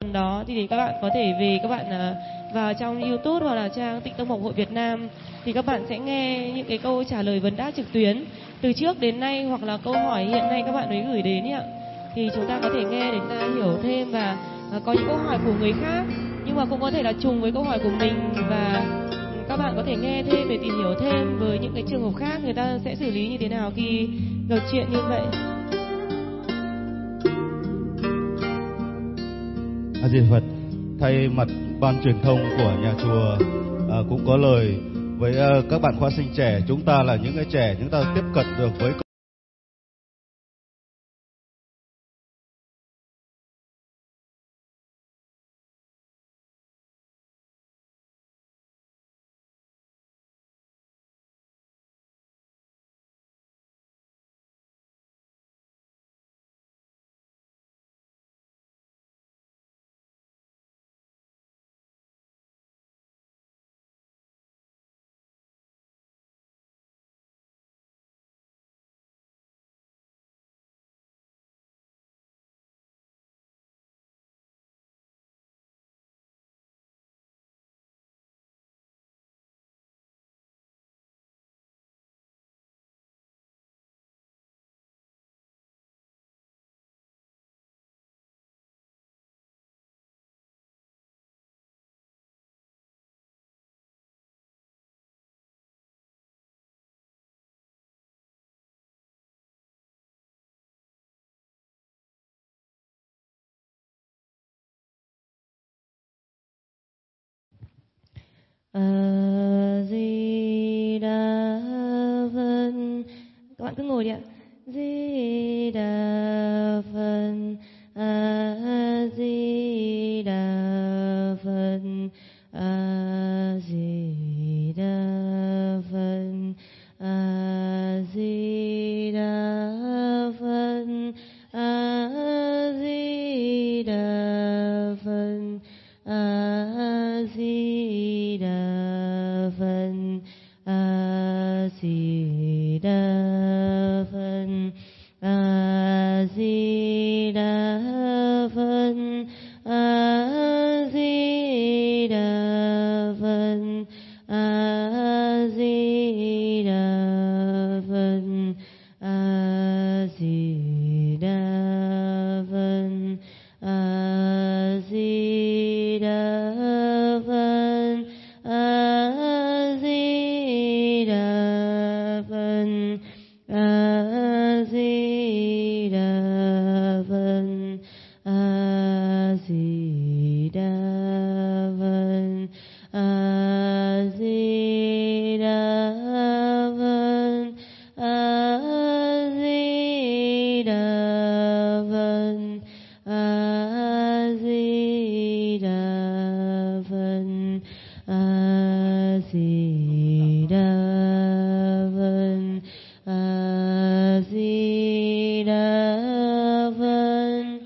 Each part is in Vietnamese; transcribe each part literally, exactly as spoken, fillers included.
phần đó thì các bạn có thể về các bạn uh, vào trong YouTube hoặc là trang Tịnh Tông Học Hội Việt Nam thì các bạn sẽ nghe những cái câu trả lời vấn đáp trực tuyến từ trước đến nay hoặc là câu hỏi hiện nay các bạn mới gửi đến ý ạ. Thì chúng ta có thể nghe để ta hiểu thêm và uh, có những câu hỏi của người khác nhưng mà cũng có thể là trùng với câu hỏi của mình và các bạn có thể nghe thêm để tìm hiểu thêm với những cái trường hợp khác người ta sẽ xử lý như thế nào khi gặp chuyện như vậy. A Di Đà Phật. Thay mặt ban truyền thông của nhà chùa à, cũng có lời với à, các bạn khóa sinh trẻ. Chúng ta là những cái trẻ, chúng ta tiếp cận được với A Di Đà Phật. Các bạn cứ ngồi đi ạ. Di Đà Phật. A Di Đà Phật. A Di Đà Phật. A Di Đà Phật. A Di Đà Phật. A Di Đà Phật. A Di Đà Phật. A Di Đà Phật. A Di Đà Phật. A Di Đà Phật. A Di Đà Phật. A Di Đà Phật. A Di Đà Phật. A Di Đà Phật. A Di Đà Phật. A Di Đà Phật. A Di Đà Phật. A Di Đà Phật. A Di Đà Phật. A Di Đà Phật.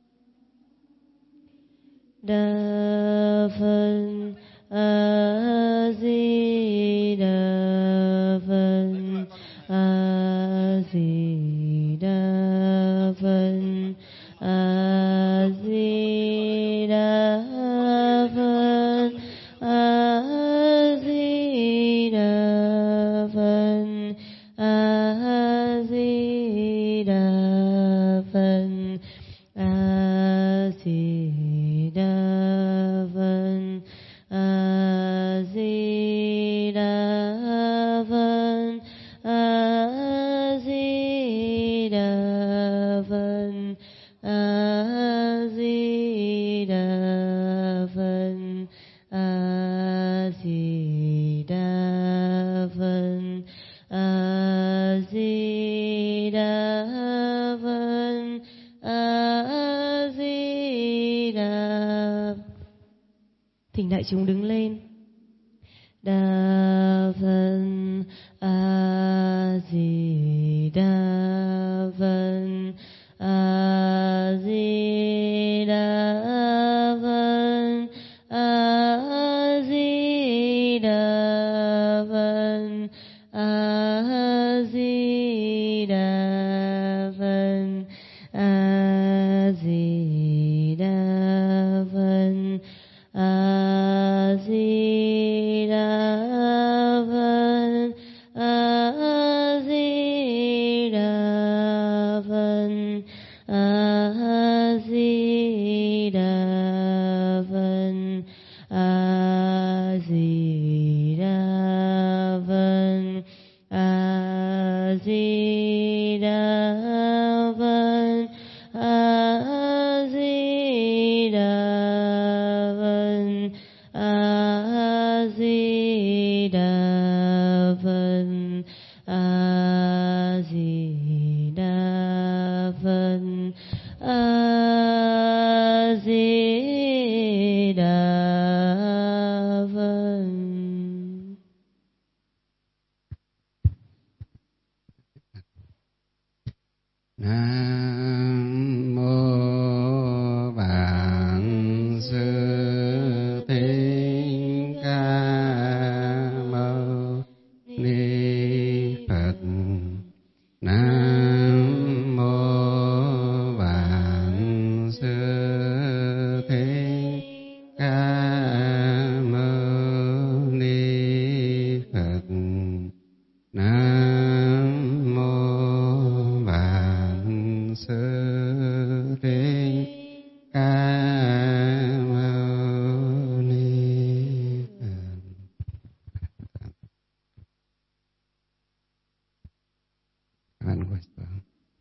Đà Phật. A Di Đà Phật. A Di Đà Phật. A Di Đà Phật. A Di Đà Phật. A Di Đà Phật. A Di Đà Phật. A Di Đà Phật. A Di Đà Phật. A Di Đà Phật. A Di Đà Phật. A Di Đà Phật. A Di Đà. Thỉnh đại chúng đứng lên. Đà Phật. A Di Đà Phật. A Di Đà Phật. A Di Đà Phật. A Di Đà Phật. A Di Đà Phật. Đà Phật, A Di Đà Phật, A Di Đà Phật, A Di Đà Phật, A Di Đà Phật. Nam mô Vạn Sư Thích Ca Mâu Ni Phật. Nam mô Vạn Sư Thích Ca Mâu Ni Phật. Nam mô Vạn Sư Thích Ca Mâu Ni Phật. An quay xuống.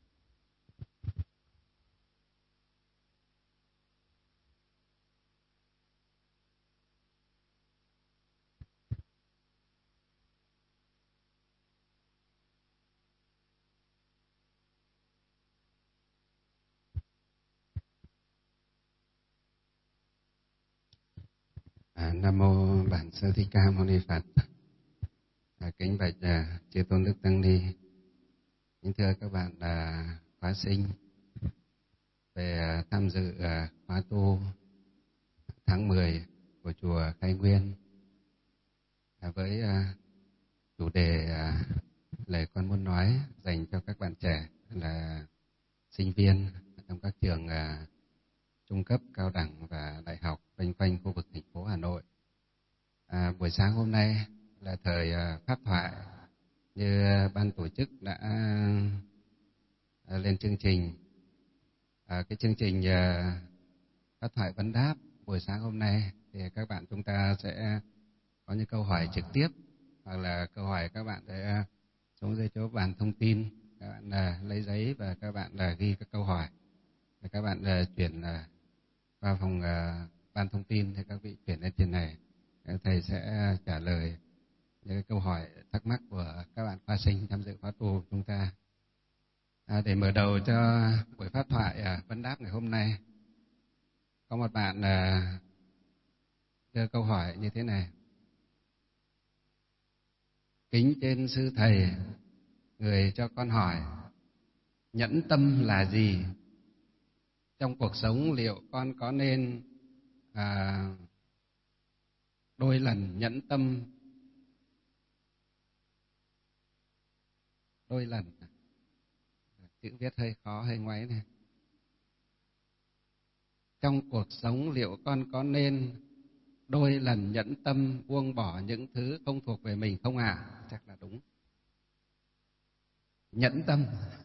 À, Nam mô Bản Sư Thích Ca Mâu Ni Phật. À, kính bạch à, chư tôn đức tăng ni, kính thưa các bạn là khóa sinh về à, tham dự à, khóa tu tháng mười của chùa Khai Nguyên à, với à, chủ đề à, lời con muốn nói dành cho các bạn trẻ là sinh viên trong các trường à, trung cấp, cao đẳng và đại học quanh quanh khu vực thành phố Hà Nội. À, buổi sáng hôm nay là thời à, pháp thoại như à, ban tổ chức đã à, lên chương trình. À, cái chương trình à, pháp thoại vấn đáp buổi sáng hôm nay thì các bạn chúng ta sẽ có những câu hỏi trực tiếp, hoặc là câu hỏi các bạn sẽ xuống dưới chỗ bàn thông tin, các bạn là lấy giấy và các bạn là ghi các câu hỏi, và các bạn là chuyển là qua phòng uh, ban thông tin thì các vị chuyển lên trên này, thầy sẽ trả lời những câu hỏi thắc mắc của các bạn khóa sinh tham dự khóa tu của chúng ta. À, để mở đầu cho buổi pháp thoại uh, vấn đáp ngày hôm nay, có một bạn uh, đưa câu hỏi như thế này: kính trên sư thầy, người cho con hỏi nhẫn tâm là gì? Trong cuộc sống liệu con có nên à, đôi lần nhẫn tâm đôi lần chữ viết hơi khó, hơi ngoáy này. Trong cuộc sống liệu con có nên đôi lần nhẫn tâm buông bỏ những thứ không thuộc về mình không ạ? À? Chắc là đúng. Nhẫn tâm.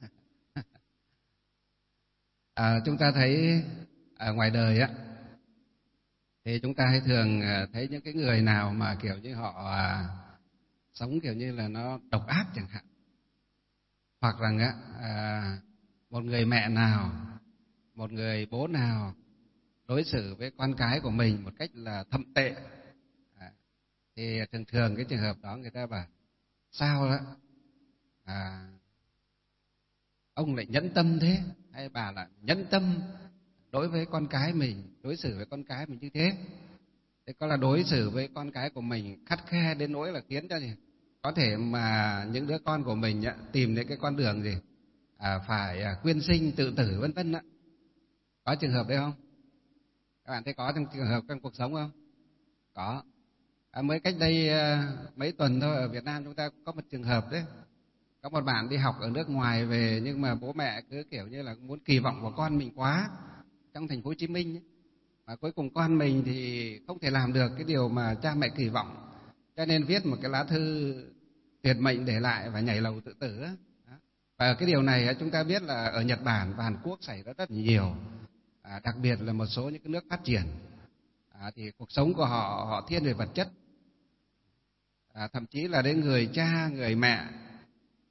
À, chúng ta thấy ở ngoài đời á, thì chúng ta hay thường thấy những cái người nào mà kiểu như họ à, sống kiểu như là nó độc ác chẳng hạn, hoặc rằng á à, một người mẹ nào, một người bố nào đối xử với con cái của mình một cách là thậm tệ, à, thì thường thường cái trường hợp đó người ta bảo sao đó à, ông lại nhẫn tâm thế, hay bà là nhẫn tâm đối với con cái mình, đối xử với con cái mình như thế. Thế có là đối xử với con cái của mình khắt khe đến nỗi là khiến cho gì có thể mà những đứa con của mình á, tìm đến cái con đường gì à, phải à, quyên sinh tự tử vân vân á. Có trường hợp đấy không? Các bạn thấy có trong trường hợp trong cuộc sống không? Có. À, mới cách đây à, mấy tuần thôi, ở Việt Nam chúng ta có một trường hợp đấy. Có một bạn đi học ở nước ngoài về, nhưng mà bố mẹ cứ kiểu như là muốn kỳ vọng vào con mình quá, trong thành phố Hồ Chí Minh ấy. Mà cuối cùng con mình thì không thể làm được cái điều mà cha mẹ kỳ vọng, cho nên viết một cái lá thư tuyệt mệnh để lại và nhảy lầu tự tử. Và cái điều này chúng ta biết là ở Nhật Bản và Hàn Quốc xảy ra rất nhiều, à, đặc biệt là một số những cái nước phát triển, à, thì cuộc sống của họ họ thiên về vật chất, à, thậm chí là đến người cha, người mẹ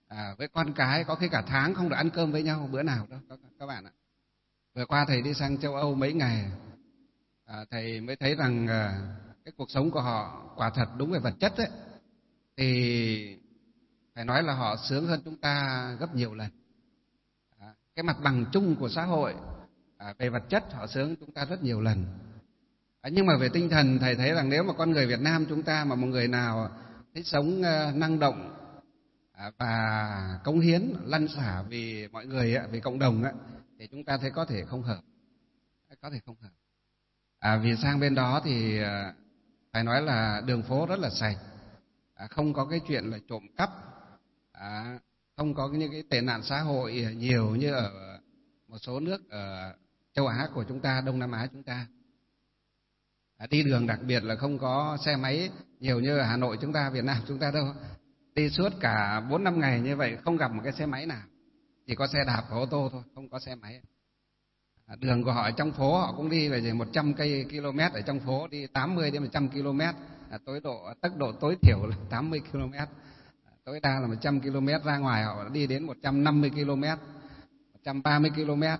à, với con cái có khi cả tháng không được ăn cơm với nhau bữa nào đâu các, các bạn ạ. Vừa qua thầy đi sang châu Âu mấy ngày, à, thầy mới thấy rằng à, cái cuộc sống của họ quả thật đúng về vật chất ấy, thì phải nói là họ sướng hơn chúng ta gấp nhiều lần. À, cái mặt bằng chung của xã hội à, về vật chất họ sướng hơn chúng ta rất nhiều lần. À, nhưng mà về tinh thần thầy thấy rằng nếu mà con người Việt Nam chúng ta mà một người nào thích sống uh, năng động à, và cống hiến lăn xả vì mọi người, vì cộng đồng á, thì chúng ta thấy có thể không hợp, có thể không hợp. À, vì sang bên đó thì uh, phải nói là đường phố rất là sạch, à, không có cái chuyện là trộm cắp, à, không có những cái tệ nạn xã hội nhiều như ở một số nước ở châu Á của chúng ta, Đông Nam Á chúng ta. À, đi đường đặc biệt là không có xe máy nhiều như ở Hà Nội chúng ta, Việt Nam chúng ta đâu. Đi suốt cả bốn năm ngày như vậy không gặp một cái xe máy nào, chỉ có xe đạp và ô tô thôi, không có xe máy. À, đường của họ ở trong phố họ cũng đi về một trăm cây km ở trong phố, đi tám mươi đến một trăm km, à, tối độ tốc độ tối thiểu là tám mươi km, à, tối đa là một trăm km, ra ngoài họ đi đến một trăm năm mươi km, một trăm ba mươi km. À,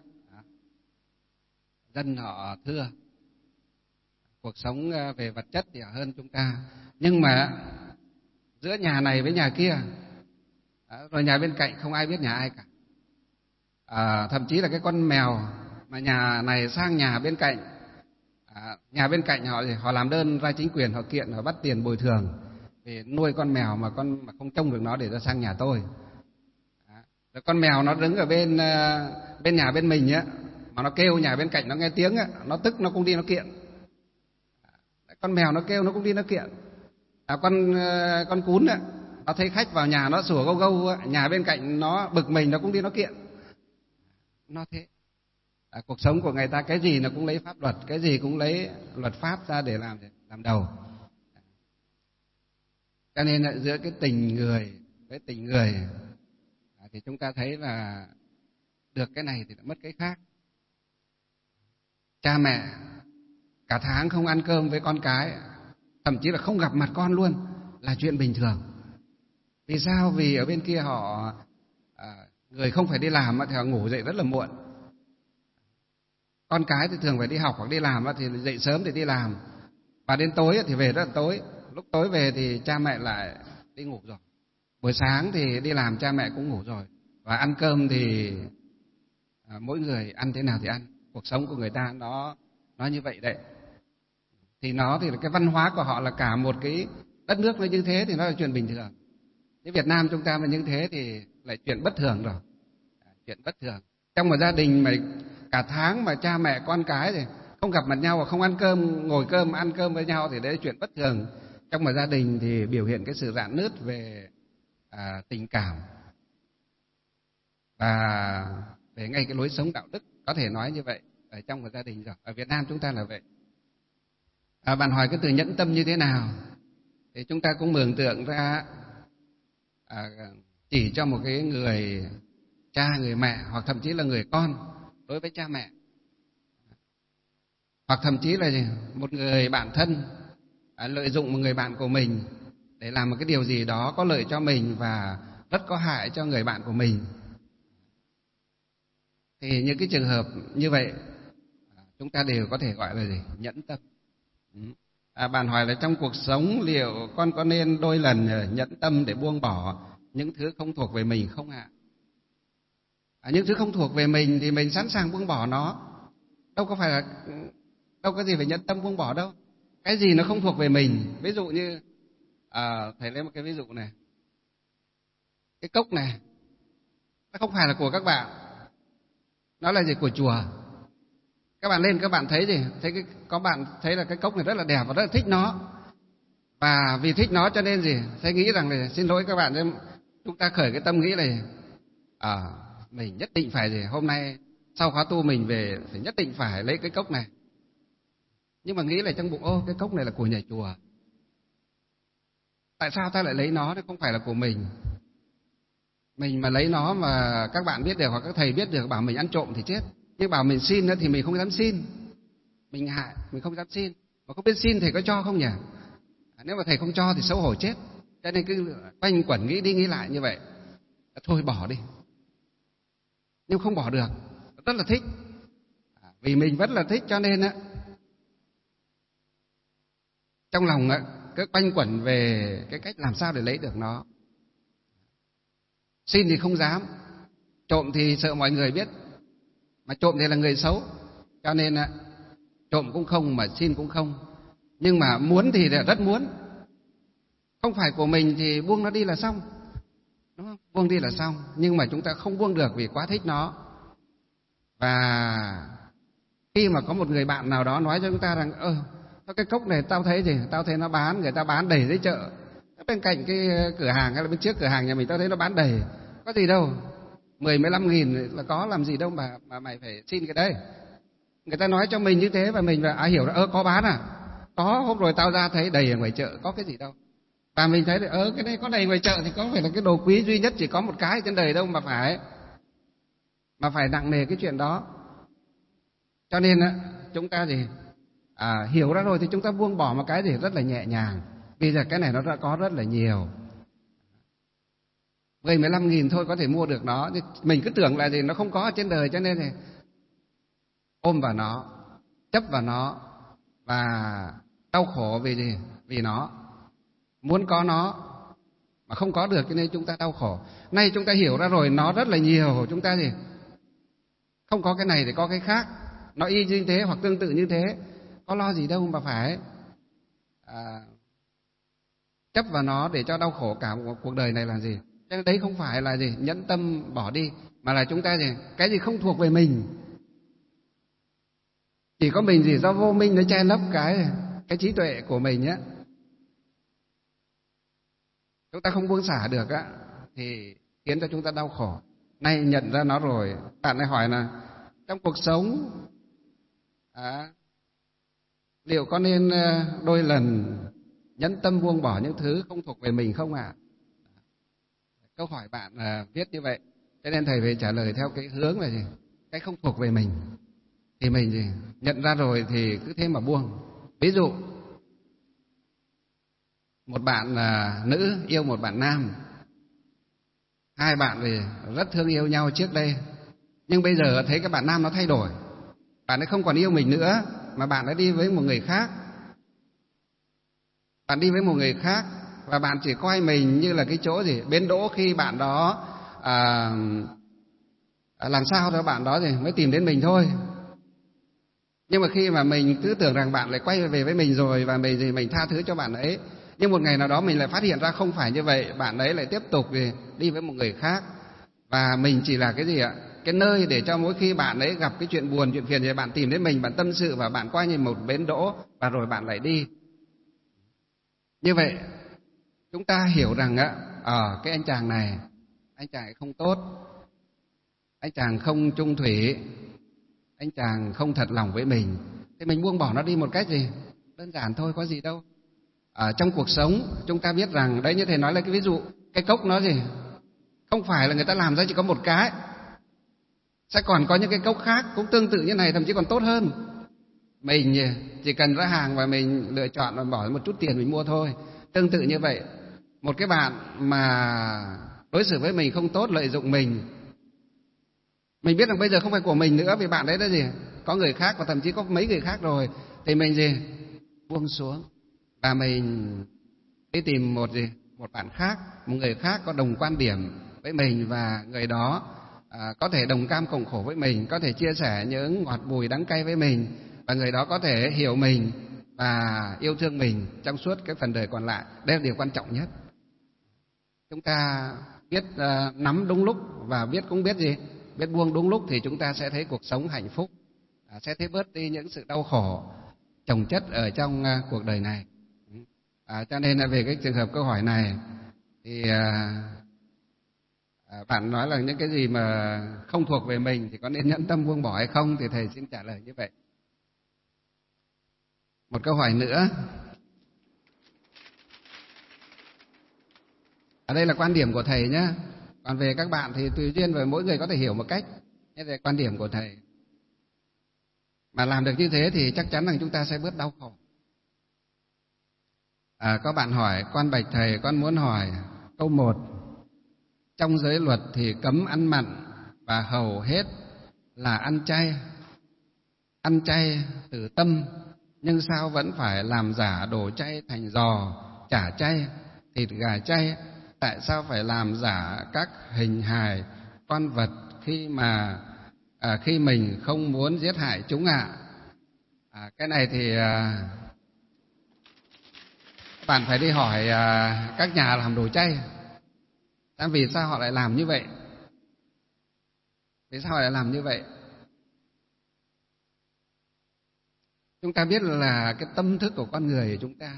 dân họ thưa, cuộc sống về vật chất thì hơn chúng ta, nhưng mà giữa nhà này với nhà kia, rồi nhà bên cạnh không ai biết nhà ai cả. À, thậm chí là cái con mèo mà nhà này sang nhà bên cạnh, à, nhà bên cạnh họ họ làm đơn ra chính quyền, họ kiện, họ bắt tiền bồi thường vì nuôi con mèo mà con mà không trông được nó để ra sang nhà tôi. À, rồi con mèo nó đứng ở bên bên nhà bên mình á, mà nó kêu nhà bên cạnh nó nghe tiếng á, nó tức nó cũng đi nó kiện. Con mèo nó kêu nó cũng đi nó kiện. À, con con cún á, nó thấy khách vào nhà nó sủa gâu gâu á, nhà bên cạnh nó bực mình nó cũng đi nó kiện. Nó thế. À, cuộc sống của người ta cái gì nó cũng lấy pháp luật, cái gì cũng lấy luật pháp ra để làm làm đầu. Cho nên là giữa cái tình người với tình người à, thì chúng ta thấy là được cái này thì mất cái khác. Cha mẹ cả tháng không ăn cơm với con cái, thậm chí là không gặp mặt con luôn, là chuyện bình thường. Vì sao? Vì ở bên kia họ à, người không phải đi làm thì họ ngủ dậy rất là muộn. Con cái thì thường phải đi học hoặc đi làm thì dậy sớm để đi làm, và đến tối thì về rất là tối. Lúc tối về thì cha mẹ lại đi ngủ rồi. Buổi sáng thì đi làm cha mẹ cũng ngủ rồi, và ăn cơm thì à, mỗi người ăn thế nào thì ăn. Cuộc sống của người ta nó nó như vậy đấy. Thì nó thì cái văn hóa của họ là cả một cái đất nước nó như thế thì nó là chuyện bình thường. Nếu Việt Nam chúng ta mà như thế thì lại chuyện bất thường rồi. Chuyện bất thường. Trong một gia đình mà cả tháng mà cha mẹ con cái thì không gặp mặt nhau và không ăn cơm, ngồi cơm ăn cơm với nhau thì đấy là chuyện bất thường. Trong một gia đình thì biểu hiện cái sự rạn nứt về à, tình cảm và về ngay cái lối sống đạo đức, có thể nói như vậy ở trong một gia đình rồi. Ở Việt Nam chúng ta là vậy. À, bạn hỏi cái từ nhẫn tâm như thế nào thì chúng ta cũng mường tượng ra à, chỉ cho một cái người cha, người mẹ hoặc thậm chí là người con đối với cha mẹ, hoặc thậm chí là một người bạn thân à, lợi dụng một người bạn của mình để làm một cái điều gì đó có lợi cho mình và rất có hại cho người bạn của mình. Thì những cái trường hợp như vậy chúng ta đều có thể gọi là gì? Nhẫn tâm. À, bạn hỏi là trong cuộc sống liệu con có nên đôi lần nhẫn tâm để buông bỏ những thứ không thuộc về mình không ạ? À, những thứ không thuộc về mình thì mình sẵn sàng buông bỏ nó. Đâu có phải là đâu có gì phải nhẫn tâm buông bỏ đâu. Cái gì nó không thuộc về mình, ví dụ như à, thầy lấy một cái ví dụ này. Cái cốc này nó không phải là của các bạn, nó là gì? Của chùa. Các bạn lên các bạn thấy gì? Thấy cái, có bạn thấy là cái cốc này rất là đẹp và rất là thích nó. Và vì thích nó cho nên gì? Thầy nghĩ rằng là xin lỗi các bạn, chúng ta khởi cái tâm nghĩ này à, mình nhất định phải gì? Hôm nay sau khóa tu mình về phải nhất định phải lấy cái cốc này. Nhưng mà nghĩ là trong bụng, ô cái cốc này là của nhà chùa. Tại sao ta lại lấy nó? Nó không phải là của mình. Mình mà lấy nó mà các bạn biết được hoặc các thầy biết được bảo mình ăn trộm thì chết. Nhưng bảo mình xin thì mình không dám xin. Mình hại, mình không dám xin. Mà không biết xin thầy có cho không nhỉ? À, nếu mà thầy không cho thì xấu hổ chết. Cho nên cứ quanh quẩn nghĩ đi nghĩ lại như vậy. thôi bỏ đi. Nhưng không bỏ được, rất là thích. Vì mình rất là thích cho nên á, trong lòng á, cứ quanh quẩn về cái cách làm sao để lấy được nó. Xin thì không dám, trộm thì sợ mọi người biết, mà trộm thì là người xấu, cho nên á, trộm cũng không mà xin cũng không. Nhưng mà muốn thì rất muốn, không phải của mình thì buông nó đi là xong, đúng không? Buông đi là xong, nhưng mà chúng ta không buông được vì quá thích nó. Và khi mà có một người bạn nào đó nói cho chúng ta rằng ơ cái cốc này tao thấy gì, tao thấy nó bán, người ta bán đầy dưới chợ, bên cạnh cái cửa hàng hay là bên trước cửa hàng nhà mình tao thấy nó bán đầy, có gì đâu, mười mười lăm nghìn là có, làm gì đâu mà mà mày phải xin cái đấy. Người ta nói cho mình như thế và mình và à hiểu là ơ có bán à, có, hôm rồi tao ra thấy đầy ở ngoài chợ, có cái gì đâu. Và mình thấy ơ cái này có đầy ngoài chợ thì có phải là cái đồ quý duy nhất chỉ có một cái trên đời đâu mà phải mà phải nặng nề cái chuyện đó. Cho nên á, chúng ta gì à, hiểu ra rồi thì chúng ta buông bỏ một cái gì rất là nhẹ nhàng. Vì giờ cái này nó đã có rất là nhiều, mười mười lăm nghìn thôi có thể mua được nó. Mình cứ tưởng là gì nó không có ở trên đời, cho nên thì ôm vào nó, chấp vào nó và đau khổ vì gì? Vì nó muốn có nó mà không có được, cho nên chúng ta đau khổ. Nay chúng ta hiểu ra rồi, nó rất là nhiều, chúng ta gì không có cái này thì có cái khác, nó y như thế hoặc tương tự như thế, có lo gì đâu mà phải à, chấp vào nó để cho đau khổ cả một cuộc đời này là gì? Cho nên đấy không phải là gì nhẫn tâm bỏ đi, mà là chúng ta gì cái gì không thuộc về mình, chỉ có mình gì do vô minh nó che lấp cái cái trí tuệ của mình nhé. Chúng ta không buông xả được á thì khiến cho chúng ta đau khổ. Nay nhận ra nó rồi, bạn ấy hỏi là trong cuộc sống à, liệu có nên đôi lần nhẫn tâm buông bỏ những thứ không thuộc về mình không ạ? À? Câu hỏi bạn à, viết như vậy, cho nên thầy phải trả lời theo cái hướng là gì? Cái không thuộc về mình thì mình gì nhận ra rồi thì cứ thế mà buông. Ví dụ một bạn à, nữ yêu một bạn nam, hai bạn thì rất thương yêu nhau trước đây, nhưng bây giờ thấy cái bạn nam nó thay đổi, bạn ấy không còn yêu mình nữa mà bạn ấy đi với một người khác. Bạn đi với một người khác và bạn chỉ coi mình như là cái chỗ gì bến đỗ khi bạn đó à, làm sao đó bạn đó thì mới tìm đến mình thôi. Nhưng mà khi mà mình cứ tưởng rằng bạn lại quay về với mình rồi và mình thì mình tha thứ cho bạn ấy, nhưng một ngày nào đó mình lại phát hiện ra không phải như vậy, bạn ấy lại tiếp tục thì đi với một người khác, và mình chỉ là cái gì ạ? Cái nơi để cho mỗi khi bạn ấy gặp cái chuyện buồn, chuyện phiền thì bạn tìm đến mình, bạn tâm sự và bạn coi như một bến đỗ và rồi bạn lại đi. Như vậy chúng ta hiểu rằng á, ở cái anh chàng này, anh chàng không tốt, anh chàng không chung thủy, anh chàng không thật lòng với mình, thì mình buông bỏ nó đi một cách gì đơn giản thôi, có gì đâu. Ở trong cuộc sống chúng ta biết rằng đấy, như thầy nói là cái ví dụ cái cốc nó gì không phải là người ta làm ra chỉ có một cái, sẽ còn có những cái cốc khác cũng tương tự như này, thậm chí còn tốt hơn. Mình chỉ cần ra hàng và mình lựa chọn và bỏ một chút tiền mình mua thôi. Tương tự như vậy, một cái bạn mà đối xử với mình không tốt, lợi dụng mình, mình biết rằng bây giờ không phải của mình nữa vì bạn đấy là gì có người khác và thậm chí có mấy người khác rồi, thì mình gì buông xuống và mình đi tìm một gì một bạn khác, một người khác có đồng quan điểm với mình, và người đó à, có thể đồng cam cộng khổ với mình, có thể chia sẻ những ngọt bùi đắng cay với mình, và người đó có thể hiểu mình và yêu thương mình trong suốt cái phần đời còn lại. Đây là điều quan trọng nhất. Chúng ta biết uh, nắm đúng lúc và biết cũng biết gì biết buông đúng lúc thì chúng ta sẽ thấy cuộc sống hạnh phúc, à, sẽ thấy bớt đi những sự đau khổ chồng chất ở trong uh, cuộc đời này. À, cho nên là về cái trường hợp câu hỏi này thì à, à, bạn nói là những cái gì mà không thuộc về mình thì có nên nhẫn tâm buông bỏ hay không, thì thầy xin trả lời như vậy. Một câu hỏi nữa. Ở đây là quan điểm của thầy nhé. Còn về các bạn thì tùy duyên và mỗi người có thể hiểu một cách. Thế là quan điểm của thầy. Mà làm được như thế thì chắc chắn rằng chúng ta sẽ bớt đau khổ. À, có bạn hỏi, con bạch thầy, con muốn hỏi câu một. trong giới luật thì cấm ăn mặn và hầu hết là ăn chay. Ăn chay từ tâm, nhưng sao vẫn phải làm giả đồ chay thành giò, chả chay, thịt gà chay? Tại sao phải làm giả các hình hài con vật khi mà à, khi mình không muốn giết hại chúng ạ? À? À, cái này thì à, bạn phải đi hỏi à, các nhà làm đồ chay. À, vì sao họ lại làm như vậy? Vì sao họ lại làm như vậy? Chúng ta biết là cái tâm thức của con người của chúng ta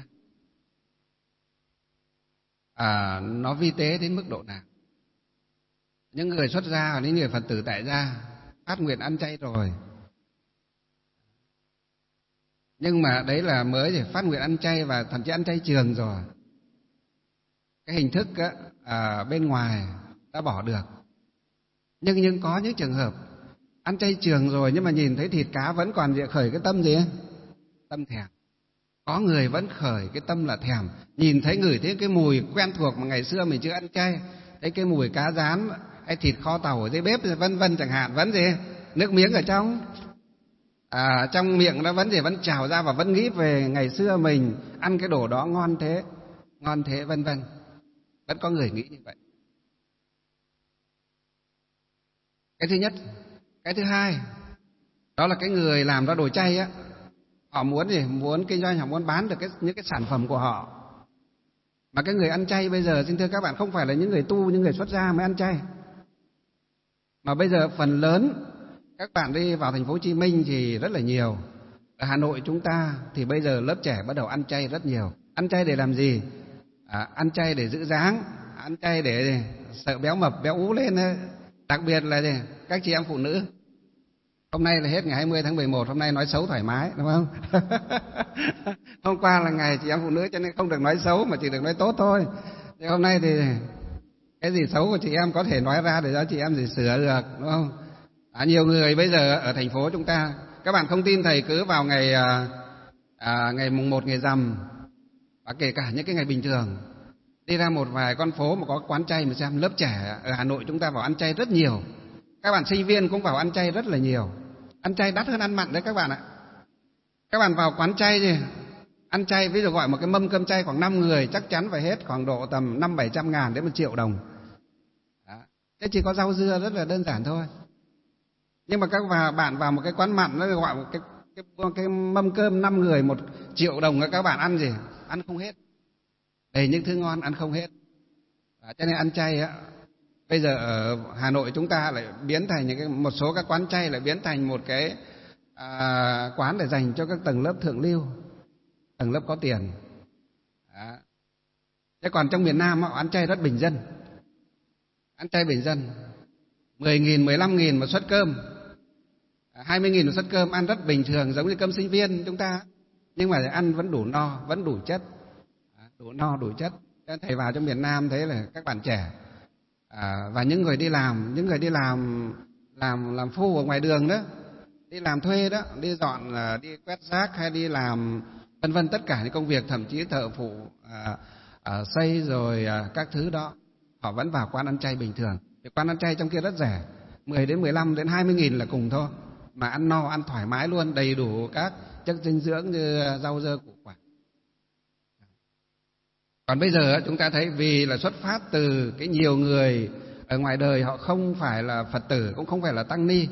à, nó vi tế đến mức độ nào. Những người xuất gia và những người Phật tử tại gia phát nguyện ăn chay rồi, nhưng mà đấy là mới thì phát nguyện ăn chay và thậm chí ăn chay trường rồi. Cái hình thức á, à, bên ngoài đã bỏ được. Nhưng nhưng có những trường hợp ăn chay trường rồi nhưng mà nhìn thấy thịt cá vẫn còn khởi cái tâm gì? Tâm thèm. Có người vẫn khởi cái tâm là thèm, nhìn thấy ngửi thấy cái mùi quen thuộc mà ngày xưa mình chưa ăn chay, thấy cái mùi cá rán hay thịt kho tàu ở dưới bếp vân vân chẳng hạn, vẫn gì? Nước miếng ở trong à, trong miệng nó vẫn gì? Vẫn trào ra và vẫn nghĩ về ngày xưa mình ăn cái đồ đó ngon thế, ngon thế vân vân. Vẫn có người nghĩ như vậy. Cái thứ nhất. Cái thứ hai, đó là cái người làm ra đồ chay á, họ muốn gì? Muốn kinh doanh, họ muốn bán được cái, những cái sản phẩm của họ. Mà cái người ăn chay bây giờ, xin thưa các bạn, không phải là những người tu, những người xuất gia mới ăn chay. Mà bây giờ phần lớn các bạn đi vào thành phố Hồ Chí Minh thì rất là nhiều. Ở Hà Nội chúng ta thì bây giờ lớp trẻ bắt đầu ăn chay rất nhiều. Ăn chay để làm gì? À, ăn chay để giữ dáng, ăn chay để sợ béo mập, béo ú lên. Đặc biệt là gì? Các chị em phụ nữ. Hôm nay là hết ngày hai mươi tháng mười một, hôm nay nói xấu thoải mái, đúng không? Hôm qua là ngày chị em phụ nữ cho nên không được nói xấu mà chỉ được nói tốt thôi. Thì hôm nay thì cái gì xấu của chị em có thể nói ra để cho chị em gì sửa được, đúng không? À, nhiều người bây giờ ở thành phố chúng ta, các bạn không tin thầy cứ vào ngày à, ngày mùng một, ngày rằm, và kể cả những cái ngày bình thường, đi ra một vài con phố mà có quán chay mà xem, lớp trẻ ở Hà Nội chúng ta vào ăn chay rất nhiều. Các bạn sinh viên cũng vào ăn chay rất là nhiều. Ăn chay đắt hơn ăn mặn đấy các bạn ạ. Các bạn vào quán chay gì, ăn chay ví dụ gọi một cái mâm cơm chay khoảng năm người chắc chắn phải hết khoảng độ tầm năm bảy trăm ngàn đến một triệu đồng. Đó. Thế chỉ có rau dưa rất là đơn giản thôi. Nhưng mà các bạn vào một cái quán mặn nó gọi một cái, cái, cái mâm cơm năm người một triệu đồng, các bạn ăn gì? Ăn không hết. Đầy những thứ ngon ăn không hết. Đó. Cho nên ăn chay á, bây giờ ở Hà Nội chúng ta lại biến thành những cái, một số các quán chay lại biến thành một cái à, quán để dành cho các tầng lớp thượng lưu, tầng lớp có tiền. Đó. Thế còn trong miền Nam họ ăn chay rất bình dân, ăn chay bình dân, mười nghìn, mười lăm nghìn một suất cơm, hai mươi nghìn một suất cơm, ăn rất bình thường giống như cơm sinh viên chúng ta, nhưng mà ăn vẫn đủ no, vẫn đủ chất, đủ no đủ chất. Thầy vào trong miền Nam thấy là các bạn trẻ à, và những người đi làm, những người đi làm làm làm phu ở ngoài đường đó, đi làm thuê đó, đi dọn, đi quét rác hay đi làm vân vân, tất cả những công việc, thậm chí thợ phụ à, à, xây rồi à, các thứ đó, họ vẫn vào quán ăn chay bình thường. Thì quán ăn chay trong kia rất rẻ, mười đến mười lăm đến hai mươi nghìn là cùng thôi, mà ăn no, ăn thoải mái luôn, đầy đủ các chất dinh dưỡng như rau dưa củ quả. Còn bây giờ chúng ta thấy vì là xuất phát từ cái nhiều người ở ngoài đời, họ không phải là Phật tử, cũng không phải là tăng ni,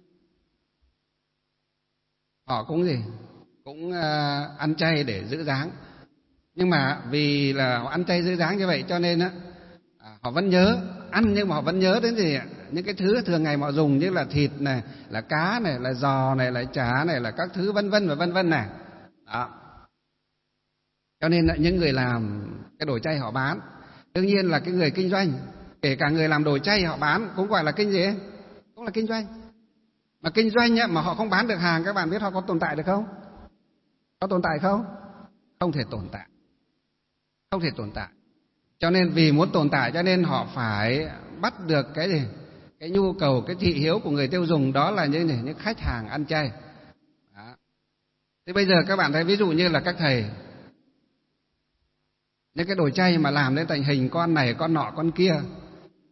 họ cũng gì cũng uh, ăn chay để giữ dáng. Nhưng mà vì là họ ăn chay giữ dáng như vậy cho nên á, họ vẫn nhớ ăn, nhưng mà họ vẫn nhớ đến gì? Những cái thứ thường ngày họ dùng như là thịt này, là cá này, là giò này, là chả này, là các thứ vân vân và vân vân này. Đó. Cho nên là những người làm cái đồ chay họ bán. Đương nhiên là cái người kinh doanh, kể cả người làm đồ chay họ bán cũng gọi là kinh gì? Cũng là kinh doanh. Mà kinh doanh ấy, mà họ không bán được hàng, các bạn biết họ có tồn tại được không? Có tồn tại không? Không thể tồn tại. Không thể tồn tại. Cho nên vì muốn tồn tại cho nên họ phải bắt được cái gì? Cái nhu cầu, cái thị hiếu của người tiêu dùng, đó là những, những khách hàng ăn chay. Đó. Thế bây giờ các bạn thấy ví dụ như là các thầy, những cái đồ chay mà làm đến thành hình con này, con nọ, con kia,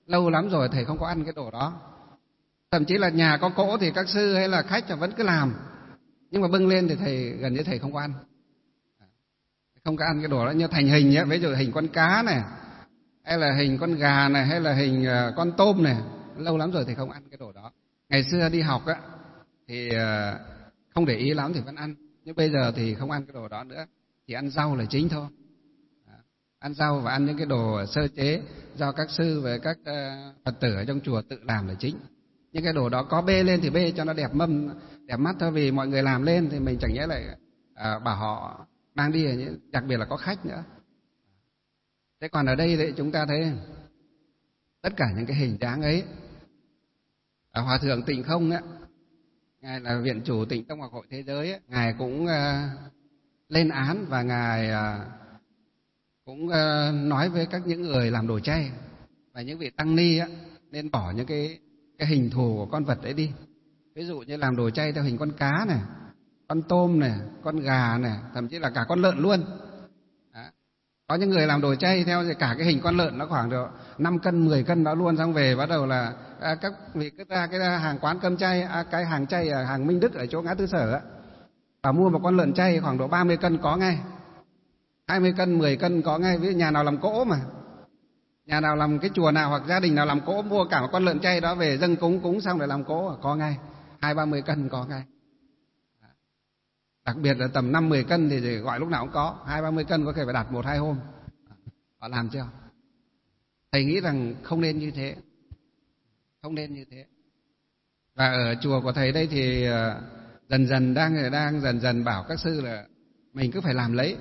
lâu lắm rồi thầy không có ăn cái đồ đó. Thậm chí là nhà có cỗ thì các sư hay là khách vẫn cứ làm, nhưng mà bưng lên thì thầy gần như thầy không có ăn, không có ăn cái đồ đó. Như thành hình ấy, ví dụ hình con cá này, hay là hình con gà này, hay là hình con tôm này, lâu lắm rồi thầy không ăn cái đồ đó. Ngày xưa đi học á thì không để ý lắm thì vẫn ăn, nhưng bây giờ thì không ăn cái đồ đó nữa, chỉ ăn rau là chính thôi. Ăn rau và ăn những cái đồ sơ chế do các sư và các Phật tử ở trong chùa tự làm là chính. Những cái đồ đó có bê lên thì bê cho nó đẹp mâm, đẹp mắt thôi, vì mọi người làm lên thì mình chẳng nhẽ lại à, bảo họ mang đi, đặc biệt là có khách nữa. Thế còn ở đây thì chúng ta thấy tất cả những cái hình dáng ấy, à, Hòa thượng Tịnh Không á, ngài là viện chủ Tịnh Tông Học Hội Thế Giới ấy, ngài cũng à, lên án và ngài à, cũng à, nói với các những người làm đồ chay và những vị tăng ni á, nên bỏ những cái cái hình thù của con vật đấy đi. Ví dụ như làm đồ chay theo hình con cá này, con tôm này, con gà này, thậm chí là cả con lợn luôn. Đó. Có những người làm đồ chay theo cả cái hình con lợn nó khoảng được năm cân, mười cân đó luôn, xong về bắt đầu là à, các vị cứ ra cái hàng quán cơm chay, à, cái hàng chay ở hàng Minh Đức ở chỗ ngã tư Sở á, và mua một con lợn chay khoảng độ ba mươi cân có ngay, hai mươi cân, mười cân có ngay. Ví dụ nhà nào làm cỗ mà, nhà nào làm cái chùa nào hoặc gia đình nào làm cỗ mua cả một con lợn chay đó về dâng cúng, cúng xong rồi làm cỗ có ngay, hai ba mươi cân có ngay. Đặc biệt là tầm năm mười cân thì gọi lúc nào cũng có, hai ba mươi cân có thể phải đặt một hai hôm. Họ làm chưa? Thầy nghĩ rằng không nên như thế, không nên như thế. Và ở chùa của thầy đây thì dần dần đang đang dần dần bảo các sư là mình cứ phải làm lấy,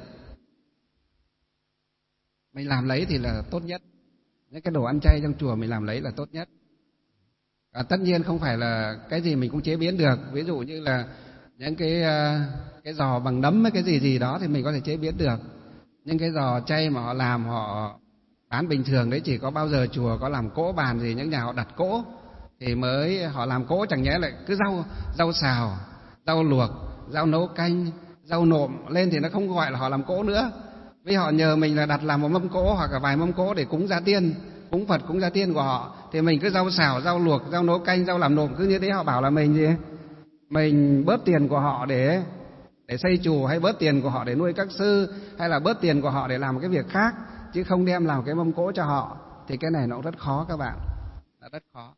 mình làm lấy thì là tốt nhất. Những cái đồ ăn chay trong chùa mình làm lấy là tốt nhất. À, tất nhiên không phải là cái gì mình cũng chế biến được. Ví dụ như là những cái cái giò bằng nấm hay cái gì gì đó thì mình có thể chế biến được. Nhưng cái giò chay mà họ làm, họ bán bình thường đấy, chỉ có bao giờ chùa có làm cỗ bàn gì, những nhà họ đặt cỗ thì mới họ làm cỗ, chẳng nhẽ lại cứ rau rau xào, rau luộc, rau nấu canh, rau nộm lên thì nó không gọi là họ làm cỗ nữa. Vì họ nhờ mình là đặt làm một mâm cỗ hoặc là vài mâm cỗ để cúng gia tiên, cúng Phật, cúng gia tiên của họ, thì mình cứ rau xào, rau luộc, rau nấu canh, rau làm nộm cứ như thế. Họ bảo là mình gì, mình bớt tiền của họ để để xây chùa, hay bớt tiền của họ để nuôi các sư, hay là bớt tiền của họ để làm một cái việc khác, chứ không đem làm cái mâm cỗ cho họ. Thì cái này nó cũng rất khó các bạn, nó rất khó.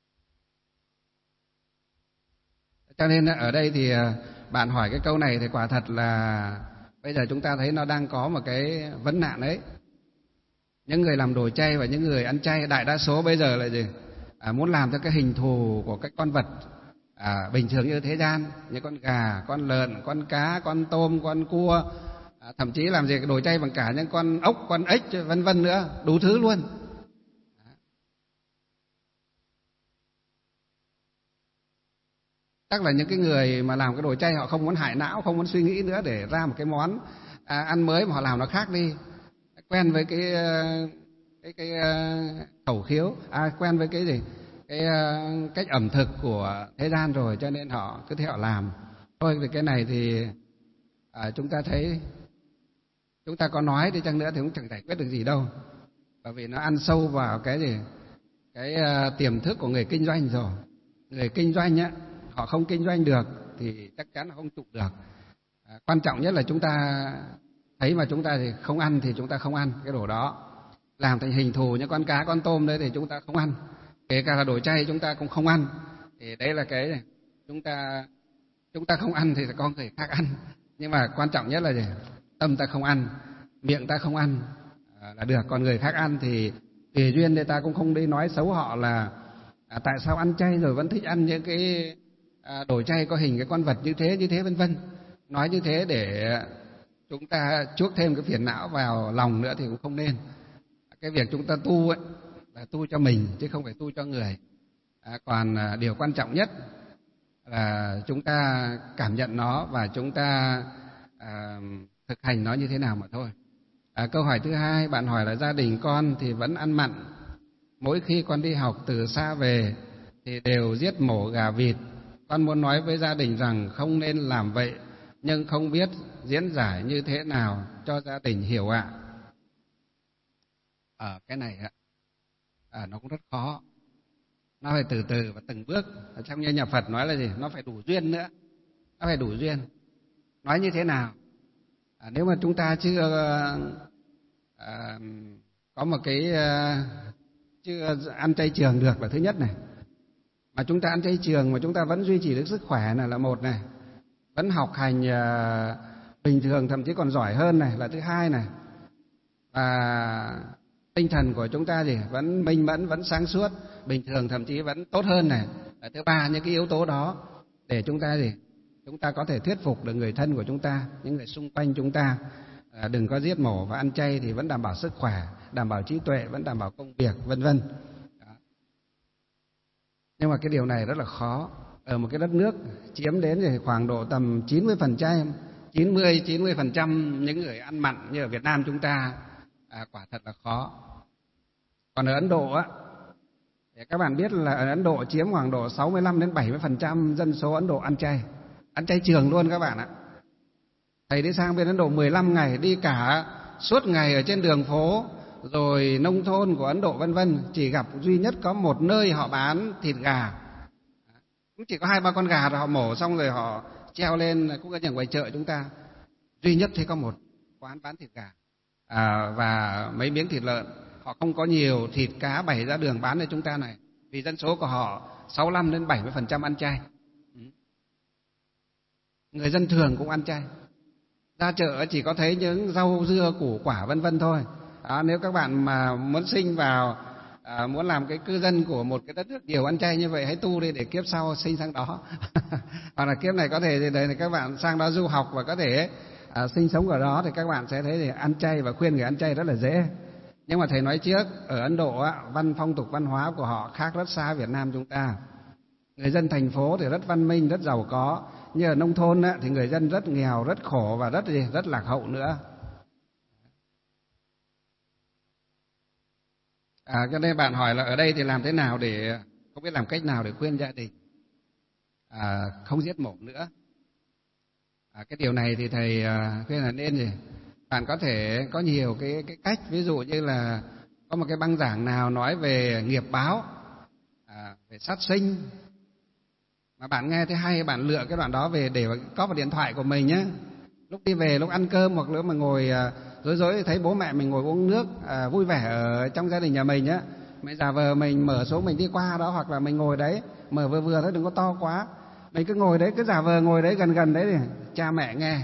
Cho nên ở đây thì bạn hỏi cái câu này thì quả thật là bây giờ chúng ta thấy nó đang có một cái vấn nạn ấy. Những người làm đồ chay và những người ăn chay đại đa số bây giờ là gì? À, muốn làm theo cái hình thù của các con vật à, bình thường như thế gian, như con gà, con lợn, con cá, con tôm, con cua, à, thậm chí làm gì đồ chay bằng cả những con ốc, con ếch, vân vân nữa, đủ thứ luôn. Chắc là những cái người mà làm cái đồ chay họ không muốn hại não, không muốn suy nghĩ nữa để ra một cái món à, ăn mới mà họ làm nó khác đi, quen với cái cái cái khẩu khiếu, à, quen với cái gì, cái cách ẩm thực của thế gian rồi, cho nên họ cứ thế họ làm thôi. Thì cái này thì à, chúng ta thấy chúng ta có nói đi chăng nữa thì cũng chẳng giải quyết được gì đâu, bởi vì nó ăn sâu vào cái gì, cái uh, tiềm thức của người kinh doanh rồi. Người kinh doanh á, họ không kinh doanh được thì chắc chắn là không trụ được. À, quan trọng nhất là chúng ta thấy mà chúng ta thì không ăn thì chúng ta không ăn cái đồ đó. Làm thành hình thù như con cá, con tôm đấy thì chúng ta không ăn. Kể cả là đồ chay chúng ta cũng không ăn. Thì đấy là cái này. Chúng ta chúng ta không ăn thì có người khác ăn. Nhưng mà quan trọng nhất là gì? Tâm ta không ăn, miệng ta không ăn à, là được. Còn người khác ăn thì tùy duyên, thì ta cũng không đi nói xấu họ là à, tại sao ăn chay rồi vẫn thích ăn những cái à, đồ chay có hình cái con vật như thế, như thế vân vân. Nói như thế để chúng ta chuốc thêm cái phiền não vào lòng nữa thì cũng không nên. Cái việc chúng ta tu ấy là tu cho mình chứ không phải tu cho người. À, còn à, điều quan trọng nhất là chúng ta cảm nhận nó và chúng ta à, thực hành nó như thế nào mà thôi. À, câu hỏi thứ hai, bạn hỏi là gia đình con thì vẫn ăn mặn. Mỗi khi con đi học từ xa về thì đều giết mổ gà vịt. Con muốn nói với gia đình rằng không nên làm vậy, nhưng không biết diễn giải như thế nào cho gia đình hiểu ạ. Ở à, cái này ạ, à, nó cũng rất khó. Nó phải từ từ và từng bước. Ở trong như nhà Phật nói là gì? Nó phải đủ duyên nữa. Nó phải đủ duyên. Nói như thế nào? À, nếu mà chúng ta chưa à, có một cái à, chưa ăn chay trường được là thứ nhất này. Mà chúng ta ăn chay trường mà chúng ta vẫn duy trì được sức khỏe này là một này. Vẫn học hành à, bình thường, thậm chí còn giỏi hơn này là thứ hai này. Và tinh thần của chúng ta gì vẫn minh mẫn, vẫn sáng suốt, bình thường, thậm chí vẫn tốt hơn này là thứ ba. Những cái yếu tố đó để chúng ta gì chúng ta có thể thuyết phục được người thân của chúng ta, những người xung quanh chúng ta à, đừng có giết mổ và ăn chay thì vẫn đảm bảo sức khỏe, đảm bảo trí tuệ, vẫn đảm bảo công việc, vân vân. Nhưng mà cái điều này rất là khó ở một cái đất nước chiếm đến thì khoảng độ tầm chín mươi phần trăm, chín mươi chín mươi phần trăm những người ăn mặn như ở Việt Nam chúng ta, à, quả thật là khó. Còn ở Ấn Độ á, thì các bạn biết là ở Ấn Độ chiếm khoảng độ sáu mươi lăm đến bảy mươi phần trăm dân số Ấn Độ ăn chay, ăn chay trường luôn các bạn ạ. Thầy đi sang bên Ấn Độ mười lăm ngày, đi cả suốt ngày ở trên đường phố, rồi nông thôn của Ấn Độ vân vân, chỉ gặp duy nhất có một nơi họ bán thịt gà. Cũng chỉ có hai ba con gà rồi họ mổ xong rồi họ treo lên, cũng ở nhà ngoài chợ chúng ta. Duy nhất thấy có một quán bán thịt gà à, và mấy miếng thịt lợn. Họ không có nhiều thịt cá bày ra đường bán cho chúng ta này, vì dân số của họ sáu mươi lăm đến bảy mươi phần trăm ăn chay. Người dân thường cũng ăn chay. Ra chợ chỉ có thấy những rau dưa củ quả vân vân thôi. Đó, nếu các bạn mà muốn sinh vào à, muốn làm cái cư dân của một cái đất nước nhiều ăn chay như vậy, hãy tu đi để kiếp sau sinh sang đó. Hoặc là kiếp này có thể thì đấy, các bạn sang đó du học và có thể à, sinh sống ở đó, thì các bạn sẽ thấy thì ăn chay và khuyên người ăn chay rất là dễ. Nhưng mà thầy nói trước, ở Ấn Độ á, văn phong tục văn hóa của họ khác rất xa Việt Nam chúng ta. Người dân thành phố thì rất văn minh, rất giàu có, nhưng ở nông thôn á, thì người dân rất nghèo, rất khổ và rất gì, rất lạc hậu nữa. À, cho nên bạn hỏi là ở đây thì làm thế nào để, không biết làm cách nào để khuyên gia đình à, không giết mổ nữa. À, cái điều này thì thầy à, khuyên là nên gì? Bạn có thể có nhiều cái, cái cách, ví dụ như là có một cái băng giảng nào nói về nghiệp báo, à, về sát sinh, mà bạn nghe thấy hay, bạn lựa cái đoạn đó về để có vào điện thoại của mình nhé. Lúc đi về, lúc ăn cơm, hoặc lúc mà ngồi à, rối rối thấy bố mẹ mình ngồi uống nước à, vui vẻ ở trong gia đình nhà mình nhé, mình giả vờ mình mở xuống mình đi qua đó, hoặc là mình ngồi đấy, mở vừa vừa thôi, đừng có to quá. Mình cứ ngồi đấy, cứ giả vờ ngồi đấy gần gần đấy thì cha mẹ nghe.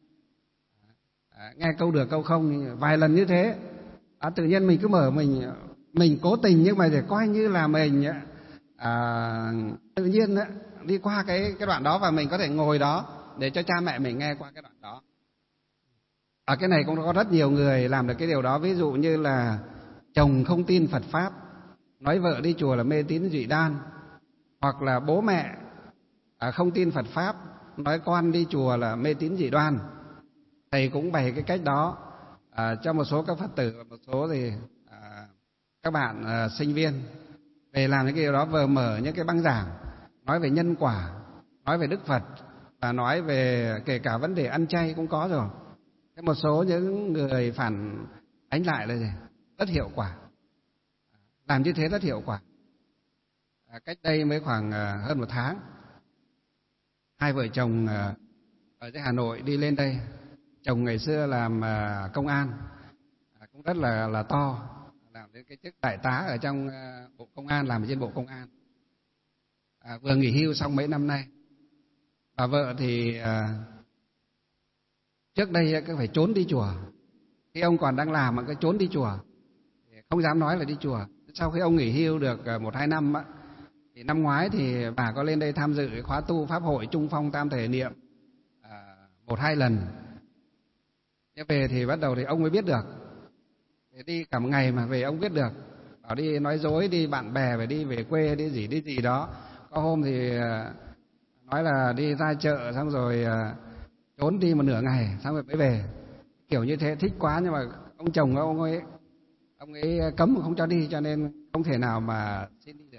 À, nghe câu được câu không, vài lần như thế. À, tự nhiên mình cứ mở, mình mình cố tình nhưng mà để coi như là mình à, tự nhiên á, đi qua cái cái đoạn đó và mình có thể ngồi đó để cho cha mẹ mình nghe qua cái đoạn đó. Ở cái này cũng có rất nhiều người làm được cái điều đó. Ví dụ như là chồng không tin Phật Pháp, nói vợ đi chùa là mê tín dị đoan. Hoặc là bố mẹ à, không tin Phật Pháp, nói con đi chùa là mê tín dị đoan. Thầy cũng bày cái cách đó à, cho một số các Phật tử và một số thì à, các bạn à, sinh viên về làm những cái điều đó, vừa mở những cái băng giảng nói về nhân quả, nói về Đức Phật và nói về kể cả vấn đề ăn chay cũng có rồi. Thế một số những người phản ánh lại là gì? Rất hiệu quả, làm như thế rất hiệu quả. À, cách đây mới khoảng à, hơn một tháng, hai vợ chồng à, ở dưới Hà Nội đi lên đây. Chồng ngày xưa làm à, công an, à, cũng rất là là to, làm đến cái chức đại tá ở trong à, bộ công an, làm ở trên bộ công an. À, vừa nghỉ hưu xong mấy năm nay. Bà vợ thì à, trước đây cứ phải trốn đi chùa. Khi ông còn đang làm mà cứ trốn đi chùa, không dám nói là đi chùa. Sau khi ông nghỉ hưu được một hai năm á, thì năm ngoái thì bà có lên đây tham dự cái khóa tu pháp hội Trung Phong Tam Thể Niệm à, một hai lần. Nhưng về thì bắt đầu thì ông mới biết được. Thì đi cả một ngày mà về ông biết được. Bảo đi nói dối, đi bạn bè, phải đi về quê, đi gì đi gì đó. Có hôm thì nói là đi ra chợ xong rồi trốn đi một nửa ngày xong rồi mới về. Kiểu như thế thích quá, nhưng mà ông chồng ông ấy ông ấy cấm không cho đi, cho nên không thể nào mà xin đi được.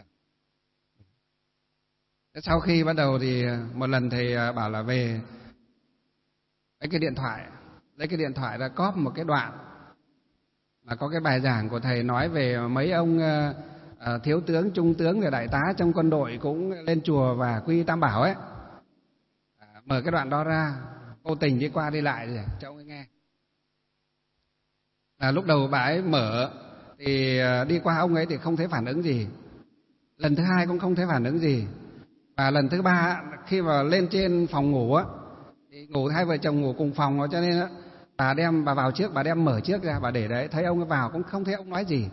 Sau khi bắt đầu thì một lần thầy bảo là về lấy cái điện thoại, lấy cái điện thoại ra cóp một cái đoạn mà có cái bài giảng của thầy nói về mấy ông à, thiếu tướng, trung tướng và đại tá trong quân đội cũng lên chùa và quy Tam Bảo ấy. À, mở cái đoạn đó ra, vô tình đi qua đi lại rồi cho ông ấy nghe. À, lúc đầu bà ấy mở thì đi qua ông ấy thì không thấy phản ứng gì, lần thứ hai cũng không thấy phản ứng gì, và lần thứ ba khi mà lên trên phòng ngủ á, thì ngủ hai vợ chồng ngủ cùng phòng, cho nên á, bà đem bà vào trước, bà đem mở trước ra, bà để đấy, thấy ông ấy vào cũng không thấy ông nói gì.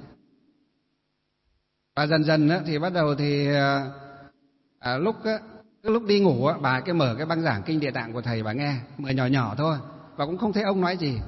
Và dần dần á, thì bắt đầu thì à, lúc á, lúc đi ngủ á, bà cái mở cái băng giảng kinh Địa Tạng của thầy bà nghe, mở nhỏ nhỏ thôi, và cũng không thấy ông nói gì.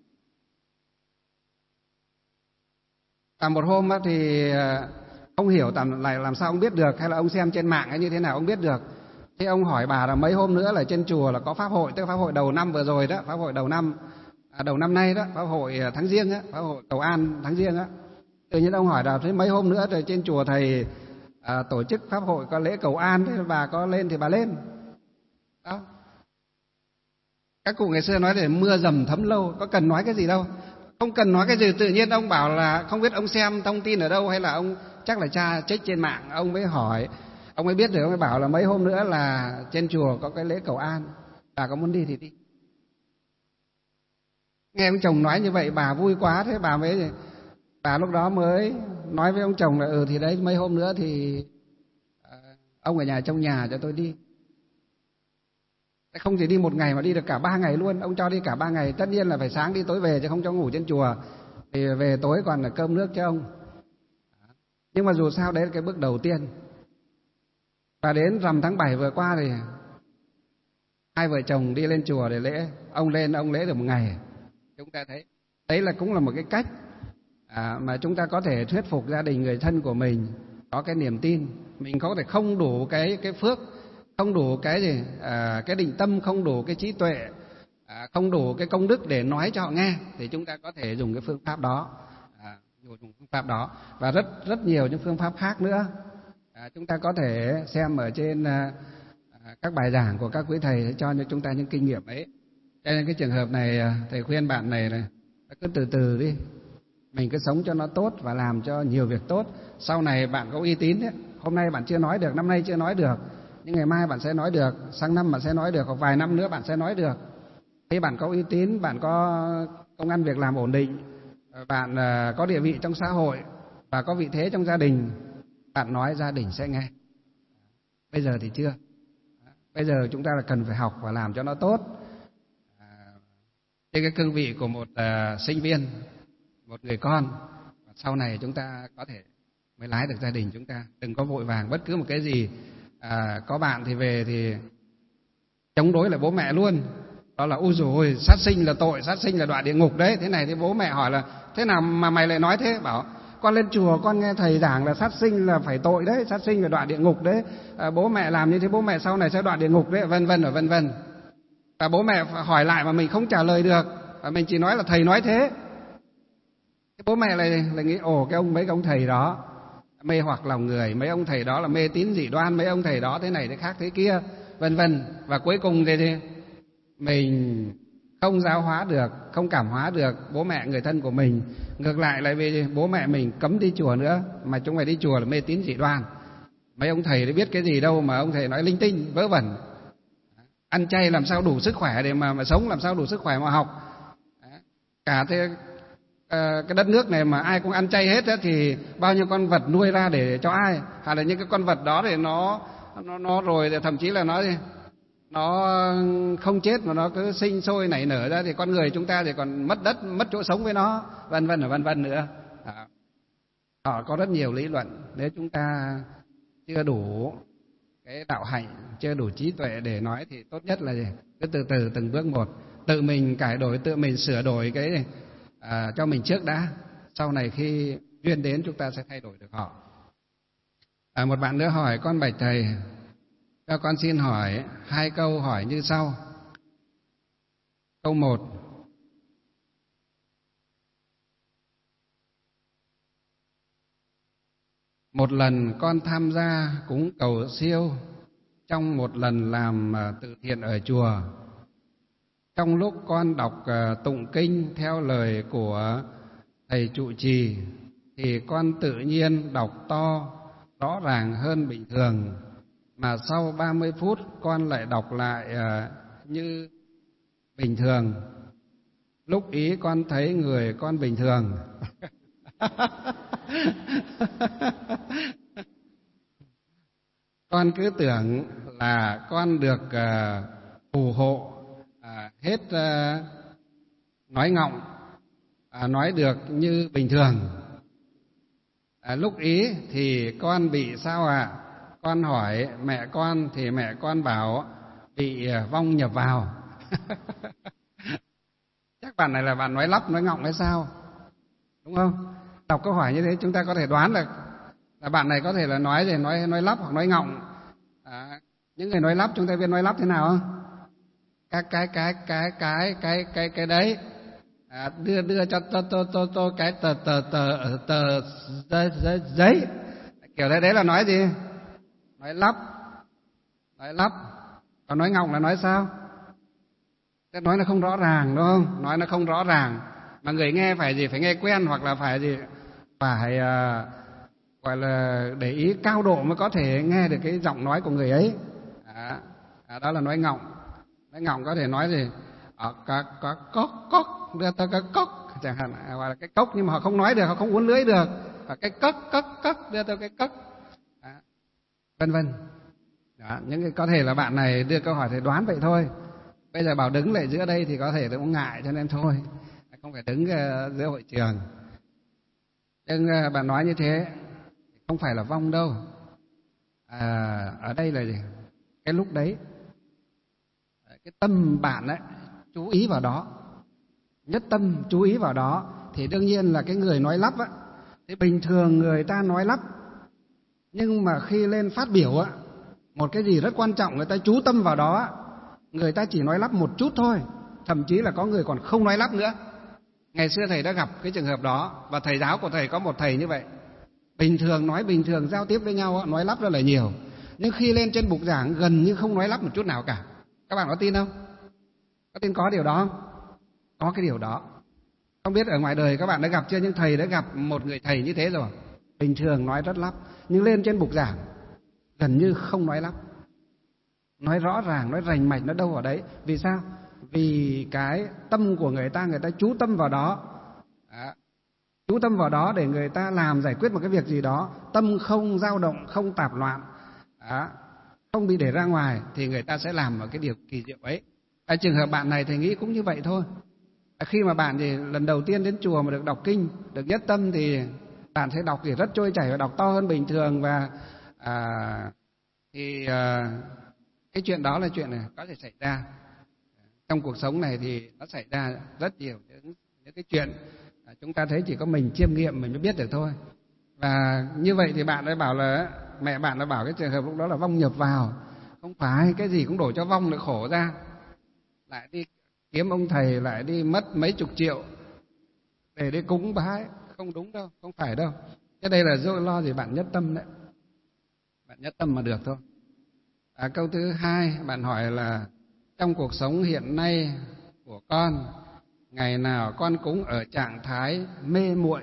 Và một hôm á, thì không hiểu tạm lại làm sao ông biết được, hay là ông xem trên mạng hay như thế nào ông biết được. Thế ông hỏi bà là mấy hôm nữa là trên chùa là có pháp hội, tức là pháp hội đầu năm vừa rồi đó, pháp hội đầu năm à, đầu năm nay đó, pháp hội tháng Giêng á, pháp hội cầu an tháng Giêng á. Tự nhiên ông hỏi là thế mấy hôm nữa rồi trên chùa thầy à, tổ chức pháp hội có lễ cầu an, thế bà có lên thì bà lên. Đó. Các cụ ngày xưa nói để mưa dầm thấm lâu, có cần nói cái gì đâu. Không cần nói cái gì, tự nhiên ông bảo là không biết ông xem thông tin ở đâu, hay là ông chắc là tra check trên mạng, ông mới hỏi, ông mới biết được, ông mới bảo là mấy hôm nữa là trên chùa có cái lễ cầu an, bà có muốn đi thì đi. Nghe ông chồng nói như vậy bà vui quá, thế bà mới bà lúc đó mới nói với ông chồng là ừ thì đấy mấy hôm nữa thì ông ở nhà trong nhà cho tôi đi. Không chỉ đi một ngày mà đi được cả ba ngày luôn, ông cho đi cả ba ngày, tất nhiên là phải sáng đi tối về chứ không cho ngủ trên chùa, thì về tối còn là cơm nước cho ông. Nhưng mà dù sao đấy là cái bước đầu tiên. Và đến rằm tháng bảy vừa qua thì hai vợ chồng đi lên chùa để lễ, ông lên ông lễ được một ngày. Chúng ta thấy đấy là cũng là một cái cách à, mà chúng ta có thể thuyết phục gia đình người thân của mình có cái niềm tin. Mình có thể không đủ cái cái phước, không đủ cái gì à, cái định tâm, không đủ cái trí tuệ, à, không đủ cái công đức để nói cho họ nghe, thì chúng ta có thể dùng cái phương pháp đó, à, dùng phương pháp đó và rất rất nhiều những phương pháp khác nữa. À, chúng ta có thể xem ở trên à, các bài giảng của các quý thầy để cho chúng ta những kinh nghiệm ấy. Cho nên cái trường hợp này thầy khuyên bạn này là cứ từ từ đi, mình cứ sống cho nó tốt và làm cho nhiều việc tốt. Sau này bạn có uy tín ấy, hôm nay bạn chưa nói được, năm nay chưa nói được, nhưng ngày mai bạn sẽ nói được, sang năm bạn sẽ nói được, hoặc vài năm nữa bạn sẽ nói được. Khi bạn có uy tín, bạn có công ăn việc làm ổn định, bạn có địa vị trong xã hội và có vị thế trong gia đình, bạn nói gia đình sẽ nghe. Bây giờ thì chưa. Bây giờ chúng ta là cần phải học và làm cho nó tốt. Trên cái cương vị của một uh, sinh viên, một người con, sau này chúng ta có thể mới lái được gia đình chúng ta. Đừng có vội vàng bất cứ một cái gì. À, có bạn thì về thì chống đối lại bố mẹ luôn. Đó là ôi dồi ôi, sát sinh là tội, sát sinh là đọa địa ngục đấy. Thế này thì bố mẹ hỏi là thế nào mà mày lại nói thế? Bảo con lên chùa con nghe thầy giảng là sát sinh là phải tội đấy, sát sinh là đọa địa ngục đấy. À, bố mẹ làm như thế bố mẹ sau này sẽ đọa địa ngục đấy, vân vân và vân vân. Và bố mẹ hỏi lại mà mình không trả lời được, và mình chỉ nói là thầy nói thế. Thế bố mẹ lại lại nghĩ ồ cái ông mấy cái ông thầy đó mê hoặc lòng người, mấy ông thầy đó là mê tín dị đoan, mấy ông thầy đó thế này thế khác thế kia, vân vân. Và cuối cùng thì, thì mình không giáo hóa được, không cảm hóa được bố mẹ người thân của mình. Ngược lại lại vì bố mẹ mình cấm đi chùa nữa, mà chúng mày đi chùa là mê tín dị đoan. Mấy ông thầy đã biết cái gì đâu mà ông thầy nói linh tinh vớ vẩn. Ăn chay làm sao đủ sức khỏe để mà mà sống, làm sao đủ sức khỏe mà học. Cả thế cái đất nước này mà ai cũng ăn chay hết á, thì bao nhiêu con vật nuôi ra để cho ai? Hay là những cái con vật đó thì nó nó nó rồi thậm chí là nó nó không chết mà nó cứ sinh sôi nảy nở ra, thì con người chúng ta thì còn mất đất, mất chỗ sống với nó, vân vân và vân vân nữa. À, họ có rất nhiều lý luận. Nếu chúng ta chưa đủ cái đạo hạnh, chưa đủ trí tuệ để nói thì tốt nhất là gì? Cứ từ từ từng bước một, tự mình cải đổi, tự mình sửa đổi cái à, cho mình trước đã. Sau này khi duyên đến chúng ta sẽ thay đổi được họ. À, một bạn nữa hỏi con bạch thầy, cho con xin hỏi hai câu hỏi như sau. Câu một: một lần con tham gia cúng cầu siêu trong một lần làm từ thiện ở chùa. Trong lúc con đọc tụng kinh theo lời của thầy trụ trì thì con tự nhiên đọc to, rõ ràng hơn bình thường. Mà sau ba mươi phút con lại đọc lại uh, như bình thường. Lúc ý con thấy người con bình thường. Con cứ tưởng là con được uh, phù hộ uh, hết uh, nói ngọng, uh, nói được như bình thường. À, lúc ý thì con bị sao ạ? À? Con hỏi mẹ con thì mẹ con bảo bị vong nhập vào. Chắc bạn này là bạn nói lắp nói ngọng hay sao? Đúng không? Đọc câu hỏi như thế chúng ta có thể đoán là là bạn này có thể là nói gì nói nói lắp hoặc nói ngọng. À, những người nói lắp chúng ta biết nói lắp thế nào không? Cái cái cái cái cái cái cái cái đấy. À, đưa đưa cho tôi tôi tôi tôi cái tờ tờ tờ tờ giấy, giấy, giấy. Kiểu đấy đấy là nói gì? Nói lắp, nói lắp. Còn nói ngọng là nói sao? Thế nói nó không rõ ràng đúng không? Nói nó không rõ ràng mà người nghe phải gì? Phải nghe quen hoặc là phải gì? Phải uh, gọi là để ý cao độ mới có thể nghe được cái giọng nói của người ấy. À, à, đó là nói ngọng. Nói ngọng có thể nói gì? Ở có có cốc cốc đưa tới cái cốc chẳng hạn, gọi là cái cốc nhưng mà họ không nói được, họ không uốn lưỡi được. Và cái cốc cốc cốc đưa tới cái cốc. Đó. Vân vân. Đó, những cái có thể là bạn này đưa câu hỏi thì đoán vậy thôi. Bây giờ bảo đứng lại giữa đây thì có thể cũng ngại cho nên thôi, không phải đứng giữa hội trường. Nhưng bạn nói như thế không phải là vong đâu. À, ở đây là gì? Cái lúc đấy cái tâm bạn ấy chú ý vào đó, nhất tâm chú ý vào đó thì đương nhiên là cái người nói lắp á, thì bình thường người ta nói lắp nhưng mà khi lên phát biểu á, một cái gì rất quan trọng người ta chú tâm vào đó, người ta chỉ nói lắp một chút thôi, thậm chí là có người còn không nói lắp nữa. Ngày xưa thầy đã gặp cái trường hợp đó và thầy giáo của thầy có một thầy như vậy. Bình thường nói bình thường giao tiếp với nhau nói lắp rất là nhiều, nhưng khi lên trên bục giảng gần như không nói lắp một chút nào cả. Các bạn có tin không? Có tin có điều đó không? Có cái điều đó. Không biết ở ngoài đời các bạn đã gặp chưa, nhưng thầy đã gặp một người thầy như thế rồi. Bình thường nói rất lắp, nhưng lên trên bục giảng gần như không nói lắp. Nói rõ ràng, nói rành mạch, nó đâu ở đấy. Vì sao? Vì cái tâm của người ta, người ta chú tâm vào đó. Đó. Chú tâm vào đó để người ta làm giải quyết một cái việc gì đó. Tâm không dao động, không tạp loạn. Đó. Không bị để ra ngoài thì người ta sẽ làm một cái điều kỳ diệu ấy. Ở trường hợp bạn này thì nghĩ cũng như vậy thôi. Khi mà bạn thì lần đầu tiên đến chùa mà được đọc kinh, được nhất tâm thì bạn sẽ đọc thì rất trôi chảy và đọc to hơn bình thường. Và à, thì à, cái chuyện đó là chuyện này có thể xảy ra. Trong cuộc sống này thì nó xảy ra rất nhiều những, những cái chuyện à, chúng ta thấy chỉ có mình chiêm nghiệm mình mới biết được thôi. Và như vậy thì bạn đã bảo là mẹ bạn đã bảo cái trường hợp lúc đó là vong nhập vào. Không phải cái gì cũng đổ cho vong được khổ ra. Lại đi kiếm ông thầy, lại đi mất mấy chục triệu để đi cúng bái. Không đúng đâu, không phải đâu. Cái đây là do lo gì bạn nhất tâm đấy. Bạn nhất tâm mà được thôi. À, câu thứ hai bạn hỏi là trong cuộc sống hiện nay của con, ngày nào con cũng ở trạng thái mê muội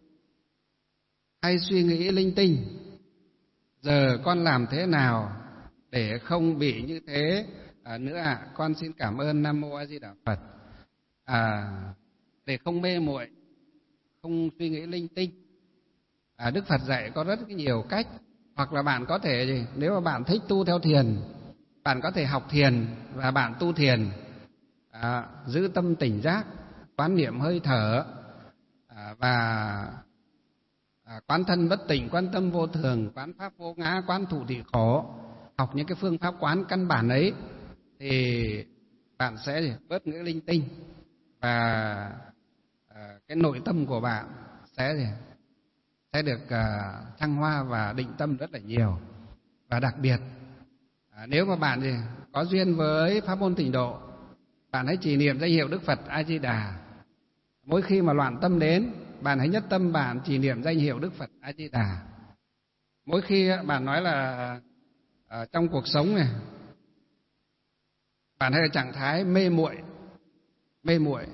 hay suy nghĩ linh tinh. Giờ con làm thế nào để không bị như thế à, nữa ạ? À? Con xin cảm ơn Nam Mô A Di Đà Phật. À, để không mê muội, không suy nghĩ linh tinh. À, Đức Phật dạy có rất nhiều cách. Hoặc là bạn có thể gì? Nếu mà bạn thích tu theo thiền, bạn có thể học thiền và bạn tu thiền. À, giữ tâm tỉnh giác, quán niệm hơi thở à, và à, quán thân bất tỉnh, quán tâm vô thường, quán pháp vô ngã, quán thụ thị khổ. Học những cái phương pháp quán căn bản ấy thì bạn sẽ gì? Bớt những linh tinh và à, cái nội tâm của bạn sẽ gì? sẽ được uh, thăng hoa và định tâm rất là nhiều. Và đặc biệt à, nếu mà bạn gì có duyên với pháp môn tịnh độ, bạn hãy trì niệm danh hiệu Đức Phật A Di Đà. Mỗi khi mà loạn tâm đến, bạn hãy nhất tâm bạn trì niệm danh hiệu Đức Phật A Di Đà. Mỗi khi bạn nói là à, trong cuộc sống này bạn hay là trạng thái mê muội, mê muội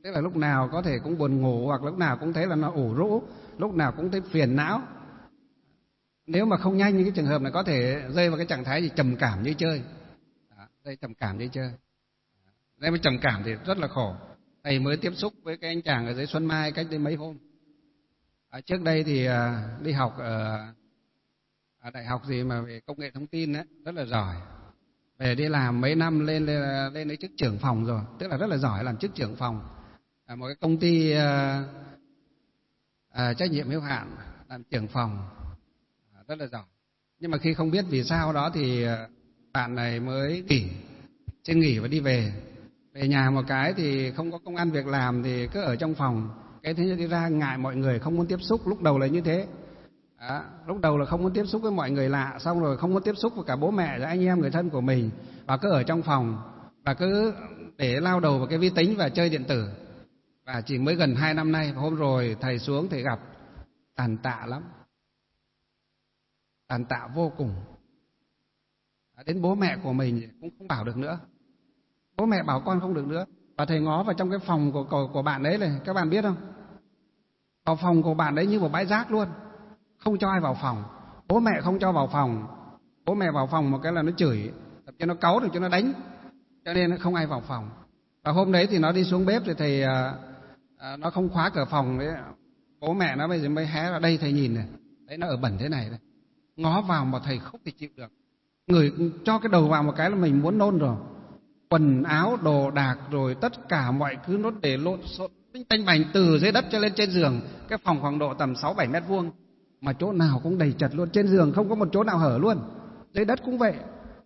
tức là lúc nào có thể cũng buồn ngủ, hoặc lúc nào cũng thấy là nó ủ rũ, lúc nào cũng thấy phiền não. Nếu mà không nhanh, những cái trường hợp này có thể rơi vào cái trạng thái gì trầm cảm như chơi. Đó, rơi trầm cảm như chơi. Nếu mà trầm cảm thì rất là khổ. Thầy mới tiếp xúc với cái anh chàng ở dưới Xuân Mai cách đây mấy hôm. À, trước đây thì à, đi học ở, ở đại học gì mà về công nghệ thông tin ấy, rất là giỏi. Về đi làm mấy năm lên lên, lên lấy chức trưởng phòng rồi, tức là rất là giỏi, làm chức trưởng phòng à, một cái công ty à, à, trách nhiệm hữu hạn, làm trưởng phòng, à, rất là giỏi. Nhưng mà khi không biết vì sao đó thì bạn này mới nghỉ, xin nghỉ và đi về. Về nhà một cái thì không có công ăn việc làm thì cứ ở trong phòng. Cái thứ nhất đi ra ngại mọi người, không muốn tiếp xúc, lúc đầu là như thế. Đó, lúc đầu là không muốn tiếp xúc với mọi người lạ, xong rồi không muốn tiếp xúc với cả bố mẹ và anh em người thân của mình, và cứ ở trong phòng và cứ để lao đầu vào cái vi tính và chơi điện tử. Và chỉ mới gần hai năm nay, hôm rồi thầy xuống thầy gặp, tàn tạ lắm, tàn tạ vô cùng. Đến bố mẹ của mình cũng không bảo được nữa, bố mẹ bảo con không được nữa. Và thầy ngó vào trong cái phòng của, của, của bạn đấy này, các bạn biết không? Vào phòng của bạn đấy như một bãi rác luôn, không cho ai vào phòng. Bố mẹ không cho vào phòng, bố mẹ vào phòng một cái là nó chửi, tập cho nó cáu rồi cho nó đánh, cho nên nó không ai vào phòng. Và hôm đấy thì nó đi xuống bếp thì thầy à, à, nó không khóa cửa phòng đấy, bố mẹ nó bây giờ mới hé ra đây thầy nhìn này, đấy nó ở bẩn thế này đây. Ngó vào mà thầy không thể chịu được, người cho cái đầu vào một cái là mình muốn nôn rồi. Quần áo đồ đạc rồi tất cả mọi thứ nó để lộn xộn tanh bành từ dưới đất cho lên trên giường. Cái phòng khoảng độ tầm sáu bảy mét vuông mà chỗ nào cũng đầy chật luôn, trên giường không có một chỗ nào hở luôn, dưới đất cũng vậy.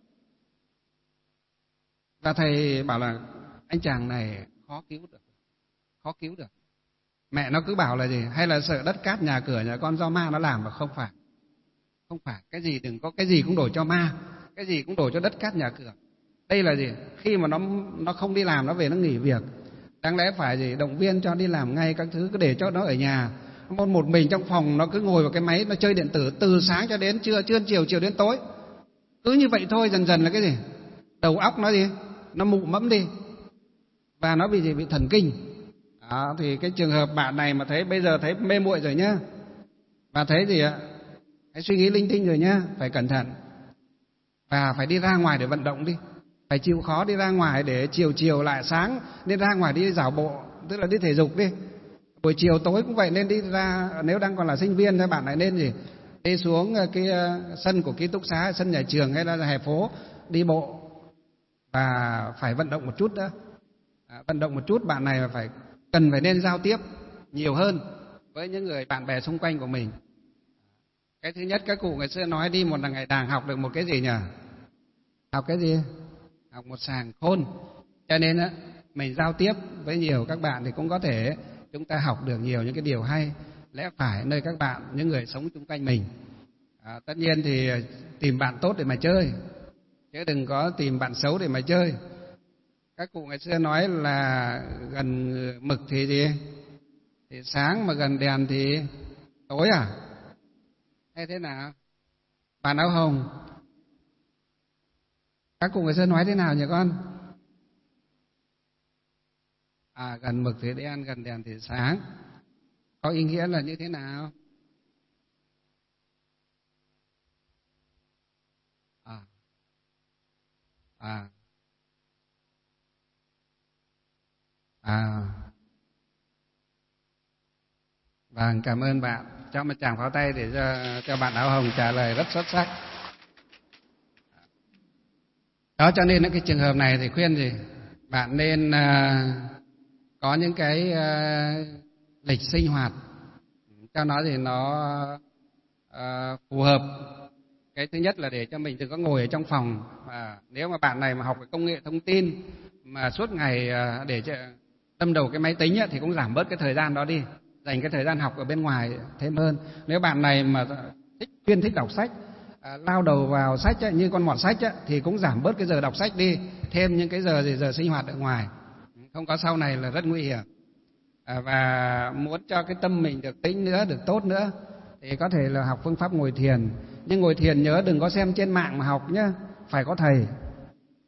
Và thầy bảo là anh chàng này khó cứu được, khó cứu được. Mẹ nó cứ bảo là gì, hay là sợ đất cát nhà cửa nhà con do ma nó làm, mà không phải, không phải. Cái gì đừng có cái gì cũng đổ cho ma, cái gì cũng đổ cho đất cát nhà cửa. Đây là gì? Khi mà nó nó không đi làm, nó về nó nghỉ việc, đáng lẽ phải gì động viên cho đi làm ngay các thứ, cứ để cho nó ở nhà một một mình trong phòng, nó cứ ngồi vào cái máy nó chơi điện tử từ sáng cho đến trưa, trưa chiều chiều đến tối, cứ như vậy thôi. Dần dần là cái gì, đầu óc nó gì, nó mụ mẫm đi, và nó bị gì, bị thần kinh. Đó, thì cái trường hợp bạn này mà thấy bây giờ thấy mê muội rồi nhá, và thấy gì ạ, hãy suy nghĩ linh tinh rồi nhá, phải cẩn thận và phải đi ra ngoài để vận động đi, phải chịu khó đi ra ngoài để chiều chiều lại sáng nên ra ngoài đi dạo bộ, tức là đi thể dục đi. Buổi chiều tối cũng vậy, nên đi ra, nếu đang còn là sinh viên thì bạn lại nên gì, đi xuống cái sân của ký túc xá, sân nhà trường hay là hè phố đi bộ, và phải vận động một chút đó. À, vận động một chút. Bạn này phải cần phải nên giao tiếp nhiều hơn với những người bạn bè xung quanh của mình. Cái thứ nhất, các cụ ngày xưa nói đi một ngày đàng học được một cái gì nhỉ? Học cái gì? Học một sàng khôn. Cho nên á, mình giao tiếp với nhiều các bạn thì cũng có thể chúng ta học được nhiều những cái điều hay, lẽ phải nơi các bạn, những người sống xung quanh mình. À, tất nhiên thì tìm bạn tốt để mà chơi, chứ đừng có tìm bạn xấu để mà chơi. Các cụ ngày xưa nói là gần mực thì gì? Thì sáng, mà gần đèn thì tối à? Hay thế nào? Bạn áo hồng, các cụ ngày xưa nói thế nào nhỉ con? À, gần mực thì đen, gần đèn thì sáng. Có ý nghĩa là như thế nào? À, à, à. Vâng, cảm ơn bạn. Cho một tràng pháo tay để cho, cho bạn áo hồng trả lời rất xuất sắc. Đó, cho nên cái trường hợp này thì khuyên gì? Bạn nên uh, có những cái uh, lịch sinh hoạt cho nó thì nó uh, phù hợp. Cái thứ nhất là để cho mình đừng có ngồi ở trong phòng. À, nếu mà bạn này mà học cái công nghệ thông tin mà suốt ngày uh, để cho đâm đầu cái máy tính ấy, thì cũng giảm bớt cái thời gian đó đi, dành cái thời gian học ở bên ngoài thêm hơn. Nếu bạn này mà thích chuyên thích đọc sách, à, lao đầu vào sách ấy, như con mọt sách ấy, thì cũng giảm bớt cái giờ đọc sách đi, thêm những cái giờ gì giờ sinh hoạt ở ngoài, không có sau này là rất nguy hiểm. À, và muốn cho cái tâm mình được tĩnh nữa, được tốt nữa, thì có thể là học phương pháp ngồi thiền. Nhưng ngồi thiền nhớ đừng có xem trên mạng mà học nhé, phải có thầy,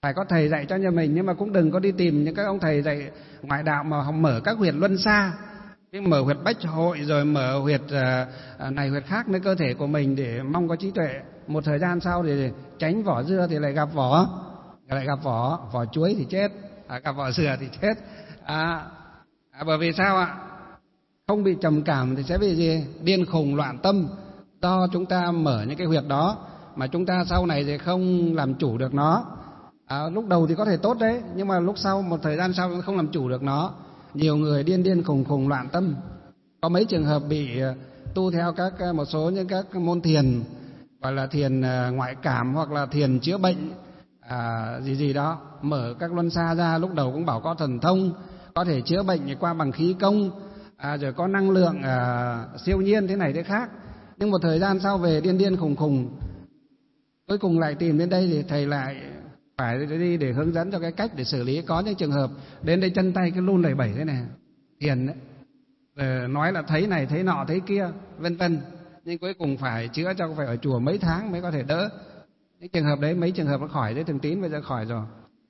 phải có thầy dạy cho nhà mình, nhưng mà cũng đừng có đi tìm những các ông thầy dạy ngoại đạo mà họ mở các huyệt luân xa, mở huyệt bách hội rồi mở huyệt này huyệt khác nơi cơ thể của mình để mong có trí tuệ. Một thời gian sau thì tránh vỏ dưa thì lại gặp vỏ, lại gặp vỏ vỏ chuối thì chết, à, gặp vỏ dừa thì chết. À, à, bởi vì sao ạ? Không bị trầm cảm thì sẽ bị gì? Điên khùng loạn tâm, do chúng ta mở những cái huyệt đó mà chúng ta sau này thì không làm chủ được nó. À, lúc đầu thì có thể tốt đấy, nhưng mà lúc sau một thời gian sau không làm chủ được nó. Nhiều người điên điên khùng khùng loạn tâm. Có mấy trường hợp bị tu theo các một số những các môn thiền, gọi là thiền ngoại cảm hoặc là thiền chữa bệnh à, gì gì đó, mở các luân xa ra, lúc đầu cũng bảo có thần thông, có thể chữa bệnh qua bằng khí công, à, rồi có năng lượng à, siêu nhiên thế này thế khác. Nhưng một thời gian sau về điên điên khùng khùng, cuối cùng lại tìm đến đây thì thầy lại phải đi để hướng dẫn cho cái cách để xử lý. Có những trường hợp đến đây chân tay cái run lẩy bẩy thế này, thiền đấy, rồi nói là thấy này thấy nọ thấy kia vân vân, nhưng cuối cùng phải chữa cho phải ở chùa mấy tháng mới có thể đỡ. Những trường hợp đấy, mấy trường hợp nó khỏi đấy, Thường Tín bây giờ khỏi rồi.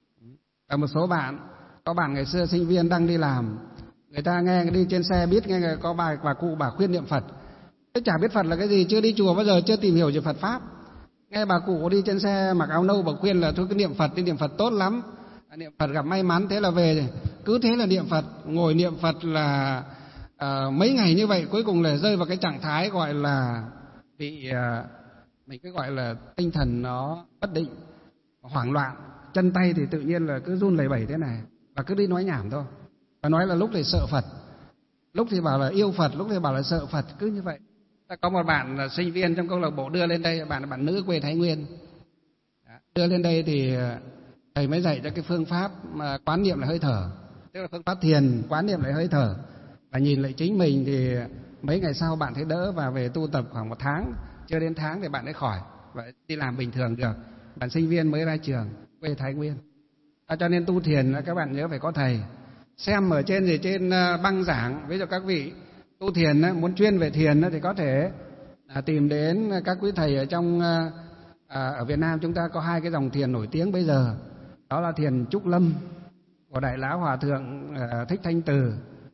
Và một số bạn, có bạn ngày xưa sinh viên đang đi làm, người ta nghe đi trên xe biết nghe có bà bà cụ bà khuyên niệm Phật, chứ chả biết Phật là cái gì, chưa đi chùa bao giờ, chưa tìm hiểu về Phật pháp. Nghe bà cụ đi trên xe mặc áo nâu, bà khuyên là thôi cứ niệm Phật đi, niệm Phật tốt lắm, niệm Phật gặp may mắn. Thế là về cứ thế là niệm Phật, ngồi niệm Phật là à, mấy ngày như vậy, cuối cùng là rơi vào cái trạng thái gọi là bị à, mình cứ gọi là tinh thần nó bất định, hoảng loạn, chân tay thì tự nhiên là cứ run lẩy bẩy thế này, và cứ đi nói nhảm thôi. Và nói là lúc thì sợ Phật, lúc thì bảo là yêu Phật, lúc thì bảo là sợ Phật, cứ như vậy. Có một bạn là sinh viên trong câu lạc bộ đưa lên đây, bạn là bạn nữ quê Thái Nguyên. Đưa lên đây thì thầy mới dạy cho cái phương pháp mà quán niệm lại hơi thở, tức là phương pháp thiền quán niệm lại hơi thở. Và nhìn lại chính mình thì mấy ngày sau bạn thấy đỡ, và về tu tập khoảng một tháng, chưa đến tháng thì bạn ấy khỏi và đi làm bình thường được. Bạn sinh viên mới ra trường, quê Thái Nguyên. À, cho nên tu thiền là các bạn nhớ phải có thầy. Xem ở trên gì trên băng giảng, ví dụ các vị tu thiền muốn chuyên về thiền thì có thể tìm đến các quý thầy ở trong ở Việt Nam. Chúng ta có hai cái dòng thiền nổi tiếng bây giờ, đó là thiền Trúc Lâm của Đại Lão Hòa Thượng Thích Thanh Từ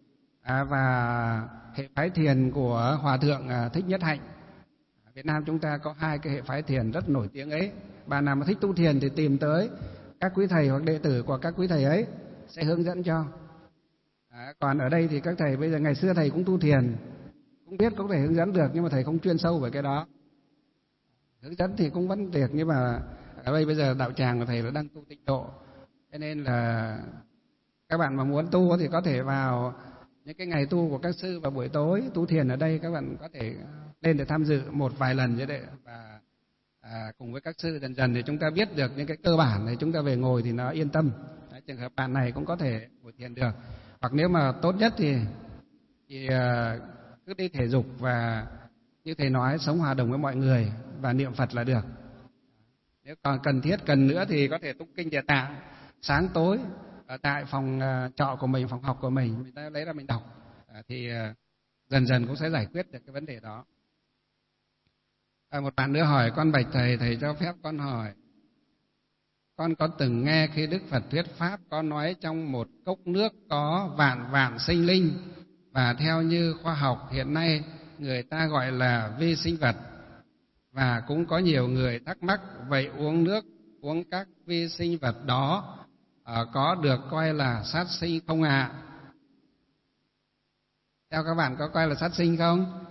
và hệ phái thiền của Hòa Thượng Thích Nhất Hạnh. Ở Việt Nam chúng ta có hai cái hệ phái thiền rất nổi tiếng ấy. Bạn nào mà thích tu thiền thì tìm tới các quý thầy hoặc đệ tử của các quý thầy ấy sẽ hướng dẫn cho. À, còn ở đây thì các thầy bây giờ, ngày xưa thầy cũng tu thiền, cũng biết có thể hướng dẫn được, nhưng mà thầy không chuyên sâu về cái đó. Hướng dẫn thì cũng vẫn được, nhưng mà ở đây bây giờ đạo tràng của thầy là đang tu tịnh độ, cho nên là các bạn mà muốn tu thì có thể vào những cái ngày tu của các sư vào buổi tối tu thiền ở đây, các bạn có thể lên để tham dự một vài lần như vậy, và à, cùng với các sư dần dần thì chúng ta biết được những cái cơ bản này, chúng ta về ngồi thì nó yên tâm. Đấy, trường hợp bạn này cũng có thể ngồi thiền được, hoặc nếu mà tốt nhất thì, thì uh, cứ đi thể dục và như thầy nói sống hòa đồng với mọi người và niệm Phật là được. Nếu còn cần thiết cần nữa thì có thể tụng kinh Địa Tạng sáng tối ở tại phòng uh, trọ của mình, phòng học của mình, mình ta lấy ra mình đọc, uh, thì uh, dần dần cũng sẽ giải quyết được cái vấn đề đó. À, một bạn nữa hỏi con bạch thầy, thầy cho phép con hỏi. Con có từng nghe khi Đức Phật thuyết pháp có nói trong một cốc nước có vạn vạn sinh linh, và theo như khoa học hiện nay người ta gọi là vi sinh vật, và cũng có nhiều người thắc mắc vậy uống nước, uống các vi sinh vật đó à, có được coi là sát sinh không ạ? À? Theo các bạn có coi là sát sinh không?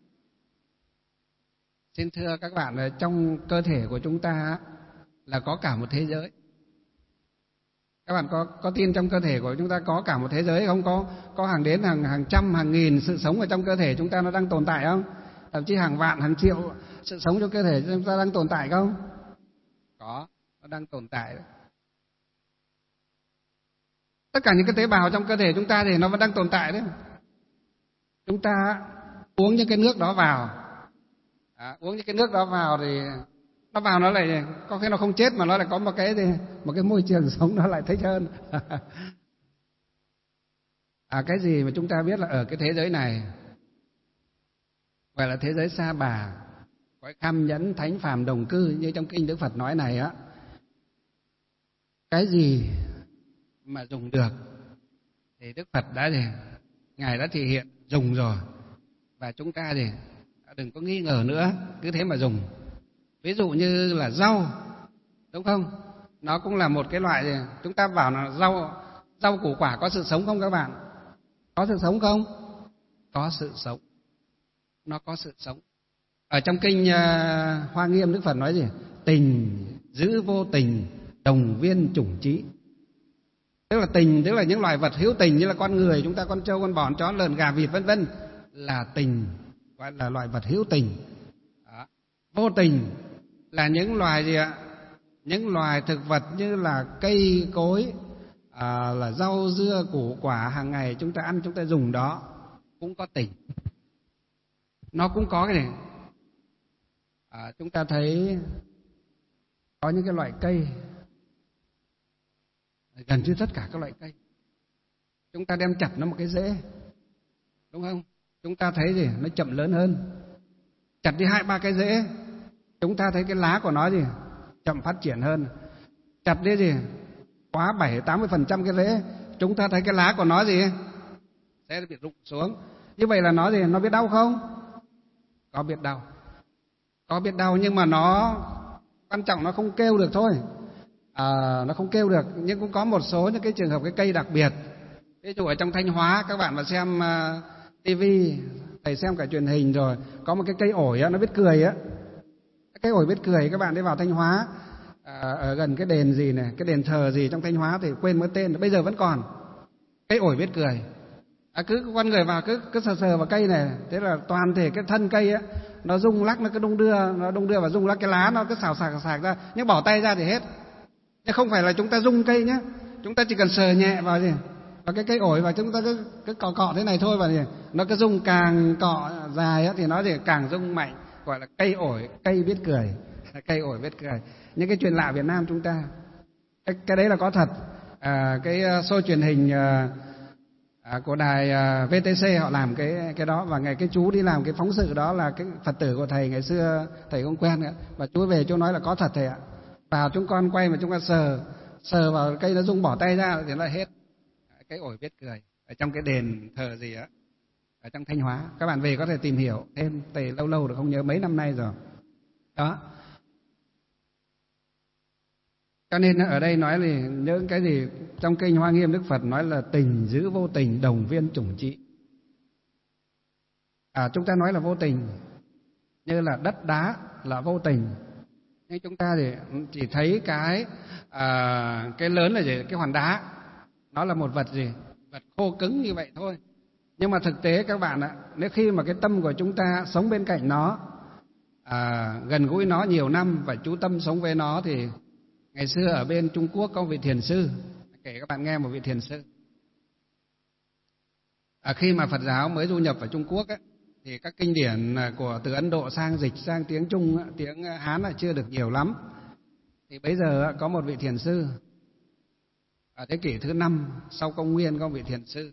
Xin thưa các bạn, ở trong cơ thể của chúng ta là có cả một thế giới. Các bạn có có tin trong cơ thể của chúng ta có cả một thế giới không? Có có hàng đến hàng hàng trăm hàng nghìn sự sống ở trong cơ thể chúng ta nó đang tồn tại không? Thậm chí hàng vạn hàng triệu sự sống trong cơ thể chúng ta đang tồn tại không? Có, nó đang tồn tại. Tất cả những cái tế bào trong cơ thể chúng ta thì nó vẫn đang tồn tại đấy. Chúng ta uống những cái nước đó vào, à, uống những cái nước đó vào thì nó vào nó lại có khi nó không chết mà nó lại có một cái gì, một cái môi trường sống nó lại thích hơn. À, cái gì mà chúng ta biết là ở cái thế giới này gọi là thế giới Sa Bà, cõi Kham Nhẫn Thánh Phàm Đồng Cư như trong kinh Đức Phật nói này á. cái gì mà dùng được thì Đức Phật đã gì Ngài đã thể hiện dùng rồi, và chúng ta thì đừng có nghi ngờ nữa, cứ thế mà dùng. Ví dụ như là rau, đúng không? Nó cũng là một cái loại gì? Chúng ta bảo là rau rau củ quả có sự sống không các bạn? Có sự sống không? Có sự sống. Nó có sự sống. Ở trong kinh uh, Hoa Nghiêm, Đức Phật nói gì? Tình giữ vô tình, đồng viên chủng trí. Tức là tình, tức là những loài vật hữu tình như là con người, chúng ta, con trâu, con bò, con chó, lợn, gà, vịt vân vân là tình, gọi là loài vật hữu tình. Đó. Vô tình là những loài gì ạ? Những loài thực vật như là cây cối, à, là rau dưa củ quả hàng ngày chúng ta ăn, chúng ta dùng đó cũng có tình. Nó cũng có cái này. À, chúng ta thấy có những cái loại cây, gần như tất cả các loại cây, chúng ta đem chặt nó một cái rễ, đúng không? Chúng ta thấy gì? Nó chậm lớn hơn. Chặt đi hai ba cái rễ, chúng ta thấy cái lá của nó gì? Chậm phát triển hơn. Chặt đi gì? Quá bảy tám mươi phần trăm cái rễ, chúng ta thấy cái lá của nó gì? Sẽ bị rụng xuống. Như vậy là nó gì? Nó biết đau không? Có biết đau. Có biết đau, nhưng mà nó quan trọng nó không kêu được thôi. À, nó không kêu được, nhưng cũng có một số những cái trường hợp cái cây đặc biệt. Ví dụ ở trong Thanh Hóa, các bạn mà xem uh, tivi, thầy xem cả truyền hình rồi, có một cái cây ổi á, nó biết cười á. Cái ổi biết cười, các bạn đi vào Thanh Hóa, à, ở gần cái đền gì này, cái đền thờ gì trong Thanh Hóa thì quên mất tên, bây giờ vẫn còn. Cây ổi biết cười. À, cứ con người vào cứ cứ sờ sờ vào cây này, thế là toàn thể cái thân cây á nó rung lắc, nó cứ đung đưa, nó đung đưa và rung lắc, cái lá nó cứ xào xạc xào xạc ra, nhưng bỏ tay ra thì hết. Nhưng không phải là chúng ta rung cây nhé, chúng ta chỉ cần sờ nhẹ vào gì, vào cái cây ổi và chúng ta cứ cứ cọ cọ thế này thôi, và gì nó cứ rung, càng cọ dài á thì nó thì càng rung mạnh, gọi là cây ổi, cây biết cười, cây ổi biết cười. Những cái chuyện lạ Việt Nam chúng ta, cái, cái đấy là có thật. À, cái show truyền hình à, à, của đài à, vê tê xê họ làm cái cái đó, và ngày cái chú đi làm cái phóng sự đó là cái Phật tử của thầy ngày xưa, thầy không quen nữa, và chú về chú nói là có thật thầy ạ. Vào chúng con quay mà chúng con sờ sờ vào cây nó rung, bỏ tay ra thì nó hết. Cái ổi biết cười ở trong cái đền thờ gì á ở trong Thanh Hóa, các bạn về có thể tìm hiểu thêm, thầy lâu lâu rồi không nhớ, mấy năm nay rồi đó. Cho nên ở đây nói là những cái gì trong kinh Hoa Nghiêm, Đức Phật nói là tình giữ vô tình, đồng viên chủng trị. À, chúng ta nói là vô tình, như là đất đá là vô tình, nhưng chúng ta thì chỉ thấy cái à, cái lớn là gì? Cái hòn đá, nó là một vật gì? Vật khô cứng như vậy thôi. Nhưng mà thực tế các bạn ạ, nếu khi mà cái tâm của chúng ta sống bên cạnh nó, à, gần gũi nó nhiều năm và chú tâm sống với nó, thì ngày xưa ở bên Trung Quốc có một vị thiền sư, kể các bạn nghe một vị thiền sư. À, khi mà Phật giáo mới du nhập vào Trung Quốc ấy, thì các kinh điển của từ Ấn Độ sang dịch sang tiếng Trung, tiếng Hán là chưa được nhiều lắm. Thì bây giờ có một vị thiền sư ở thế kỷ thứ năm sau công nguyên, có một vị thiền sư.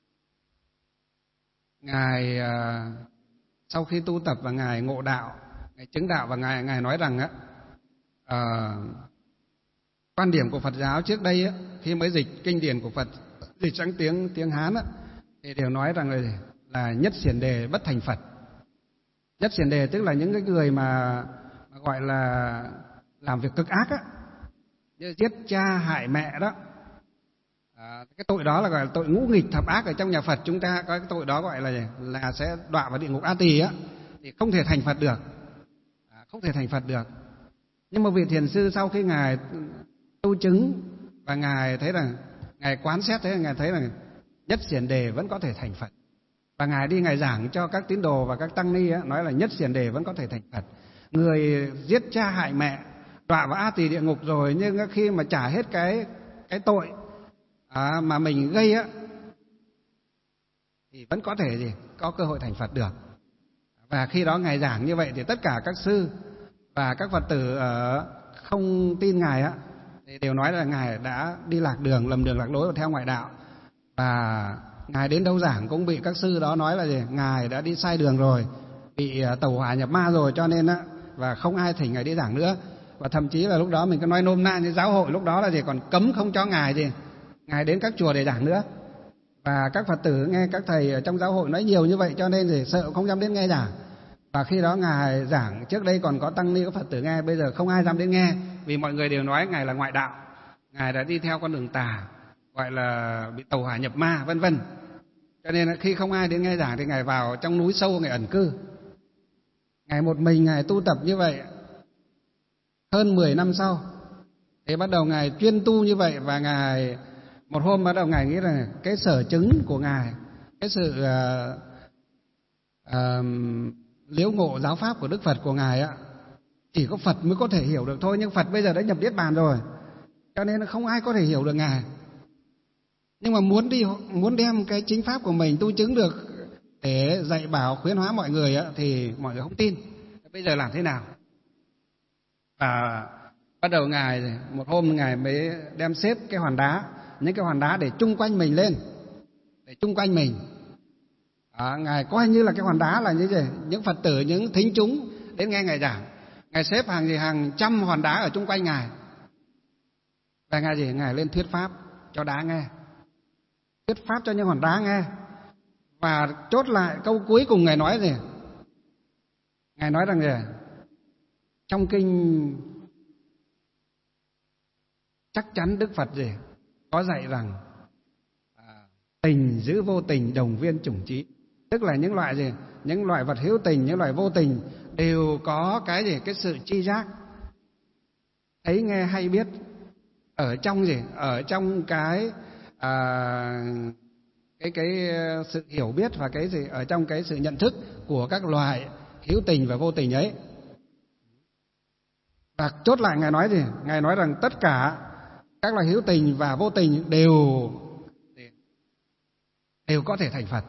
Ngài sau khi tu tập và ngài ngộ đạo, ngài chứng đạo, và ngài ngài nói rằng á, à, quan điểm của Phật giáo trước đây á, khi mới dịch kinh điển của Phật dịch sang tiếng tiếng Hán á, thì đều nói rằng là, là nhất xiển đề bất thành Phật. Nhất xiển đề tức là những cái người mà, mà gọi là làm việc cực ác á, như giết cha hại mẹ đó. À, cái tội đó là gọi là tội ngũ nghịch thập ác. Ở trong nhà Phật chúng ta có cái tội đó gọi là là sẽ đọa vào địa ngục A Tỳ á, thì không thể thành Phật được, à, không thể thành Phật được. Nhưng mà vị thiền sư sau khi ngài tu chứng và ngài thấy rằng, ngài quán xét thế, ngài thấy rằng nhất xiển đề vẫn có thể thành Phật, và ngài đi ngài giảng cho các tín đồ và các tăng ni á, nói là nhất xiển đề vẫn có thể thành Phật. Người giết cha hại mẹ đọa vào A Tỳ địa ngục rồi, nhưng khi mà trả hết cái cái tội à, mà mình gây á, thì vẫn có thể gì có cơ hội thành Phật được. Và khi đó ngài giảng như vậy thì tất cả các sư và các Phật tử ở không tin ngài á, thì đều nói là ngài đã đi lạc đường, lầm đường lạc lối và theo ngoại đạo. Và ngài đến đâu giảng cũng bị các sư đó nói là gì? Ngài đã đi sai đường rồi, bị tẩu hỏa nhập ma rồi, cho nên á, và không ai thỉnh ngài đi giảng nữa. Và thậm chí là lúc đó mình có nói nôm na như giáo hội lúc đó là gì, còn cấm không cho ngài gì ngài đến các chùa để giảng nữa. Và các Phật tử nghe các thầy ở trong giáo hội nói nhiều như vậy cho nên thì sợ không dám đến nghe giảng. Và khi đó ngài giảng, trước đây còn có tăng ni, có Phật tử nghe, bây giờ không ai dám đến nghe, vì mọi người đều nói ngài là ngoại đạo, ngài đã đi theo con đường tà, gọi là bị tàu hỏa nhập ma, vân vân. Cho nên là khi không ai đến nghe giảng thì ngài vào trong núi sâu, ngài ẩn cư. Ngài một mình ngài tu tập như vậy hơn mười năm sau thì bắt đầu ngài chuyên tu như vậy. Và ngài một hôm bắt đầu ngài nghĩ là cái sở chứng của ngài, cái sự uh, uh, liễu ngộ giáo pháp của Đức Phật của ngài á, chỉ có Phật mới có thể hiểu được thôi. Nhưng Phật bây giờ đã nhập niết bàn rồi, cho nên không ai có thể hiểu được ngài. Nhưng mà muốn đi muốn đem cái chính pháp của mình tu chứng được để dạy bảo khuyến hóa mọi người á, thì mọi người không tin. Bây giờ làm thế nào? Và bắt đầu ngài một hôm ngài mới đem xếp cái hòn đá, những cái hòn đá để chung quanh mình lên, để chung quanh mình. À, ngài coi như là cái hòn đá là như vậy, những Phật tử, những thính chúng đến nghe ngài giảng, ngài xếp hàng gì hàng trăm hòn đá ở chung quanh ngài. Và ngài gì ngài lên thuyết pháp cho đá nghe, thuyết pháp cho những hòn đá nghe. Và chốt lại câu cuối cùng ngài nói gì? Ngài nói rằng gì? Trong kinh chắc chắn Đức Phật gì có dạy rằng tình giữ vô tình đồng viên chủng trí. Tức là những loại gì? Những loại vật hữu tình, những loại vô tình đều có cái gì? Cái sự tri giác, thấy nghe hay biết ở trong gì? Ở trong cái à, cái cái sự hiểu biết và cái gì? Ở trong cái sự nhận thức của các loại hữu tình và vô tình ấy. Và chốt lại ngài nói gì? Ngài nói rằng tất cả các loại hữu tình và vô tình đều đều có thể thành Phật.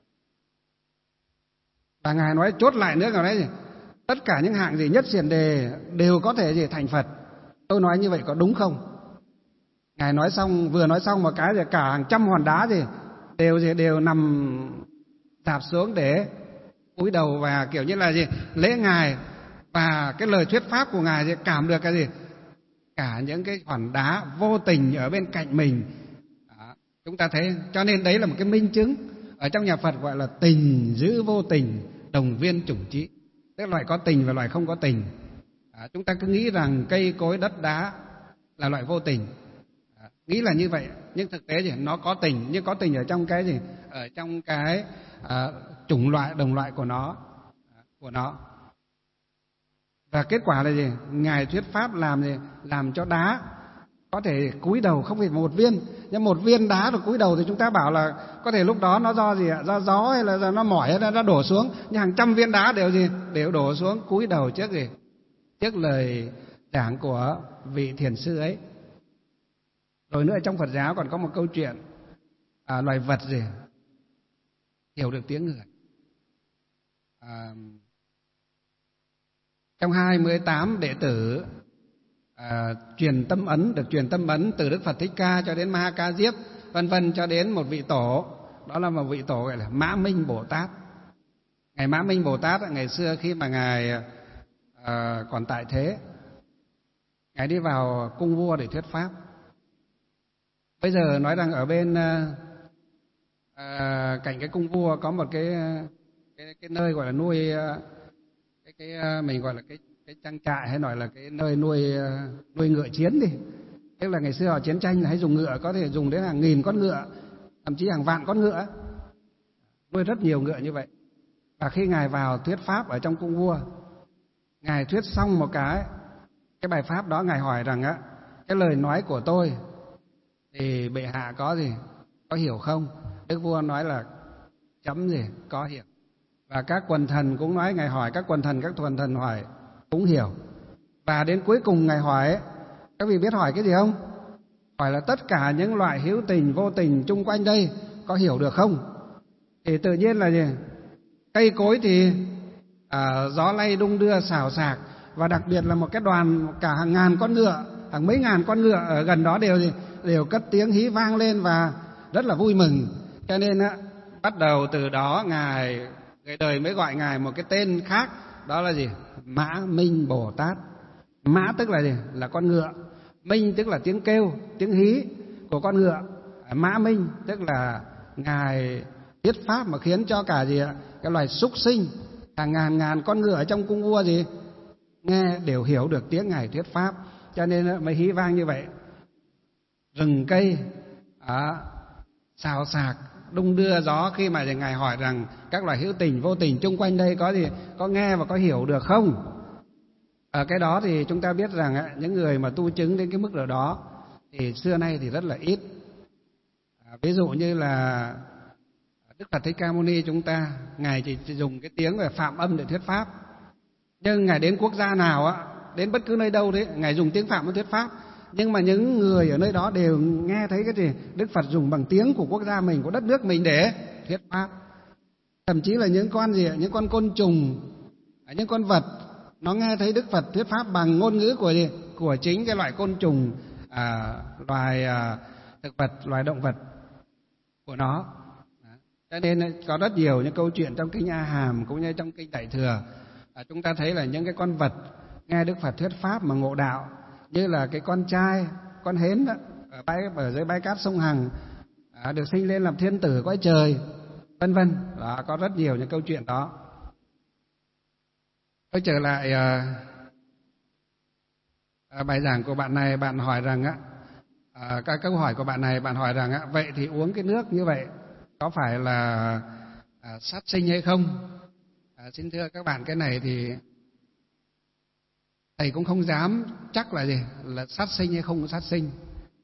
Và ngài nói chốt lại nữa, ngài nói gì? Tất cả những hạng gì nhất xiển đề đều có thể gì thành Phật. Tôi nói như vậy có đúng không? Ngài nói xong, vừa nói xong một cái thì cả hàng trăm hòn đá gì đều gì đều nằm đạp xuống để cúi đầu và kiểu như là gì lễ ngài. Và cái lời thuyết pháp của ngài thì cảm được cái gì? Cả những cái hòn đá vô tình ở bên cạnh mình. Đó, chúng ta thấy, cho nên đấy là một cái minh chứng. Ở trong nhà Phật gọi là tình giữ vô tình đồng viên chủng trí, tức loại có tình và loại không có tình. Đó, chúng ta cứ nghĩ rằng cây cối đất đá là loại vô tình, đó, nghĩ là như vậy, nhưng thực tế thì nó có tình, nhưng có tình ở trong cái gì? Ở trong cái à, chủng loại đồng loại của nó, của nó. Và kết quả là gì? Ngài thuyết pháp làm gì? Làm cho đá có thể cúi đầu, không phải một viên, nhưng một viên đá rồi cúi đầu thì chúng ta bảo là có thể lúc đó nó do gì ạ? Do gió hay là do nó mỏi hay là nó đổ xuống, nhưng hàng trăm viên đá đều gì? Đều đổ xuống cúi đầu trước gì? Trước lời giảng của vị thiền sư ấy. Rồi nữa trong Phật giáo còn có một câu chuyện à, loài vật gì hiểu được tiếng người. À, trong hai mươi tám đệ tử à, truyền tâm ấn, được truyền tâm ấn từ Đức Phật Thích Ca cho đến Ma Ha Ca Diếp, vân vân, cho đến một vị tổ, đó là một vị tổ gọi là Mã Minh Bồ Tát. Ngài Mã Minh Bồ Tát ngày xưa khi mà ngài à, còn tại thế, ngài đi vào cung vua để thuyết pháp. Bây giờ nói rằng ở bên à, à, cạnh cái cung vua có một cái cái, cái nơi gọi là nuôi cái cái mình gọi là cái cái trang trại, hay nói là cái nơi nuôi nuôi ngựa chiến đi. Tức là ngày xưa họ chiến tranh là hay dùng ngựa, có thể dùng đến hàng nghìn con ngựa, thậm chí hàng vạn con ngựa, nuôi rất nhiều ngựa như vậy. Và khi ngài vào thuyết pháp ở trong cung vua, ngài thuyết xong một cái cái bài pháp đó, ngài hỏi rằng á, cái lời nói của tôi thì bệ hạ có gì có hiểu không? Đức vua nói là chấm gì có hiểu. Và các quần thần cũng nói, ngài hỏi các quần thần, các quần thần hỏi cũng hiểu. Và đến cuối cùng ngài hỏi, các vị biết hỏi cái gì không? Hỏi là tất cả những loại hữu tình vô tình chung quanh đây có hiểu được không? Thì tự nhiên là gì? Cây cối thì à, gió lay đung đưa xào xạc, và đặc biệt là một cái đoàn cả hàng ngàn con ngựa, hàng mấy ngàn con ngựa ở gần đó đều gì đều cất tiếng hí vang lên và rất là vui mừng. Cho nên á, bắt đầu từ đó ngài người đời mới gọi ngài một cái tên khác, đó là gì? Mã Minh Bồ Tát. Mã tức là gì? Là con ngựa. Minh tức là tiếng kêu, tiếng hí của con ngựa. Mã minh tức là Ngài thuyết pháp mà khiến cho cả gì ạ? Cái loài súc sinh, hàng ngàn ngàn con ngựa ở trong cung vua gì nghe đều hiểu được tiếng Ngài thuyết pháp, cho nên mới hí vang như vậy. Rừng cây à, xào xạc đung đưa gió khi mà Ngài hỏi rằng các loài hữu tình vô tình chung quanh đây có gì, có nghe và có hiểu được không? Ở cái đó thì chúng ta biết rằng những người mà tu chứng đến cái mức độ đó thì xưa nay thì rất là ít. À, ví dụ như là Đức Phật Thích Ca Mâu Ni chúng ta, Ngài chỉ dùng cái tiếng về phạm âm để thuyết pháp. Nhưng Ngài đến quốc gia nào á, đến bất cứ nơi đâu đấy, Ngài dùng tiếng phạm để thuyết pháp. Nhưng mà những người ở nơi đó đều nghe thấy cái gì? Đức Phật dùng bằng tiếng của quốc gia mình, của đất nước mình để thuyết pháp. Thậm chí là những con gì, những con côn trùng, những con vật, nó nghe thấy Đức Phật thuyết pháp bằng ngôn ngữ của gì? Của chính cái loại côn trùng, à, loài à, thực vật, loài động vật của nó. Cho nên có rất nhiều những câu chuyện trong kinh A Hàm cũng như trong kinh Đại Thừa, à, chúng ta thấy là những cái con vật nghe Đức Phật thuyết pháp mà ngộ đạo, như là cái con trai, con hến đó, ở, bãi, ở dưới bãi cát sông Hằng, à, được sinh lên làm thiên tử cõi trời, vân vân. Đó, có rất nhiều những câu chuyện đó. Tôi trở lại à, à, bài giảng của bạn này, bạn hỏi rằng á, à, các câu hỏi của bạn này, bạn hỏi rằng á, vậy thì uống cái nước như vậy có phải là à, sát sinh hay không? À, xin thưa các bạn, cái này thì thầy cũng không dám chắc là gì, là sát sinh hay không sát sinh.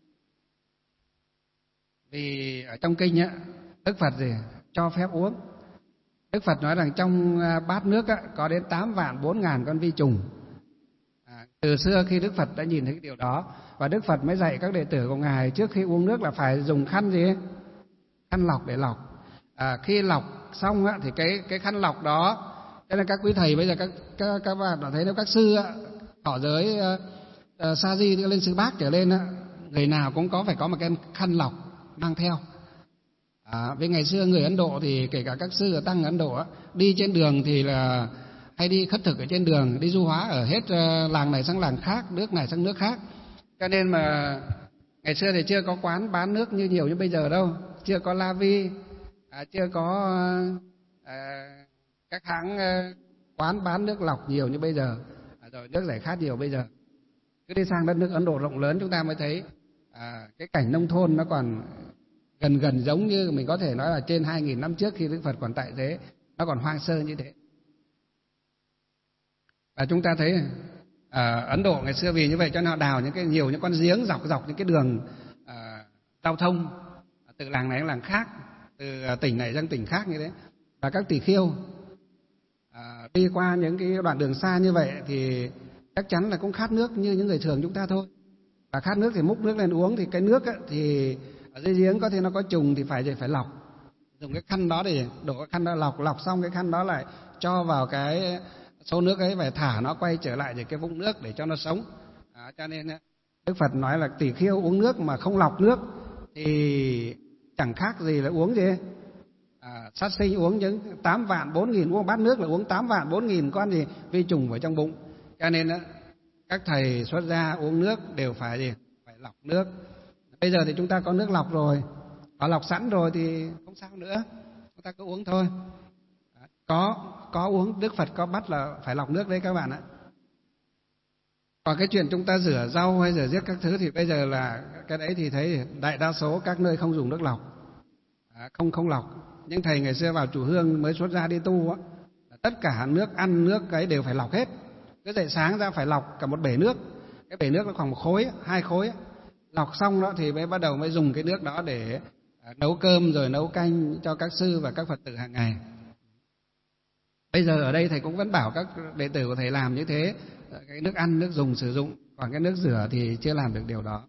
Vì ở trong kinh á, Đức Phật gì cho phép uống. Đức Phật nói rằng trong bát nước á, có đến tám vạn bốn ngàn con vi trùng. À, từ xưa khi Đức Phật đã nhìn thấy cái điều đó, và Đức Phật mới dạy các đệ tử của Ngài trước khi uống nước là phải dùng khăn gì? Khăn lọc để lọc. À, khi lọc xong á, thì cái cái khăn lọc đó, cho nên các quý thầy bây giờ các các, các bạn đã thấy nếu các sư á, họ giới uh, uh, sa di lên sư bác trở lên á, người nào cũng có phải có một cái khăn lọc mang theo. À, với ngày xưa người Ấn Độ thì kể cả các sư ở tăng Ấn Độ á, đi trên đường thì là hay đi khất thực ở trên đường, đi du hóa ở hết uh, làng này sang làng khác, nước này sang nước khác. Cho nên mà ngày xưa thì chưa có quán bán nước như nhiều như bây giờ đâu, chưa có La Vi, à, chưa có à, các hãng à, quán bán nước lọc nhiều như bây giờ, à, rồi nước giải khát nhiều bây giờ. Cứ đi sang đất nước Ấn Độ rộng lớn chúng ta mới thấy à, cái cảnh nông thôn nó còn gần gần giống như mình có thể nói là trên hai nghìn năm trước khi Đức Phật còn tại thế, nó còn hoang sơ như thế. Và chúng ta thấy à, Ấn Độ ngày xưa vì như vậy cho nên họ đào những cái nhiều những con giếng dọc dọc những cái đường à, giao thông từ làng này sang làng khác, từ tỉnh này sang tỉnh khác như thế. Và các tỷ khưu à, đi qua những cái đoạn đường xa như vậy thì chắc chắn là cũng khát nước như những người thường chúng ta thôi. Và khát nước thì múc nước lên uống, thì cái nước ấy, thì ở dưới giếng có thể nó có trùng thì phải phải lọc, dùng cái khăn đó để đổ cái khăn đó lọc, lọc xong cái khăn đó lại cho vào cái xô nước ấy và thả nó quay trở lại về cái vũng nước để cho nó sống. À, cho nên Đức Phật nói là tỷ khưu uống nước mà không lọc nước thì chẳng khác gì là uống gì à, sát sinh, uống những tám vạn bốn nghìn, uống bát nước là uống tám vạn bốn nghìn con gì vi trùng vào trong bụng. Cho nên các thầy xuất gia uống nước đều phải gì phải lọc nước. Bây giờ thì chúng ta có nước lọc rồi, có lọc sẵn rồi thì không sao nữa, chúng ta cứ uống thôi. Có có uống, Đức Phật có bắt là phải lọc nước đấy các bạn ạ. Còn cái chuyện chúng ta rửa rau hay rửa giết các thứ thì bây giờ là cái đấy thì thấy đại đa số các nơi không dùng nước lọc, à, không không lọc. Những thầy ngày xưa vào chùa Hương mới xuất ra đi tu á, tất cả nước ăn nước cái đều phải lọc hết. Cứ dậy sáng ra phải lọc cả một bể nước, cái bể nước nó khoảng một khối, hai khối. Lọc xong đó thì mới bắt đầu mới dùng cái nước đó để nấu cơm rồi nấu canh cho các sư và các Phật tử hàng ngày. Bây giờ ở đây thầy cũng vẫn bảo các đệ tử của thầy làm như thế, cái nước ăn, nước dùng sử dụng, còn cái nước rửa thì chưa làm được điều đó.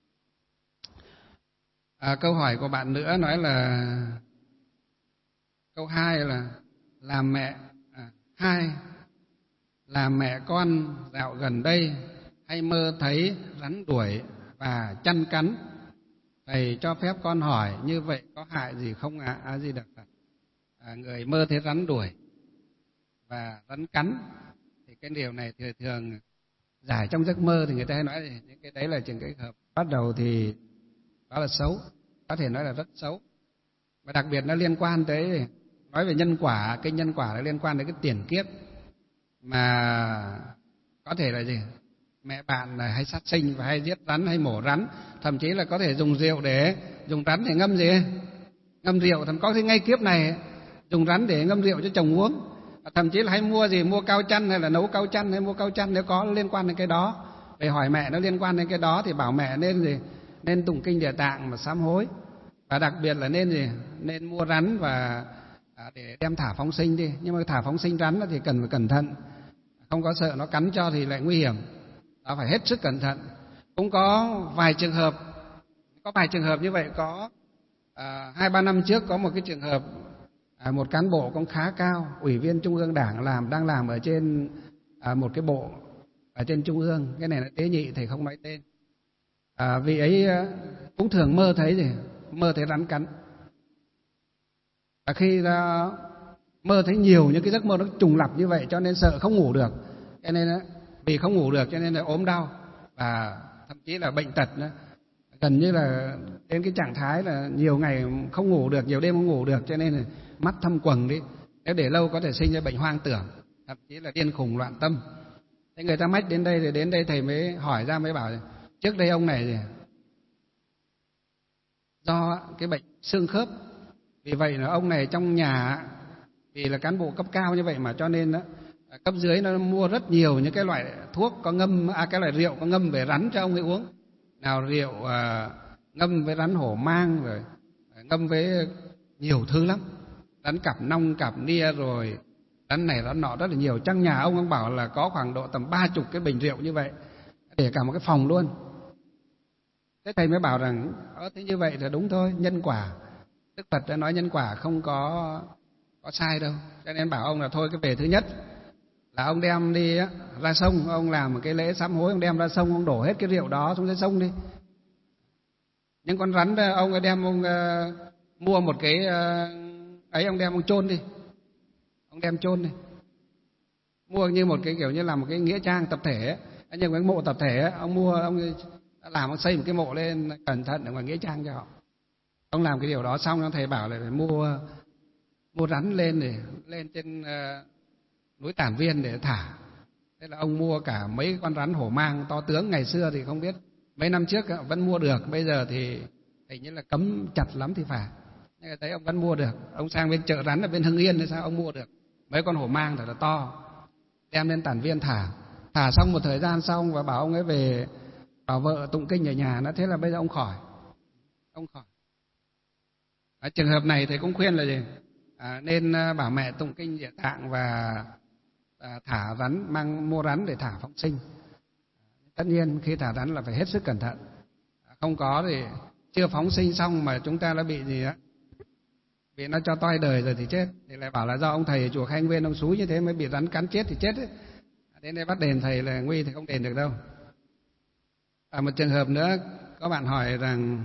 À, câu hỏi của bạn nữa nói là câu hai là làm mẹ à, hai làm mẹ con dạo gần đây hay mơ thấy rắn đuổi và chăn cắn, thầy cho phép con hỏi như vậy có hại gì không ạ? À? A Di Đà Phật. À, người mơ thấy rắn đuổi và rắn cắn thì cái điều này thường thường giải trong giấc mơ thì người ta hay nói là những cái đấy là trường cái hợp bắt đầu thì đó là xấu, có thể nói là rất xấu. Và đặc biệt nó liên quan tới, nói về nhân quả, cái nhân quả nó liên quan đến cái tiền kiếp mà có thể là gì? Mẹ bạn là hay sát sinh và hay giết rắn hay mổ rắn, thậm chí là có thể dùng rượu để dùng rắn để ngâm gì? Ngâm rượu, thậm có thể ngay kiếp này dùng rắn để ngâm rượu cho chồng uống. Thậm chí là hay mua gì, mua cao chăn hay là nấu cao chăn hay mua cao chăn, nếu có liên quan đến cái đó. Về hỏi mẹ nó liên quan đến cái đó thì bảo mẹ nên gì? Nên tụng kinh Địa Tạng mà sám hối. Và đặc biệt là nên gì? Nên mua rắn và để đem thả phóng sinh đi. Nhưng mà thả phóng sinh rắn thì cần phải cẩn thận, không có sợ nó cắn cho thì lại nguy hiểm. Đó, phải hết sức cẩn thận. Cũng có vài trường hợp, có vài trường hợp như vậy. Có à, hai ba năm trước có một cái trường hợp, à, một cán bộ cũng khá cao, ủy viên Trung ương Đảng, làm đang làm ở trên à, một cái bộ ở trên Trung ương. Cái này là tế nhị, thầy không nói tên. À, vị ấy cũng thường mơ thấy gì? Mơ thấy rắn cắn. Và khi ra mơ thấy nhiều những cái giấc mơ nó trùng lặp như vậy cho nên sợ không ngủ được. Cho nên vì không ngủ được cho nên là ốm đau và thậm chí là bệnh tật nữa. Gần như là đến cái trạng thái là nhiều ngày không ngủ được, nhiều đêm không ngủ được, cho nên là mắt thâm quầng đi. Nếu để lâu có thể sinh ra bệnh hoang tưởng, thậm chí là điên khùng loạn tâm. Thế người ta mách đến đây thì đến đây thầy mới hỏi ra, mới bảo trước đây ông này gì? Do cái bệnh xương khớp. Vì vậy là ông này trong nhà, vì là cán bộ cấp cao như vậy mà cho nên đó, cấp dưới nó mua rất nhiều những cái loại thuốc có ngâm, à, cái loại rượu có ngâm về rắn cho ông ấy uống. Nào rượu à, ngâm với rắn hổ mang, rồi ngâm với nhiều thứ lắm, rắn cặp nong, cặp nia, rồi rắn này rắn nọ rất là nhiều. Trong nhà ông ông bảo là có khoảng độ tầm ba chục cái bình rượu như vậy, để cả một cái phòng luôn. Thế thầy mới bảo rằng ờ, thế như vậy là đúng thôi, nhân quả. Đức Phật đã nói nhân quả không có có sai đâu. Cho nên bảo ông là thôi, cái về thứ nhất là ông đem đi á, ra sông, ông làm một cái lễ sám hối, ông đem ra sông, ông đổ hết cái rượu đó xuống dưới sông đi. Những con rắn ông đem ông uh, mua một cái uh, ấy, ông đem ông chôn đi, ông đem chôn đi, mua như một cái kiểu như là một cái nghĩa trang tập thể ấy. Nhưng cái mộ tập thể ấy, ông mua, ông làm, ông xây một cái mộ lên cẩn thận ở ngoài nghĩa trang cho họ. Ông làm cái điều đó xong, ông thầy bảo là phải mua mua rắn lên để lên trên uh, núi Tản Viên để thả. Thế là ông mua cả mấy con rắn hổ mang to tướng. Ngày xưa thì không biết, mấy năm trước vẫn mua được, bây giờ thì hình như là cấm chặt lắm thì phải. Nhưng mà thấy ông vẫn mua được. Ông sang bên chợ rắn ở bên Hưng Yên hay sao, ông mua được mấy con hổ mang thật là to, đem lên Tản Viên thả. Thả xong một thời gian xong và bảo ông ấy về bảo vợ tụng kinh ở nhà. Nó thế là bây giờ ông khỏi, ông khỏi. Ở trường hợp này thì cũng khuyên là gì? À, nên bảo mẹ tụng kinh Địa Tạng và à, thả rắn, mang mua rắn để thả phóng sinh. Tất nhiên khi thả rắn là phải hết sức cẩn thận, không có thì chưa phóng sinh xong mà chúng ta đã bị gì á, bị nó cho toi đời rồi thì chết. Thì lại bảo là do ông thầy ở chùa Khai Nguyên ông xúi như thế mới bị rắn cắn chết thì chết ấy. Đến đây bắt đền thầy là nguy thì không đền được đâu. À, một trường hợp nữa, có bạn hỏi rằng,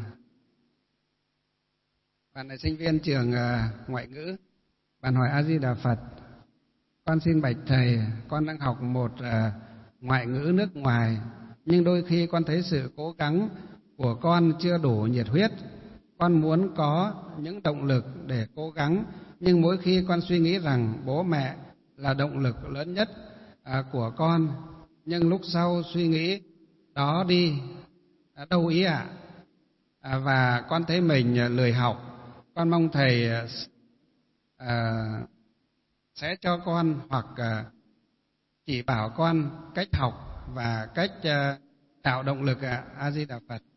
bạn là sinh viên trường uh, ngoại ngữ, bạn hỏi A Di Đà Phật, con xin bạch thầy, con đang học một uh, ngoại ngữ nước ngoài, nhưng đôi khi con thấy sự cố gắng của con chưa đủ nhiệt huyết. Con muốn có những động lực để cố gắng, nhưng mỗi khi con suy nghĩ rằng bố mẹ là động lực lớn nhất uh, của con, nhưng lúc sau suy nghĩ đó đi uh, đâu ý ạ, à? À, và con thấy mình uh, lười học. Con mong thầy à, sẽ cho con hoặc à, chỉ bảo con cách học và cách à, tạo động lực ạ. A Di Đà Phật.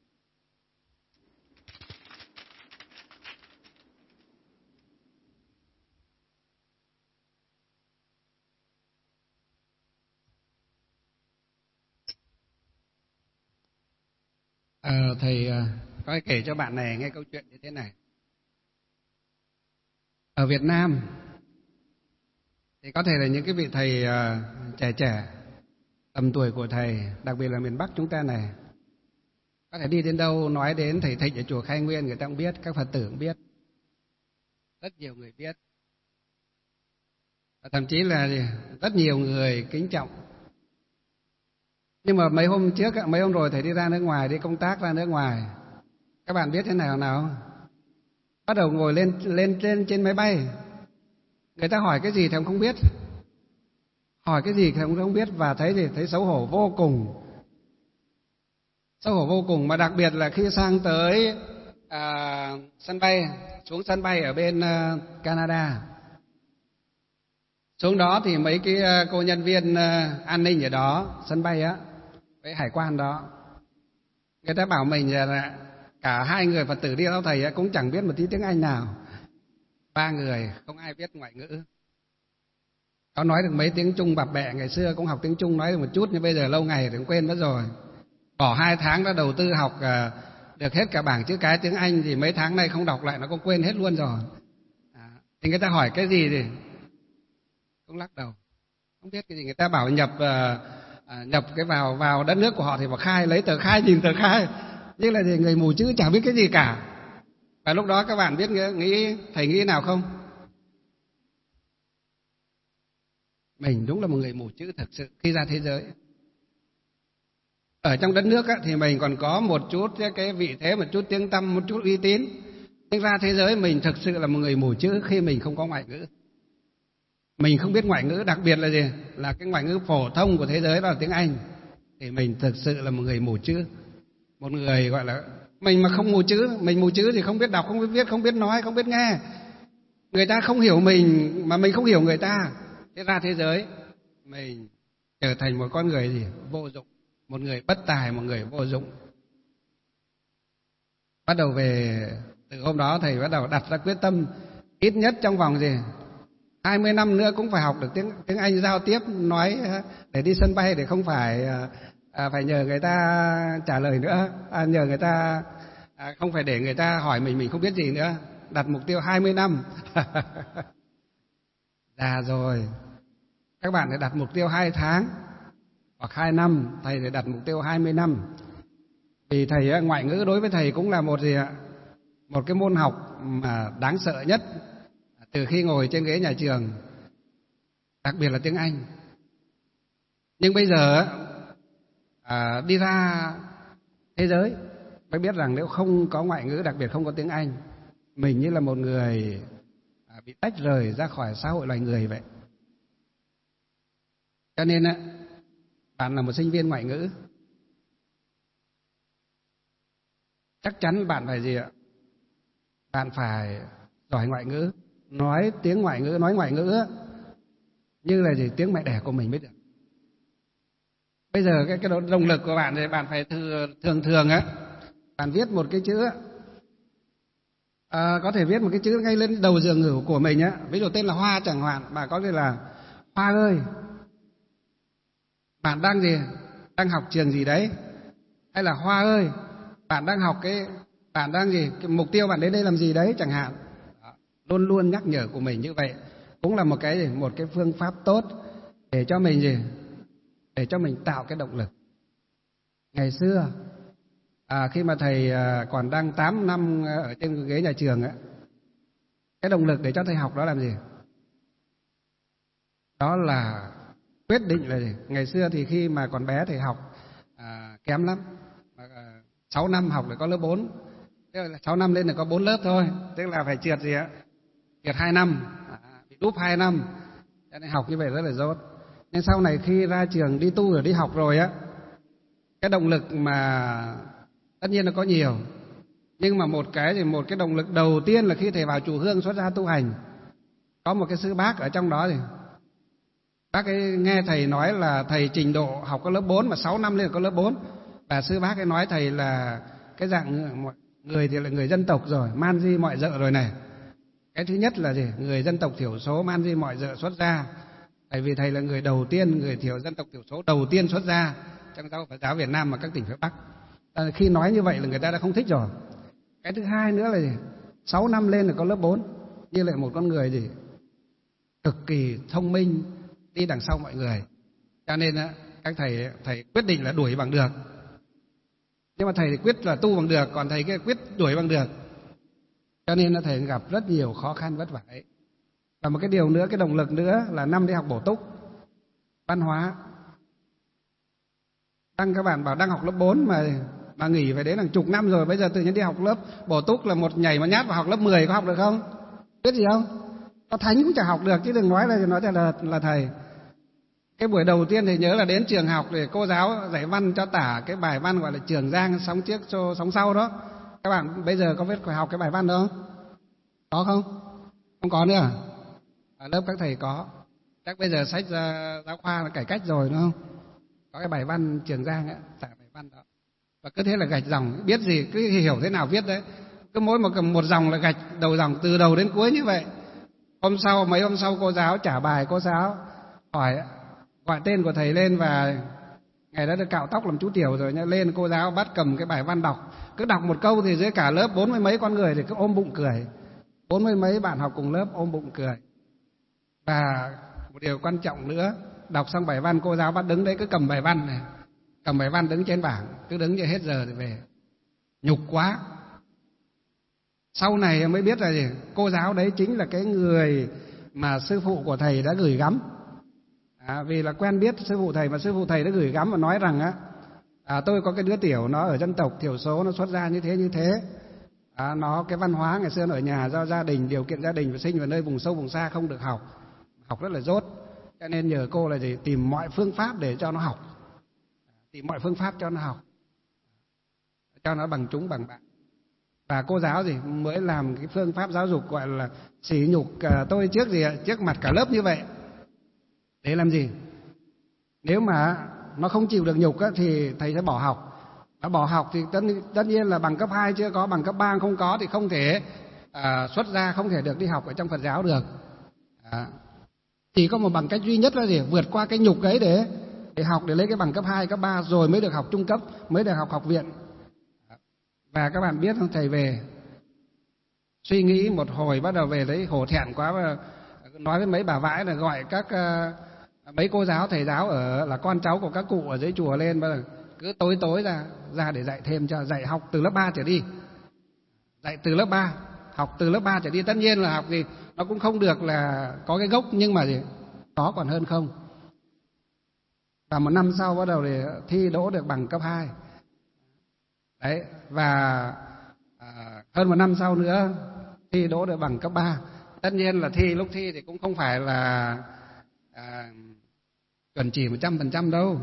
À, thầy à, có kể cho bạn này nghe câu chuyện như thế này. Ở Việt Nam thì có thể là những cái vị thầy uh, trẻ trẻ tầm tuổi của thầy, đặc biệt là miền Bắc chúng ta này, có thể đi đến đâu nói đến thầy Thịnh ở chùa Khai Nguyên, người ta cũng biết, các Phật tử cũng biết, rất nhiều người biết, và thậm chí là rất nhiều người kính trọng. Nhưng mà mấy hôm trước, mấy hôm rồi thầy đi ra nước ngoài, đi công tác ra nước ngoài. Các bạn biết thế nào nào? Bắt đầu ngồi lên lên trên trên máy bay. Người ta hỏi cái gì thì ông không biết. Hỏi cái gì thì ông không biết và thấy gì? Thấy xấu hổ vô cùng. Xấu hổ vô cùng, mà đặc biệt là khi sang tới à, sân bay, xuống sân bay ở bên uh, Canada. Xuống đó thì mấy cái uh, cô nhân viên uh, an ninh ở đó, sân bay á, với hải quan đó, người ta bảo mình là cả hai người Phật tử đi theo thầy ấy, cũng chẳng biết một tí tiếng Anh nào. Ba người không ai biết ngoại ngữ. Có nói được mấy tiếng Trung bập bẹ, ngày xưa cũng học tiếng Trung nói được một chút, nhưng bây giờ lâu ngày thì cũng quên mất rồi. Bỏ hai tháng đã đầu tư học uh, được hết cả bảng chữ cái tiếng Anh thì mấy tháng nay không đọc lại nó cũng quên hết luôn rồi. À, thì người ta hỏi cái gì thì cũng lắc đầu, không biết cái gì. Người ta bảo nhập uh, nhập cái vào vào đất nước của họ thì vào khai, lấy tờ khai nhìn tờ khai, nhưng là gì, người mù chữ chẳng biết cái gì cả. Và lúc đó các bạn biết nghĩ thầy nghĩ nào không? Mình đúng là một người mù chữ thật sự khi ra thế giới. Ở trong đất nước á, thì mình còn có một chút cái vị thế, một chút tiếng tăm, một chút uy tín. Nhưng ra thế giới mình thực sự là một người mù chữ khi mình không có ngoại ngữ. Mình không biết ngoại ngữ, đặc biệt là gì? Là cái ngoại ngữ phổ thông của thế giới đó là tiếng Anh. Thì mình thực sự là một người mù chữ. Một người gọi là, mình mà không mù chữ, mình mù chữ thì không biết đọc, không biết viết, không biết nói, không biết nghe. Người ta không hiểu mình mà mình không hiểu người ta. Thế ra thế giới mình trở thành một con người gì? Vô dụng. Một người bất tài, một người vô dụng. Bắt đầu về, từ hôm đó thầy bắt đầu đặt ra quyết tâm ít nhất trong vòng gì hai mươi năm nữa cũng phải học được tiếng tiếng Anh giao tiếp, nói để đi sân bay, để không phải à, phải nhờ người ta trả lời nữa, à, nhờ người ta à, không phải để người ta hỏi mình mình không biết gì nữa. Đặt mục tiêu hai mươi năm. Già rồi. Các bạn phải đặt mục tiêu hai tháng hoặc hai năm, thầy phải đặt mục tiêu hai mươi năm. Vì thầy ngoại ngữ đối với thầy cũng là một gì ạ? Một cái môn học mà đáng sợ nhất từ khi ngồi trên ghế nhà trường, đặc biệt là tiếng Anh. Nhưng bây giờ à, đi ra thế giới mới biết rằng nếu không có ngoại ngữ, đặc biệt không có tiếng Anh, mình như là một người à, bị tách rời ra khỏi xã hội loài người vậy. Cho nên á, bạn là một sinh viên ngoại ngữ, chắc chắn bạn phải gì ạ? Bạn phải giỏi ngoại ngữ, nói tiếng ngoại ngữ, nói ngoại ngữ như là gì? Tiếng mẹ đẻ của mình mới được. Bây giờ cái cái động lực của bạn thì bạn phải thường thường á, bạn viết một cái chữ, à, có thể viết một cái chữ ngay lên đầu giường ngủ của mình á, ví dụ tên là Hoa chẳng hạn, bạn có thể là Hoa ơi, bạn đang gì? Đang học trường gì đấy? Hay là Hoa ơi, bạn đang học cái, bạn đang gì? Cái mục tiêu bạn đến đây làm gì đấy chẳng hạn. Đó. Luôn luôn nhắc nhở của mình như vậy cũng là một cái một cái phương pháp tốt để cho mình gì? Để cho mình tạo cái động lực. Ngày xưa à, khi mà thầy à, còn đang tám năm ở trên ghế nhà trường á, cái động lực để cho thầy học đó làm gì? Đó là quyết định là gì? Ngày xưa thì khi mà còn bé thầy học à, kém lắm, à, sáu năm học để có lớp bốn, tức là sáu năm lên là có bốn lớp thôi, tức là phải trượt gì ạ? Trượt hai năm, à, bị đúp hai năm, cho nên học như vậy rất là dốt. Nhưng sau này khi ra trường đi tu rồi đi học rồi á, cái động lực mà tất nhiên là có nhiều, nhưng mà một cái thì một cái động lực đầu tiên là khi thầy vào chùa Hương xuất gia tu hành, có một cái sư bác ở trong đó thì bác ấy nghe thầy nói là thầy trình độ học có lớp bốn mà sáu năm lên là có lớp bốn, và sư bác ấy nói thầy là cái dạng người thì là người dân tộc rồi, man di mọi dợ rồi này. Cái thứ nhất là gì? Người dân tộc thiểu số man di mọi dợ xuất gia. Tại vì thầy là người đầu tiên, người thiểu dân tộc thiểu số đầu tiên xuất gia trong giáo Phật giáo Việt Nam và các tỉnh phía Bắc. À, khi nói như vậy là người ta đã không thích rồi. Cái thứ hai nữa là gì? sáu năm lên là có lớp bốn, như lại một con người gì? Cực kỳ thông minh, đi đằng sau mọi người. Cho nên các thầy thầy quyết định là đuổi bằng được. Nhưng mà thầy thì quyết là tu bằng được, còn thầy kia quyết đuổi bằng được. Cho nên là thầy gặp rất nhiều khó khăn vất vả ấy. Và một cái điều nữa, cái động lực nữa là năm đi học bổ túc văn hóa. Đang các bạn bảo đang học lớp bốn mà mà nghỉ phải đến hàng chục năm rồi, bây giờ tự nhiên đi học lớp bổ túc là một nhảy một nhát vào học lớp mười, có học được không? Biết gì không? Có thánh cũng chẳng học được chứ đừng nói là nói là là thầy. Cái buổi đầu tiên thì nhớ là đến trường học để cô giáo dạy văn cho tả cái bài văn gọi là Trường Giang sóng trước cho sóng sau đó. Các bạn bây giờ có biết phải học cái bài văn đó không? Có không? Không có nữa à? Ở lớp các thầy có. Chắc bây giờ sách giáo khoa là cải cách rồi đúng không? Có cái bài văn Trường Giang ấy, tả bài văn đó. Và cứ thế là gạch dòng, biết gì cứ hiểu thế nào viết đấy. Cứ mỗi một một dòng là gạch đầu dòng từ đầu đến cuối như vậy. Hôm sau mấy hôm sau cô giáo trả bài, cô giáo hỏi gọi tên của thầy lên, và ngày đó được cạo tóc làm chú tiểu rồi nhá, lên cô giáo bắt cầm cái bài văn đọc, cứ đọc một câu thì dưới cả lớp bốn mươi mấy con người thì cứ ôm bụng cười, bốn mươi mấy bạn học cùng lớp ôm bụng cười. Và một điều quan trọng nữa, đọc xong bài văn cô giáo bắt đứng đấy cứ cầm bài văn này, cầm bài văn đứng trên bảng, cứ đứng cho hết giờ thì về. Nhục quá. Sau này mới biết là gì? Cô giáo đấy chính là cái người mà sư phụ của thầy đã gửi gắm. À, vì là quen biết sư phụ thầy, mà sư phụ thầy đã gửi gắm và nói rằng á, à, tôi có cái đứa tiểu nó ở dân tộc thiểu số, nó xuất ra như thế như thế, à, nó cái văn hóa ngày xưa nó ở nhà do gia đình, điều kiện gia đình và sinh vào nơi vùng sâu vùng xa không được học, học rất là dốt, cho nên nhờ cô là gì? Tìm mọi phương pháp để cho nó học, tìm mọi phương pháp cho nó học, cho nó bằng chúng bằng bạn. Và cô giáo gì mới làm cái phương pháp giáo dục gọi là sỉ nhục tôi trước gì trước mặt cả lớp như vậy. Để làm gì? Nếu mà nó không chịu được nhục á, thì thầy sẽ bỏ học. Nó bỏ học thì tất, tất nhiên là bằng cấp hai chưa có, bằng cấp ba không có thì không thể à, xuất ra, không thể được đi học ở trong Phật giáo được. À, chỉ có một bằng cách duy nhất là gì? Vượt qua cái nhục ấy để để học, để lấy cái bằng cấp hai, cấp ba rồi mới được học trung cấp, mới được học học viện. Và các bạn biết không, thầy về suy nghĩ một hồi, bắt đầu về thấy hổ thẹn quá, và nói với mấy bà vãi là gọi các uh, mấy cô giáo thầy giáo ở là con cháu của các cụ ở dưới chùa lên, bắt đầu cứ tối tối ra ra để dạy thêm, cho dạy học từ lớp ba trở đi, dạy từ lớp ba, học từ lớp ba trở đi. Tất nhiên là học gì nó cũng không được là có cái gốc, nhưng mà gì có còn hơn không. Và một năm sau bắt đầu để thi đỗ được bằng cấp hai. Đấy, và à, hơn một năm sau nữa thi đỗ được bằng cấp ba. Tất nhiên là thi lúc thi thì cũng không phải là à, chuẩn chỉ một trăm phần trăm đâu.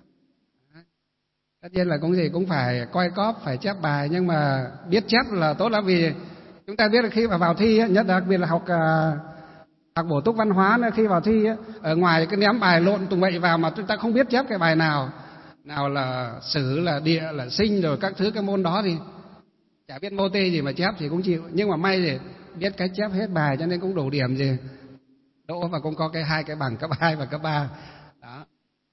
Tất nhiên là cũng gì cũng phải coi cóp, phải chép bài, nhưng mà biết chép là tốt lắm, vì chúng ta biết là khi mà vào thi, nhất đặc biệt là học à, học bổ túc văn hóa, khi vào thi ở ngoài cái ném bài lộn tùng bậy vào mà chúng ta không biết chép cái bài nào, nào là sử, là địa, là sinh, rồi các thứ cái môn đó thì chả biết mô tê gì mà chép thì cũng chịu. Nhưng mà may thì biết cách chép hết bài, cho nên cũng đủ điểm gì đỗ, và cũng có cái hai cái bằng cấp hai và cấp ba đó.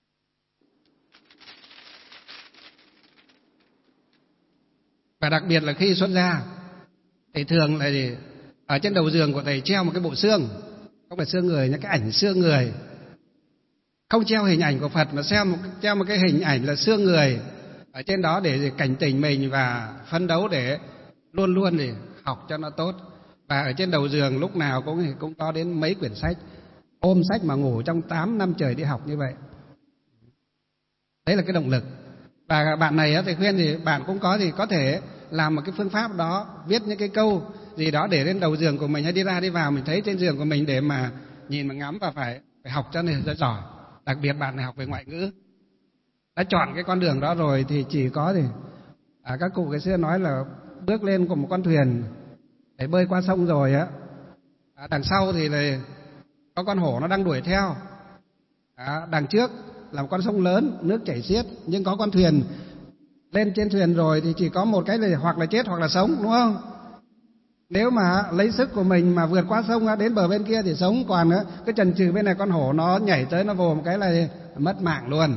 Và đặc biệt là khi xuất gia thì thường là gì? Ở trên đầu giường của thầy treo một cái bộ xương, không phải xương người nhé, cái ảnh xương người, không treo hình ảnh của Phật mà treo một, treo một cái hình ảnh là xương người ở trên đó, để cảnh tỉnh mình và phấn đấu để luôn luôn để học cho nó tốt. Và ở trên đầu giường lúc nào cũng cũng có đến mấy quyển sách, ôm sách mà ngủ trong tám năm trời đi học như vậy. Đấy là cái động lực. Và bạn này thì khuyên thì bạn cũng có thì có thể làm một cái phương pháp đó, viết những cái câu gì đó để lên đầu giường của mình, hay đi ra đi vào mình thấy trên giường của mình, để mà nhìn mà ngắm, và phải phải học cho nên rất giỏi. Đặc biệt bạn này học về ngoại ngữ, đã chọn cái con đường đó rồi thì chỉ có thì à, các cụ ngày xưa nói là bước lên của một con thuyền để bơi qua sông rồi á, à, đằng sau thì là có con hổ nó đang đuổi theo, à, đằng trước là một con sông lớn nước chảy xiết, nhưng có con thuyền, lên trên thuyền rồi thì chỉ có một cái là hoặc là chết hoặc là sống, đúng không? Nếu mà lấy sức của mình mà vượt qua sông đến bờ bên kia thì sống, còn cái chần chừ bên này con hổ nó nhảy tới nó vồ một cái là mất mạng luôn.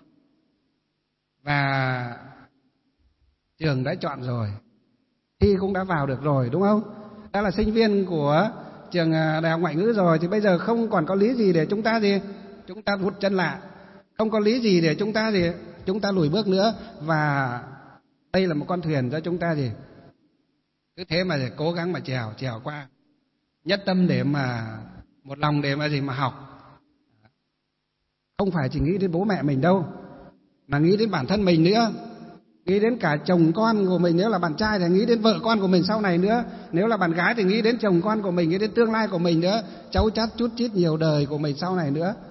Và trường đã chọn rồi, thi cũng đã vào được rồi, đúng không? Đã là sinh viên của trường Đại học Ngoại ngữ rồi, thì bây giờ không còn có lý gì để chúng ta gì chúng ta vụt chân lại, không có lý gì để chúng ta gì chúng ta lùi bước nữa. Và đây là một con thuyền cho chúng ta gì cứ thế mà để cố gắng mà chèo chèo qua, nhất tâm để mà một lòng để mà gì mà học. Không phải chỉ nghĩ đến bố mẹ mình đâu, mà nghĩ đến bản thân mình nữa, nghĩ đến cả chồng con của mình, nếu là bạn trai thì nghĩ đến vợ con của mình sau này nữa, nếu là bạn gái thì nghĩ đến chồng con của mình, nghĩ đến tương lai của mình nữa, cháu chắt chút chít nhiều đời của mình sau này nữa.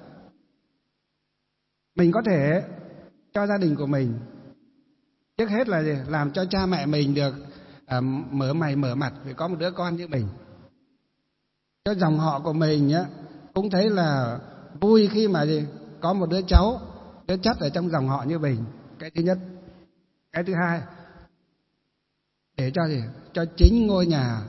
Mình có thể cho gia đình của mình, trước hết là gì? Làm cho cha mẹ mình được à, mở mày mở mặt vì có một đứa con như mình. Cho dòng họ của mình á cũng thấy là vui khi mà gì? Có một đứa cháu, đứa chắt ở trong dòng họ như mình. Cái thứ nhất. Cái thứ hai, để cho gì? Cho chính ngôi nhà,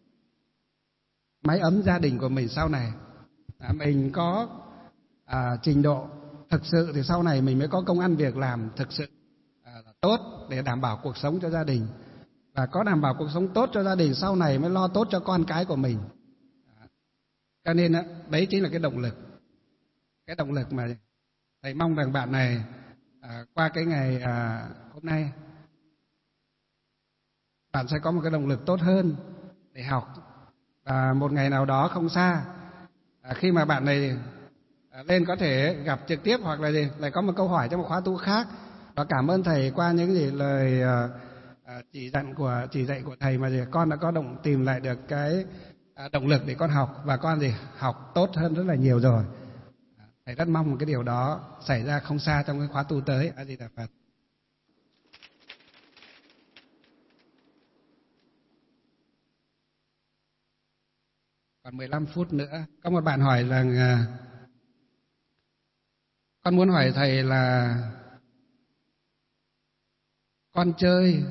mái ấm gia đình của mình sau này à, mình có à, trình độ thực sự thì sau này mình mới có công ăn việc làm thực sự à, tốt để đảm bảo cuộc sống cho gia đình. Và có đảm bảo cuộc sống tốt cho gia đình sau này mới lo tốt cho con cái của mình. Cho nên đấy chính là cái động lực. Cái động lực mà thầy mong rằng bạn này à, qua cái ngày à, hôm nay bạn sẽ có một cái động lực tốt hơn để học. Và một ngày nào đó không xa, à, khi mà bạn này à, lên có thể gặp trực tiếp hoặc là gì, lại có một câu hỏi trong một khóa tu khác. Và cảm ơn thầy qua những gì lời à, à, chỉ dặn của chỉ dạy của thầy mà gì con đã có động tìm lại được cái à, động lực để con học, và con gì học tốt hơn rất là nhiều rồi. À, thầy rất mong một cái điều đó xảy ra không xa trong cái khóa tu tới. A Di Đà Phật. Còn mười lăm phút nữa. Có một bạn hỏi rằng à, con muốn hỏi thầy là con chơi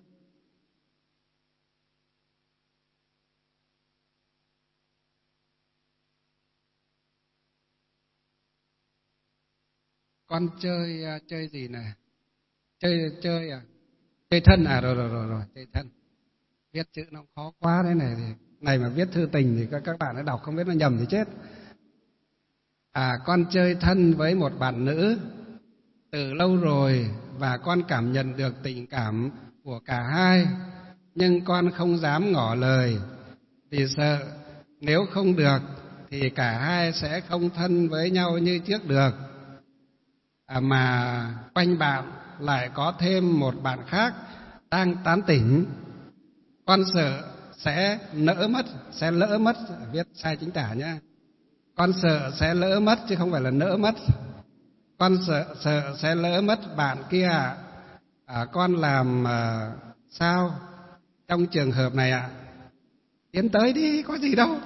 con chơi chơi gì nè? Chơi chơi à? Chơi thân à? Rồi rồi rồi rồi, chơi thân. Viết chữ nó khó quá đấy này. Này mà viết thư tình thì các các bạn đã đọc không biết nó nhầm thì chết. À, con chơi thân với một bạn nữ từ lâu rồi và con cảm nhận được tình cảm của cả hai, nhưng con không dám ngỏ lời vì sợ nếu không được thì cả hai sẽ không thân với nhau như trước được. À, mà quanh bạn lại có thêm một bạn khác đang tán tỉnh. Con sợ sẽ lỡ mất, sẽ lỡ mất, viết sai chính tả nhá. Con sợ sẽ lỡ mất chứ không phải là nỡ mất. Con sợ sợ sẽ lỡ mất bạn kia ạ. À, con làm à, sao trong trường hợp này ạ? À? Tiến tới đi, có gì đâu.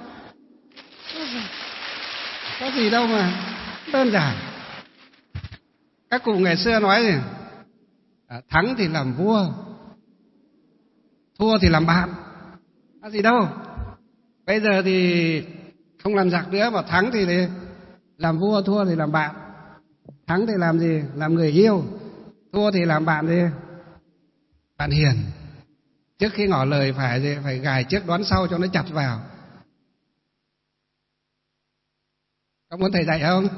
Có gì đâu mà đơn giản. Các cụ ngày xưa nói gì? À, thắng thì làm vua, thua thì làm bạn. Có gì đâu. Bây giờ thì không làm giặc nữa, mà thắng thì làm vua, thua thì làm bạn. Thắng thì làm gì? Làm người yêu. Thua thì làm bạn gì? Bạn hiền. Trước khi ngỏ lời phải gì? Phải gài trước đoán sau cho nó chặt vào. Có muốn thầy dạy không?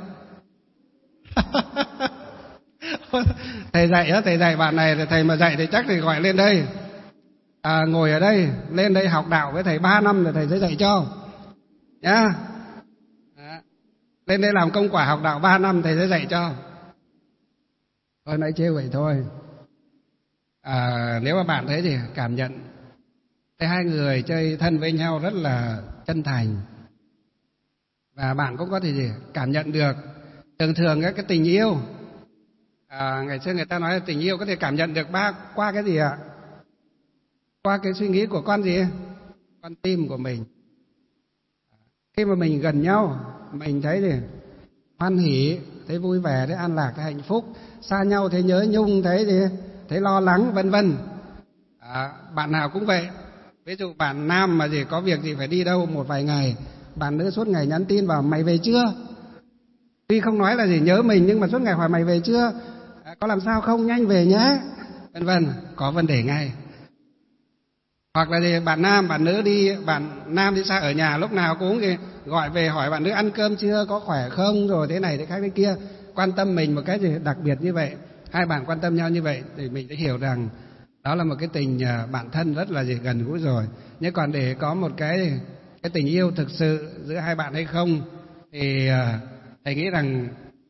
Thầy dạy đó, thầy dạy bạn này, thầy mà dạy thì chắc thì gọi lên đây. À, ngồi ở đây, lên đây học đạo với thầy ba năm rồi thầy sẽ dạy cho. Nhá. À, lên đây làm công quả học đạo ba năm thầy sẽ dạy cho. Thôi nãy trêu vậy thôi. À, nếu mà bạn thấy thì cảm nhận thấy hai người chơi thân với nhau rất là chân thành. Và bạn cũng có thể gì cảm nhận được. Thường thường cái, cái tình yêu à, ngày xưa người ta nói là tình yêu có thể cảm nhận được ba qua cái gì ạ? Qua cái suy nghĩ của con gì? Con tim của mình. Khi mà mình gần nhau, mình thấy gì? Hoan hỉ, thấy vui vẻ, thấy an lạc, thấy hạnh phúc. Xa nhau thấy nhớ nhung, thấy gì? Thấy lo lắng, vân vân. À, bạn nào cũng vậy. Ví dụ bạn nam mà gì có việc gì phải đi đâu một vài ngày, bạn nữ suốt ngày nhắn tin vào mày về chưa? Tuy không nói là gì nhớ mình nhưng mà suốt ngày hỏi mày về chưa? À, có làm sao không? Nhanh về nhé. Vân vân, có vấn đề ngay. Hoặc là gì bạn nam, bạn nữ đi, bạn nam đi xa ở nhà lúc nào cũng gì, gọi về hỏi bạn nữ ăn cơm chưa, có khỏe không, rồi thế này thế khác thế kia, quan tâm mình một cái gì đặc biệt như vậy. Hai bạn quan tâm nhau như vậy thì mình sẽ hiểu rằng đó là một cái tình bạn thân rất là gì gần gũi rồi. Nhưng còn để có một cái cái tình yêu thực sự giữa hai bạn hay không thì thầy nghĩ rằng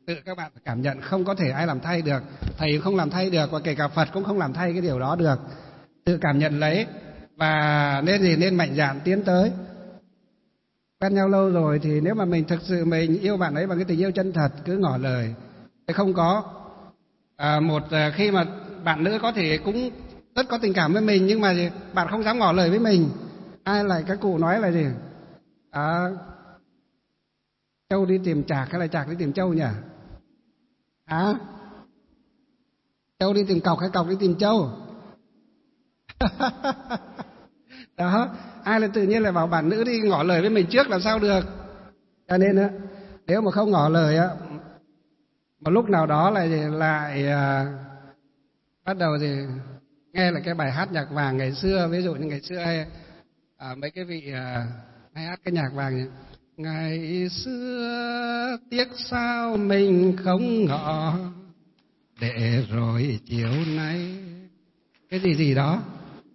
tự các bạn phải cảm nhận, không có thể ai làm thay được, thầy không làm thay được và kể cả Phật cũng không làm thay cái điều đó được. Tự cảm nhận lấy và nên gì nên mạnh dạn tiến tới. Quen nhau lâu rồi thì nếu mà mình thực sự mình yêu bạn ấy bằng cái tình yêu chân thật, cứ ngỏ lời. Không có à, một khi mà bạn nữ có thể cũng rất có tình cảm với mình nhưng mà gì, bạn không dám ngỏ lời với mình. Ai lại các cụ nói là gì? À, trâu đi tìm chạc hay là chạc đi tìm trâu nhỉ? Hả? Trâu đi tìm cọc hay cọc đi tìm trâu? Đó, ai là tự nhiên lại bảo bạn nữ đi ngỏ lời với mình trước làm sao được. Cho nên á, nếu mà không ngỏ lời á, một lúc nào đó lại lại à, bắt đầu thì nghe là cái bài hát nhạc vàng ngày xưa, ví dụ như ngày xưa hay à, mấy cái vị à, hay hát cái nhạc vàng này. Ngày xưa tiếc sao mình không ngỏ, để rồi chiều nay cái gì gì đó.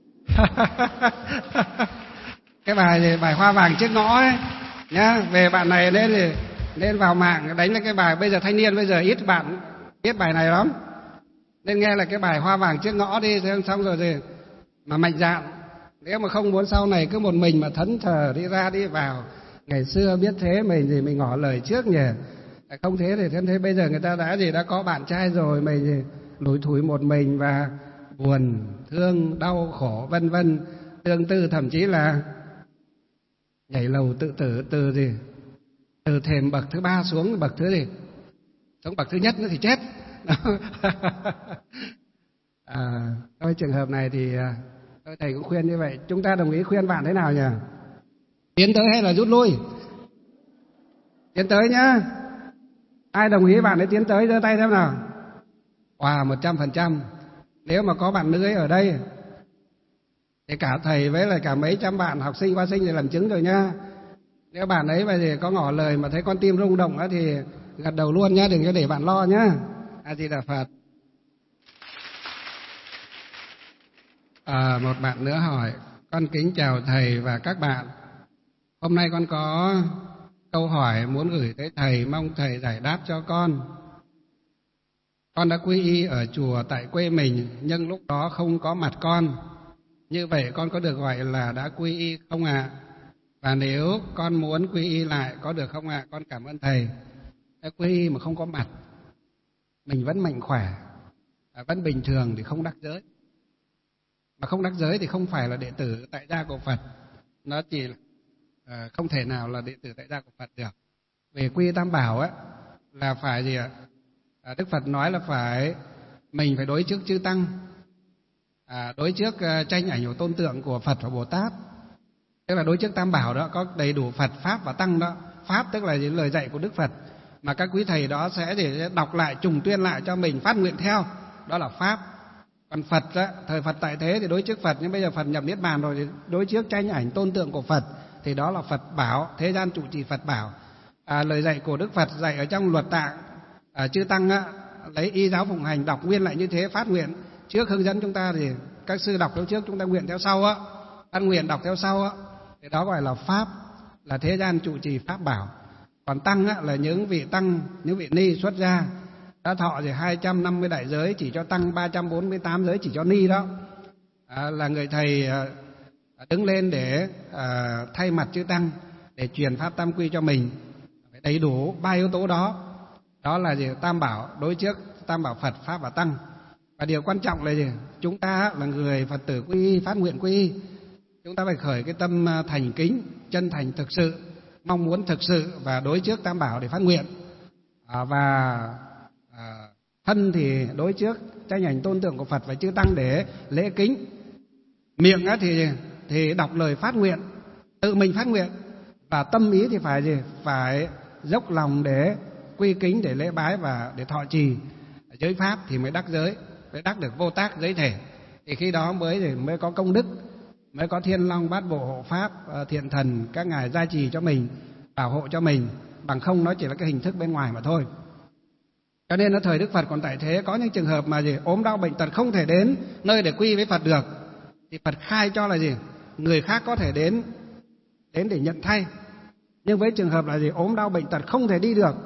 Cái bài này, bài Hoa Vàng Chiếc Ngõ ấy nhá. Về bạn này nên thì nên vào mạng đánh lên cái bài, bây giờ thanh niên bây giờ ít bạn biết bài này lắm, nên nghe là cái bài Hoa Vàng Chiếc Ngõ đi, thế xong rồi thì mà mạnh dạn. Nếu mà không muốn sau này cứ một mình mà thẫn thờ đi ra đi vào, ngày xưa biết thế mình thì mình ngỏ lời trước nhỉ. Không thế thì thế, thế bây giờ người ta đã gì đã có bạn trai rồi, mình thì lủi thủi một mình và buồn, thương, đau khổ vân vân, tương tư, thậm chí là nhảy lầu tự tử từ gì từ thềm bậc thứ ba xuống bậc thứ gì xuống bậc thứ nhất nữa thì chết. À, trong trường hợp này thì tôi thầy cũng khuyên như vậy. Chúng ta đồng ý khuyên bạn thế nào nhỉ? Tiến tới hay là rút lui? Tiến tới nhá. Ai đồng ý bạn ấy tiến tới giơ tay xem nào. Wow, một trăm phần trăm. Nếu mà có bạn nữ ấy ở đây thì cả thầy với lại cả mấy trăm bạn học sinh qua sinh thì làm chứng rồi nhá. Nếu bạn ấy mà thì có ngỏ lời mà thấy con tim rung động á thì gật đầu luôn nhá, đừng có để bạn lo nhá. A Di Đà Phật. À, một bạn nữa hỏi: con kính chào thầy và các bạn. Hôm nay con có câu hỏi muốn gửi tới thầy, mong thầy giải đáp cho con. Con đã quy y ở chùa tại quê mình, nhưng lúc đó không có mặt con. Như vậy con có được gọi là đã quy y không ạ? À? Và nếu con muốn quy y lại có được không ạ? À? Con cảm ơn thầy. Đã quy y mà không có mặt, mình vẫn mạnh khỏe, vẫn bình thường thì không đắc giới. Mà không đắc giới thì không phải là đệ tử tại gia của Phật. Nó chỉ là không thể nào là đệ tử tại gia của Phật được. Về quy y Tam Bảo á là phải gì ạ? À, Đức Phật nói là phải mình phải đối trước chư tăng, à, đối trước uh, tranh ảnh tôn tượng của Phật và Bồ Tát. Tức là đối trước Tam Bảo đó có đầy đủ Phật, Pháp và Tăng đó. Pháp tức là những lời dạy của Đức Phật mà các quý thầy đó sẽ để đọc lại, trùng tuyên lại cho mình, phát nguyện theo. Đó là Pháp. Còn Phật đó, thời Phật tại thế thì đối trước Phật, nhưng bây giờ Phật nhập Niết Bàn rồi thì đối trước tranh ảnh tôn tượng của Phật thì đó là Phật Bảo, thế gian trụ trì Phật Bảo. À, lời dạy của Đức Phật dạy ở trong luật tạng, à, chư tăng á, lấy y giáo phụng hành, đọc nguyên lại như thế, phát nguyện trước, hướng dẫn chúng ta thì các sư đọc theo trước, chúng ta nguyện theo sau á, phát nguyện đọc theo sau á, thì đó gọi là Pháp, là thế gian trụ trì Pháp Bảo. Còn Tăng á, là những vị tăng, những vị ni xuất gia đã thọ thì hai trăm năm mươi đại giới chỉ cho tăng, ba trăm bốn mươi tám giới chỉ cho ni đó. À, là người thầy à, đứng lên để à, thay mặt chư tăng để truyền pháp tam quy cho mình, phải đầy đủ ba yếu tố đó. Đó là gì? Tam Bảo, đối trước Tam Bảo Phật, Pháp và Tăng. Và điều quan trọng là gì? Chúng ta là người Phật tử quy y, phát nguyện quy y, chúng ta phải khởi cái tâm thành kính, chân thành thực sự, mong muốn thực sự và đối trước Tam Bảo để phát nguyện. À, và à, thân thì đối trước tranh ảnh tôn tượng của Phật và chư tăng để lễ kính. Miệng á thì thì đọc lời phát nguyện, tự mình phát nguyện, và tâm ý thì phải gì? Phải dốc lòng để quy kính, để lễ bái và để thọ trì giới pháp thì mới đắc giới, mới đắc được vô tác giới thể. Thì khi đó mới thì mới có công đức, mới có thiên long bát bộ hộ pháp, thiện thần các ngài gia trì cho mình, bảo hộ cho mình. Bằng không nó chỉ là cái hình thức bên ngoài mà thôi. Cho nên ở thời Đức Phật còn tại thế, có những trường hợp mà gì? Ốm đau bệnh tật không thể đến nơi để quy với Phật được, thì Phật khai cho là gì? Người khác có thể đến đến để nhận thay. Nhưng với trường hợp là gì? Ốm đau bệnh tật không thể đi được,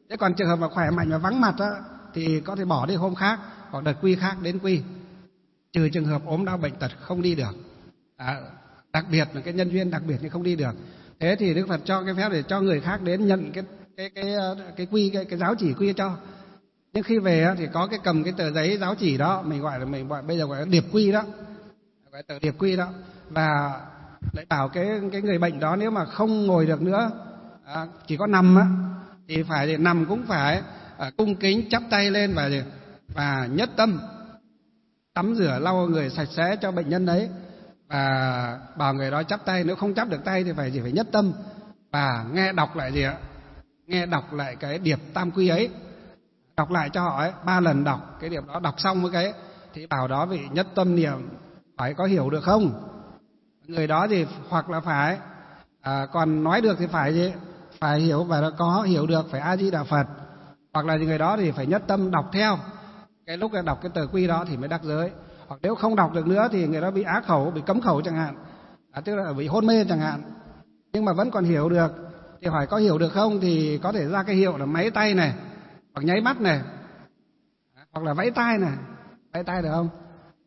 Thế còn trường hợp mà khỏe mạnh và vắng mặt á, thì có thể bỏ đi hôm khác hoặc đợt quy khác đến quy, trừ trường hợp ốm đau bệnh tật không đi được, à, đặc biệt là cái nhân duyên đặc biệt thì không đi được. Thế thì Đức Phật cho cái phép để cho người khác đến nhận cái cái cái cái quy cái, cái giáo chỉ quy cho. Nhưng khi về á, thì có cái cầm cái tờ giấy giáo chỉ đó, mình gọi là mình gọi bây giờ gọi là điệp quy đó, gọi tờ điệp quy đó, và lại bảo cái cái người bệnh đó nếu mà không ngồi được nữa, à, chỉ có nằm á, thì phải thì nằm cũng phải à, cung kính chắp tay lên và và nhất tâm tắm rửa lau người sạch sẽ cho bệnh nhân đấy, và bảo người đó chắp tay, nếu không chắp được tay thì phải chỉ phải nhất tâm và nghe đọc lại gì ạ, nghe đọc lại cái điệp tam quy ấy, đọc lại cho họ ấy, ba lần đọc cái điệp đó, đọc xong với cái thì bảo đó vị nhất tâm niệm phải có hiểu được không, người đó thì hoặc là phải à, còn nói được thì phải gì, phải hiểu và có hiểu được, phải A Di Đà Phật, hoặc là người đó thì phải nhất tâm đọc theo. Cái lúc đọc cái tờ quy đó thì mới đắc giới. Hoặc nếu không đọc được nữa thì người đó bị ác khẩu, bị cấm khẩu chẳng hạn, à, tức là bị hôn mê chẳng hạn, nhưng mà vẫn còn hiểu được thì hỏi có hiểu được không, thì có thể ra cái hiệu là máy tay này, hoặc nháy mắt này, hoặc là vẫy tay này. Vẫy tay được không?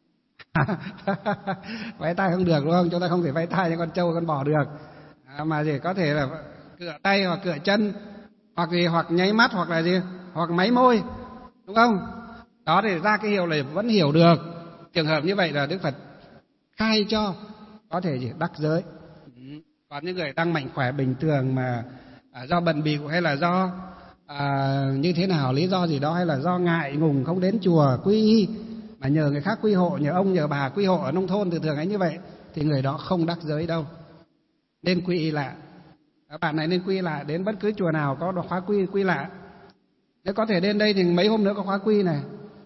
Vẫy tay không được đúng không? Chúng ta không thể vẫy tay cho con trâu con bò được, à, mà chỉ có thể là cựa tay hoặc cựa chân, hoặc gì, hoặc nháy mắt, hoặc là gì, hoặc máy môi, đúng không? Đó thì ra cái hiệu này vẫn hiểu được. Trường hợp như vậy là Đức Phật khai cho có thể gì đắc giới. Còn những người đang mạnh khỏe bình thường mà à, do bận bịu hay là do à, như thế nào, lý do gì đó, hay là do ngại ngùng không đến chùa quy y mà nhờ người khác quy hộ, nhờ ông nhờ bà quy hộ ở nông thôn thường thường ấy như vậy, thì người đó không đắc giới đâu. Nên quy y lại. Các bạn này nên quy lại, đến bất cứ chùa nào có khóa quy quy lại. Nếu có thể đến đây thì mấy hôm nữa có khóa quy này.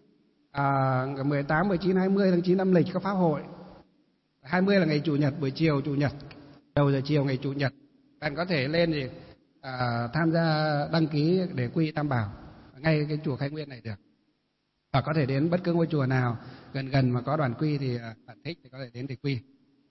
À, mười tám, mười chín, hai mươi tháng chín âm lịch có pháp hội. hai mươi là ngày chủ nhật, buổi chiều chủ nhật, đầu giờ chiều ngày chủ nhật. Bạn có thể lên thì à, tham gia đăng ký để quy Tam Bảo ngay cái chùa Khai Nguyên này được. Hoặc có thể đến bất cứ ngôi chùa nào gần gần mà có đoàn quy thì à, bạn thích thì có thể đến để quy.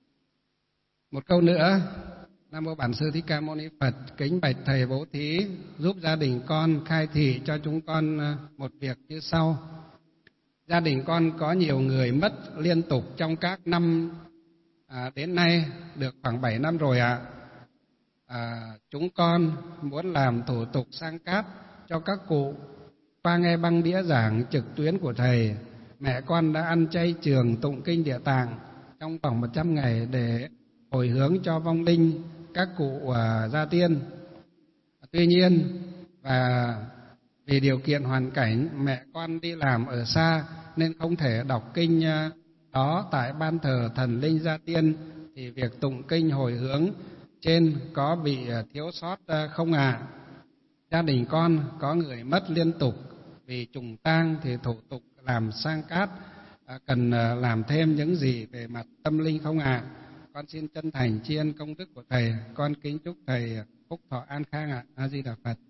Một câu nữa. Nam mô Bản Sư Thích Ca Mâu Ni Phật. Kính bạch thầy bố thí giúp gia đình con khai thị cho chúng con một việc như sau. Gia đình con có nhiều người mất liên tục trong các năm à, đến nay được khoảng bảy năm rồi ạ. À. À, chúng con muốn làm thủ tục sang cát cho các cụ qua nghe băng đĩa giảng trực tuyến của thầy. Mẹ con đã ăn chay trường tụng kinh Địa Tạng trong vòng một trăm ngày để hồi hướng cho vong linh các cụ à, gia tiên. Tuy nhiên và vì điều kiện hoàn cảnh mẹ con đi làm ở xa nên không thể đọc kinh đó tại ban thờ thần linh gia tiên, thì việc tụng kinh hồi hướng trên có bị thiếu sót không ạ? À? Gia đình con có người mất liên tục vì trùng tang thì thủ tục làm sang cát cần làm thêm những gì về mặt tâm linh không ạ? À? Con xin chân thành tri ân công đức của thầy. Con kính chúc thầy phúc thọ an khang ạ. A Di Đà Phật.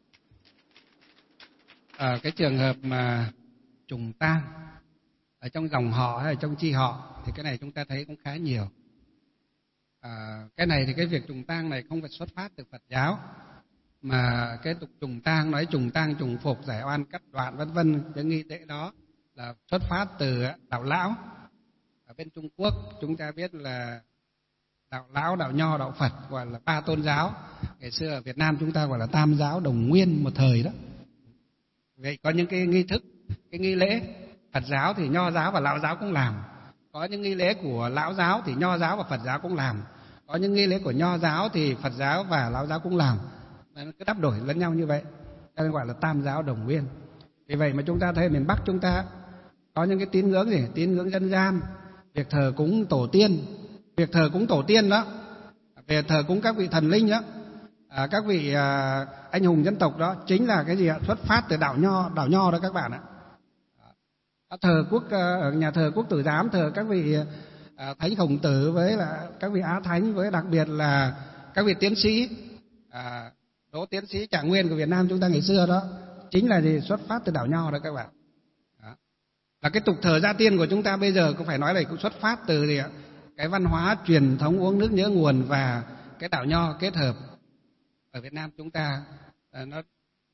À, cái trường hợp mà trùng tang ở trong dòng họ hay ở trong chi họ thì cái này chúng ta thấy cũng khá nhiều. À, cái này thì cái việc trùng tang này không phải xuất phát từ Phật giáo, mà cái tục trùng tang, nói trùng tang trùng phục, giải oan cắt đoạn vân vân, cái nghi lễ đó là xuất phát từ đạo lão. Ở bên Trung Quốc chúng ta biết là đạo lão, đạo nho, đạo Phật gọi là ba tôn giáo. Ngày xưa ở Việt Nam chúng ta gọi là tam giáo đồng nguyên một thời đó. Vậy có những cái nghi thức, cái nghi lễ Phật giáo thì nho giáo và lão giáo cũng làm. Có những nghi lễ của lão giáo thì nho giáo và Phật giáo cũng làm. Có những nghi lễ của nho giáo thì Phật giáo và lão giáo cũng làm. Nó cứ đắp đổi lẫn nhau như vậy, cho nên gọi là tam giáo đồng nguyên. Vì vậy mà chúng ta thấy miền Bắc chúng ta có những cái tín ngưỡng gì? Tín ngưỡng dân gian, việc thờ cúng tổ tiên, việc thờ cúng tổ tiên đó, về thờ cúng các vị thần linh đó, à, các vị à, anh hùng dân tộc đó, chính là cái gì ạ? Xuất phát từ đạo nho, đạo nho đó các bạn ạ. À, thờ quốc ở nhà thờ Quốc Tử Giám thờ các vị à, thánh Khổng Tử với là các vị á thánh, với đặc biệt là các vị tiến sĩ, à, đỗ tiến sĩ Trạng Nguyên của Việt Nam chúng ta ngày xưa đó, chính là gì? Xuất phát từ đạo nho đó các bạn. Đó. Là cái tục thờ gia tiên của chúng ta bây giờ cũng phải nói là cũng xuất phát từ gì ạ? Cái văn hóa truyền thống uống nước nhớ nguồn và cái đạo nho kết hợp ở Việt Nam chúng ta, à, nó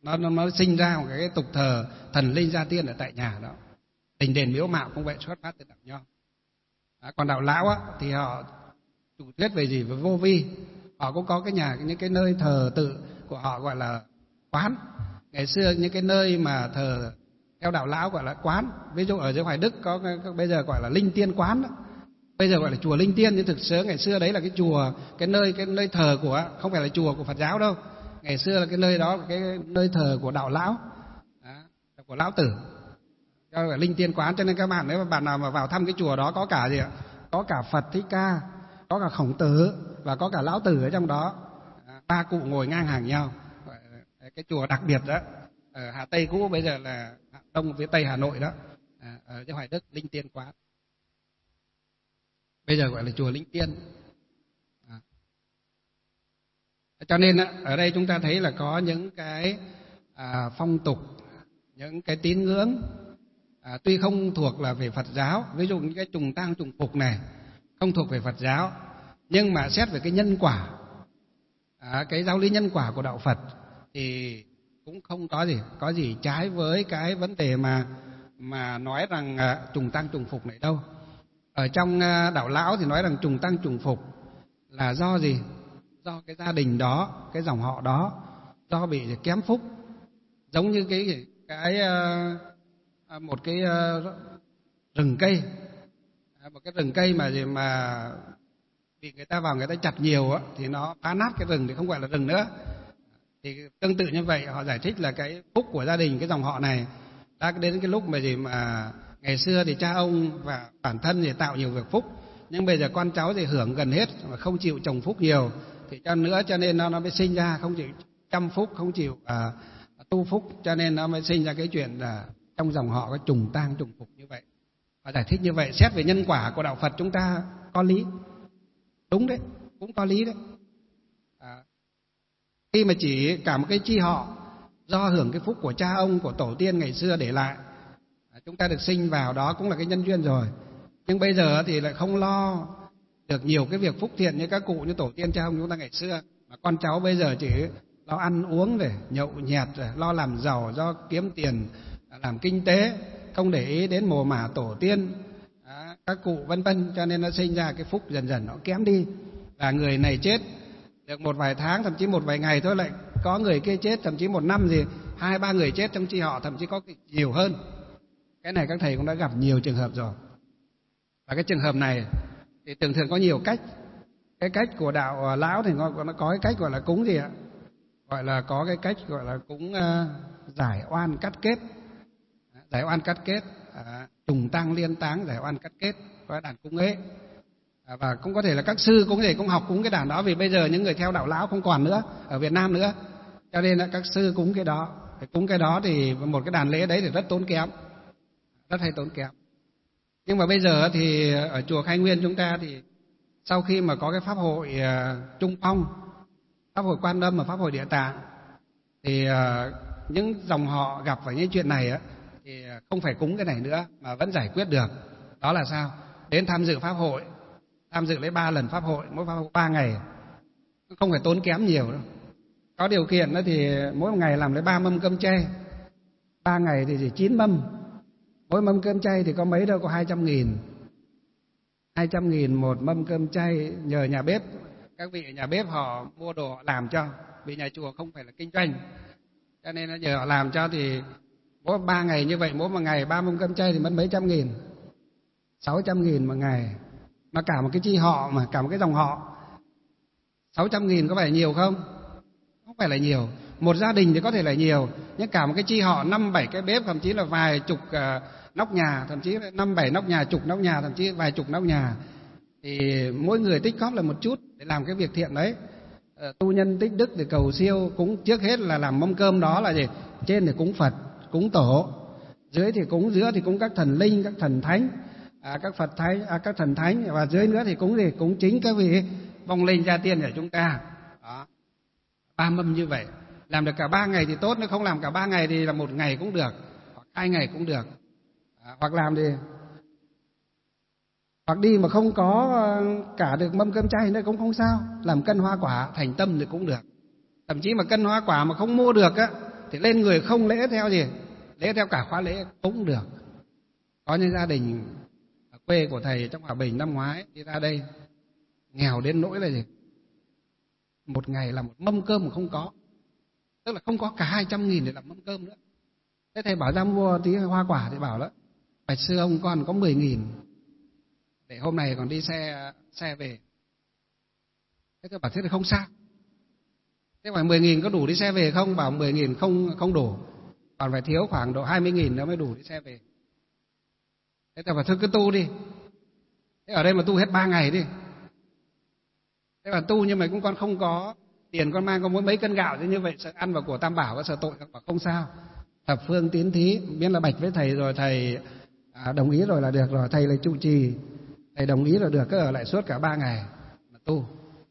nó nó, nó sinh ra một cái tục thờ thần linh gia tiên ở tại nhà đó. Đình đền miếu mạo cũng vậy, xuất phát từ đạo Nho. À, còn đạo Lão á, thì họ chủ thuyết về gì? Về vô vi. Họ cũng có cái nhà, những cái nơi thờ tự của họ gọi là quán. Ngày xưa những cái nơi mà thờ theo đạo Lão gọi là quán. Ví dụ ở dưới Hoài Đức có, có bây giờ gọi là Linh Tiên quán đó. Bây giờ gọi là chùa Linh Tiên, nhưng thực sự ngày xưa đấy là cái chùa, cái nơi cái nơi thờ của, không phải là chùa của Phật giáo đâu. Ngày xưa là cái nơi đó là cái nơi thờ của đạo Lão, đó, của Lão Tử. Gọi là Linh Tiên quán. Cho nên các bạn, nếu mà bạn nào mà vào thăm cái chùa đó, có cả gì ạ? Có cả Phật Thích Ca, có cả Khổng Tử và có cả Lão Tử ở trong đó. Ba cụ ngồi ngang hàng nhau. Cái chùa đặc biệt đó ở Hà Tây cũ, bây giờ là đông phía Tây Hà Nội đó, ở dưới Hoài Đức, Linh Tiên quán. Bây giờ gọi là chùa Linh Tiên. À. Cho nên ở đây chúng ta thấy là có những cái à, phong tục, những cái tín ngưỡng à, tuy không thuộc là về Phật giáo, ví dụ như cái trùng tang trùng phục này không thuộc về Phật giáo, nhưng mà xét về cái nhân quả, à, cái giáo lý nhân quả của đạo Phật thì cũng không có gì có gì trái với cái vấn đề mà mà nói rằng à, trùng tang trùng phục này đâu. Ở trong đạo Lão thì nói rằng trùng tăng trùng phục là do gì? Do cái gia đình đó, cái dòng họ đó do bị kém phúc, giống như cái cái một cái rừng cây, một cái rừng cây mà gì mà bị người ta vào người ta chặt nhiều á, thì nó phá nát cái rừng thì không gọi là rừng nữa. Thì tương tự như vậy, họ giải thích là cái phúc của gia đình, cái dòng họ này đã đến cái lúc mà gì mà ngày xưa thì cha ông và bản thân thì tạo nhiều việc phúc, nhưng bây giờ con cháu thì hưởng gần hết mà không chịu trồng phúc nhiều, thì cho nữa cho nên nó nó mới sinh ra không chịu chăm phúc, không chịu à, tu phúc, cho nên nó mới sinh ra cái chuyện là trong dòng họ có trùng tang trùng phục như vậy. Và giải thích như vậy, xét về nhân quả của đạo Phật chúng ta có lý, đúng đấy, cũng có lý đấy. À, khi mà chỉ cả một cái chi họ do hưởng cái phúc của cha ông, của tổ tiên ngày xưa để lại, chúng ta được sinh vào đó cũng là cái nhân duyên rồi. Nhưng bây giờ thì lại không lo được nhiều cái việc phúc thiện như các cụ, như tổ tiên cha ông chúng ta ngày xưa, mà con cháu bây giờ chỉ lo ăn uống rồi nhậu nhẹt rồi lo làm giàu, do kiếm tiền làm kinh tế, không để ý đến mồ mả tổ tiên, đó, các cụ vân vân, cho nên nó sinh ra cái phúc dần dần nó kém đi. Và người này chết được một vài tháng, thậm chí một vài ngày thôi lại có người kia chết, thậm chí một năm gì hai ba người chết trong chi họ, thậm chí có nhiều hơn. Cái này các thầy cũng đã gặp nhiều trường hợp rồi. Và cái trường hợp này thì thường thường có nhiều cách. Cái cách của đạo Lão thì nó có cái cách gọi là cúng gì ạ? Gọi là có cái cách gọi là cúng uh, giải oan cắt kết. Giải oan cắt kết, à, trùng tang liên táng, giải oan cắt kết, có đàn cúng ấy. À, và cũng có thể là các sư cũng thể cũng học cúng cái đàn đó, vì bây giờ những người theo đạo Lão không còn nữa ở Việt Nam nữa, cho nên là các sư cúng cái đó. Thì cúng cái đó thì một cái đàn lễ đấy thì rất tốn kém, rất hay tốn kém. Nhưng mà bây giờ thì ở chùa Khai Nguyên chúng ta thì sau khi mà có cái pháp hội uh, Trung Phong, pháp hội Quan Âm và pháp hội Địa Tạng, thì uh, những dòng họ gặp phải những chuyện này uh, thì không phải cúng cái này nữa mà vẫn giải quyết được. Đó là sao? Đến tham dự pháp hội, tham dự lấy ba lần pháp hội, mỗi pháp hội ba ngày, không phải tốn kém nhiều đâu. Có điều kiện đó thì mỗi một ngày làm lấy ba mâm cơm chay, ba ngày thì chỉ chín mâm. Mỗi mâm cơm chay thì có mấy đâu, có hai trăm nghìn. Hai trăm nghìn một mâm cơm chay, nhờ nhà bếp, các vị ở nhà bếp họ mua đồ họ làm cho, vì nhà chùa không phải là kinh doanh, cho nên là nhờ họ làm cho. Thì mỗi ba ngày như vậy, mỗi một ngày ba mâm cơm chay thì mất mấy trăm nghìn, sáu trăm nghìn một ngày. Mà cả một cái chi họ, mà cả một cái dòng họ, sáu trăm nghìn có phải nhiều không? Không phải là nhiều. Một gia đình thì có thể là nhiều, nhưng cả một cái chi họ năm bảy cái bếp, thậm chí là vài chục uh, nóc nhà, thậm chí là năm bảy nóc nhà, chục nóc nhà, thậm chí vài chục nóc nhà, thì mỗi người tích góp là một chút để làm cái việc thiện đấy. Uh, tu nhân tích đức để cầu siêu, cúng trước hết là làm mâm cơm đó là gì? Trên thì cúng Phật, cúng Tổ, dưới thì cúng giữa thì cúng các thần linh, các thần thánh, à, các Phật thánh, à, các thần thánh, và dưới nữa thì cúng gì? Cúng chính các vị vong linh gia tiên của chúng ta. Đó, ba mâm như vậy. Làm được cả ba ngày thì tốt, nếu không làm cả ba ngày thì là một ngày cũng được, hoặc hai ngày cũng được. À, hoặc làm thì hoặc đi mà không có cả được mâm cơm chay nữa cũng không sao, làm cân hoa quả thành tâm thì cũng được. Thậm chí mà cân hoa quả mà không mua được á, thì lên người không lễ theo gì, lễ theo cả khóa lễ cũng được. Có những gia đình ở quê của thầy trong Hòa Bình năm ngoái đi ra đây nghèo đến nỗi là gì, một ngày là một mâm cơm mà không có, tức là không có cả hai trăm nghìn để làm mâm cơm nữa. Thế thầy bảo ra mua tí hoa quả thì bảo đó, bạch sư ông con có mười nghìn để hôm nay còn đi xe xe về. Thế tôi bảo thế thì không sao. Thế bảo mười nghìn có đủ đi xe về không? Bảo mười nghìn không không đủ, còn phải thiếu khoảng độ hai mươi nghìn nữa mới đủ đi xe về. Thế tôi bảo thôi cứ tu đi. Thế ở đây mà tu hết ba ngày đi. Thế bảo tu nhưng mà cũng con không có tiền, con mang có mỗi mấy cân gạo, thế như vậy sợ ăn vào của Tam Bảo có sợ tội. Bảo không sao, thập phương tín thí, miễn là bạch với thầy rồi thầy à, đồng ý rồi là được rồi, thầy là trụ trì, thầy đồng ý là được, cứ ở lại suốt cả ba ngày mà tu.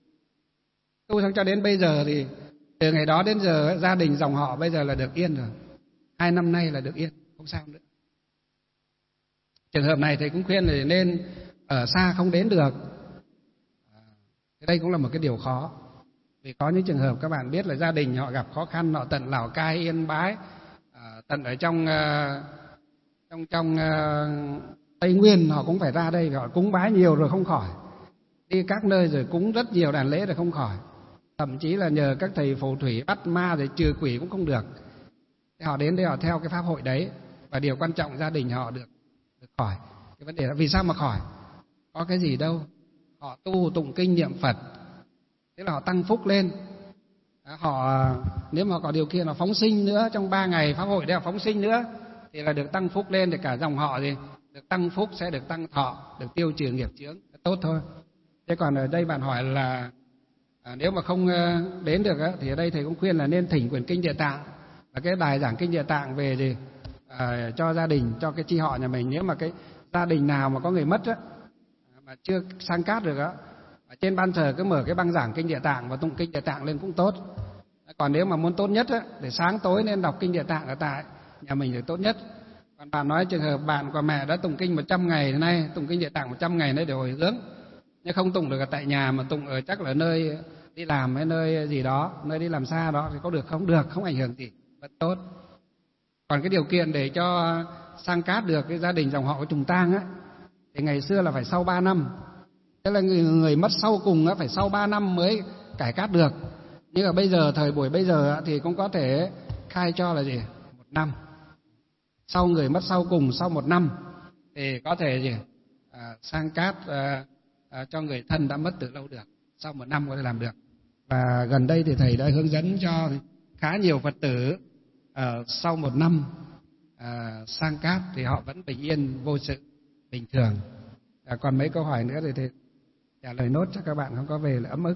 Tu xong cho đến bây giờ thì từ ngày đó đến giờ gia đình dòng họ bây giờ là được yên rồi, hai năm nay là được yên, không sao nữa. Trường hợp này thầy cũng khuyên là nên ở xa không đến được. Đây cũng là một cái điều khó, vì có những trường hợp các bạn biết là gia đình họ gặp khó khăn, họ tận Lào Cai, Yên Bái, tận ở trong trong trong Tây Nguyên họ cũng phải ra đây, họ cúng bái nhiều rồi không khỏi, đi các nơi rồi cúng rất nhiều đàn lễ rồi không khỏi, thậm chí là nhờ các thầy phù thủy bắt ma rồi trừ quỷ cũng không được. Thế họ đến đây họ theo cái pháp hội đấy, và điều quan trọng gia đình họ được được khỏi. Cái vấn đề là vì sao mà khỏi? Có cái gì đâu, họ tu tụng kinh niệm Phật, thế là họ tăng phúc lên. Họ nếu mà có điều kiện họ phóng sinh nữa, trong ba ngày pháp hội đấy họ phóng sinh nữa thì là được tăng phúc lên, để cả dòng họ gì được tăng phúc, sẽ được tăng thọ, được tiêu trừ nghiệp chướng, tốt thôi. Thế còn ở đây bạn hỏi là à, nếu mà không đến được á, thì ở đây thầy cũng khuyên là nên thỉnh quyển kinh Địa Tạng và cái bài giảng kinh Địa Tạng về gì à, cho gia đình, cho cái chi họ nhà mình. Nếu mà cái gia đình nào mà có người mất á, mà chưa sang cát được á, ở trên ban thờ cứ mở cái băng giảng kinh Địa Tạng và tụng kinh Địa Tạng lên cũng tốt. Còn nếu mà muốn tốt nhất á, để sáng tối nên đọc kinh Địa Tạng ở tại nhà mình thì tốt nhất. Còn bạn nói trường hợp bạn của mẹ đã tụng kinh một trăm ngày nay, tụng kinh Địa Tạng một trăm ngày nay để hồi hướng, nhưng không tụng được ở tại nhà mà tụng ở chắc là nơi đi làm hay nơi gì đó, nơi đi làm xa đó thì có được không? Được, không ảnh hưởng gì, vẫn tốt. Còn cái điều kiện để cho sang cát được cái gia đình dòng họ của trùng tang á, thì ngày xưa là phải sau ba năm. Thế là người, người mất sau cùng á, phải sau ba năm mới cải cát được. Nhưng mà bây giờ, thời buổi bây giờ á, thì cũng có thể khai cho là gì? Một năm. Sau người mất sau cùng, sau một năm thì có thể gì? À, sang cát à, à, cho người thân đã mất từ lâu được. Sau một năm có thể làm được. Và gần đây thì thầy đã hướng dẫn cho khá nhiều Phật tử à, sau một năm à, sang cát thì họ vẫn bình yên vô sự, bình thường. À, còn mấy câu hỏi nữa thì, thì trả lời nốt cho các bạn không có về là ấm ức.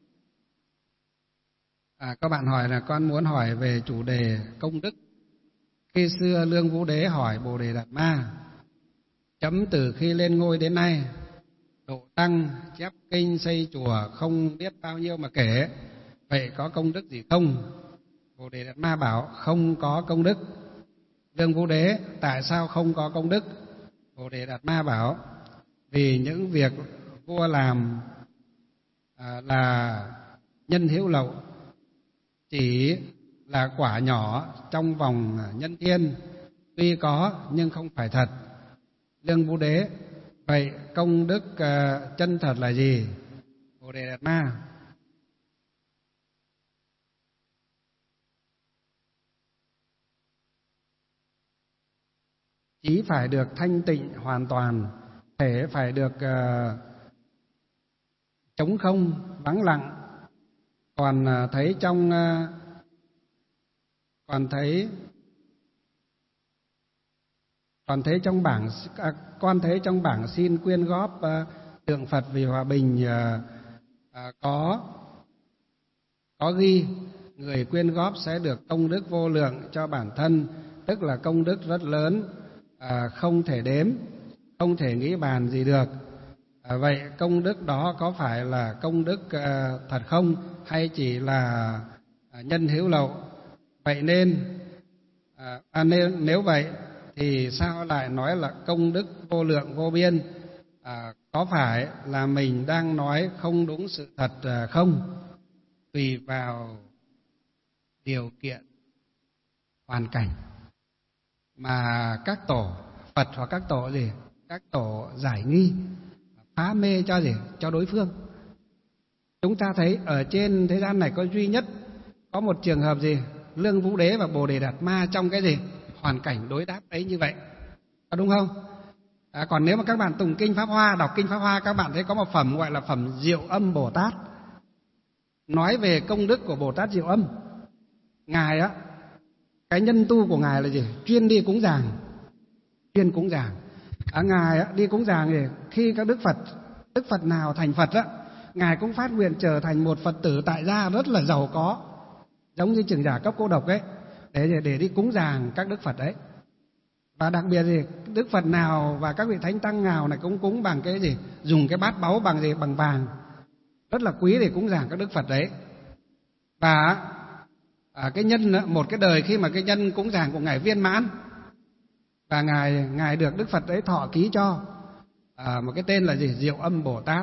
À, các bạn hỏi là con muốn hỏi về chủ đề công đức. Khi xưa Lương Vũ Đế hỏi Bồ Đề Đạt Ma: chấm từ khi lên ngôi đến nay, độ tăng, chép kinh, xây chùa không biết bao nhiêu mà kể, vậy có công đức gì không? Bồ Đề Đạt Ma bảo không có công đức. Lương Vũ Đế: tại sao không có công đức? Bồ Đề Đạt Ma bảo vì những việc vua làm à, là nhân hữu lậu, chỉ là quả nhỏ trong vòng nhân thiên, tuy có nhưng không phải thật. Lương Vũ Đế: vậy công đức uh, chân thật là gì? Bồ Đề Đạt Ma: chí phải được thanh tịnh hoàn toàn, thể phải được uh, trống không, vắng lặng. Còn uh, thấy trong uh, còn thấy còn thấy trong bảng à, con thấy trong bảng xin quyên góp uh, tượng Phật vì hòa bình uh, uh, có có ghi người quyên góp sẽ được công đức vô lượng cho bản thân, tức là công đức rất lớn, à, không thể đếm, không thể nghĩ bàn gì được. À, vậy công đức đó có phải là công đức à, thật không, hay chỉ là à, nhân hữu lậu? Vậy nên, à, à, nên nếu vậy thì sao lại nói là công đức vô lượng vô biên? À, có phải là mình đang nói không đúng sự thật à, không? Tùy vào điều kiện hoàn cảnh mà các tổ Phật hoặc các tổ gì, các tổ giải nghi, phá mê cho gì, cho đối phương. Chúng ta thấy ở trên thế gian này có duy nhất có một trường hợp gì, Lương Vũ Đế và Bồ Đề Đạt Ma trong cái gì, hoàn cảnh đối đáp ấy như vậy, có đúng không? À, còn nếu mà các bạn tụng kinh Pháp Hoa, đọc kinh Pháp Hoa, các bạn thấy có một phẩm gọi là phẩm Diệu Âm Bồ Tát, nói về công đức của Bồ Tát Diệu Âm. Ngài á, cái nhân tu của ngài là gì? Chuyên đi cúng dường, chuyên cúng dường. À, ngài á, đi cúng dường thì khi các đức Phật, đức Phật nào thành Phật á, ngài cũng phát nguyện trở thành một Phật tử tại gia rất là giàu có, giống như Trưởng Giả Cấp Cô Độc ấy, để để đi cúng dường các đức Phật ấy. Và đặc biệt thì đức Phật nào và các vị thánh tăng nào này cũng cúng bằng cái gì, dùng cái bát báu bằng gì, bằng vàng, rất là quý để cúng dường các đức Phật đấy. Và à, cái nhân một cái đời khi mà cái nhân cúng dường của ngài viên mãn, và ngài ngài được đức Phật ấy thọ ký cho à, một cái tên là gì, Diệu Âm Bồ Tát.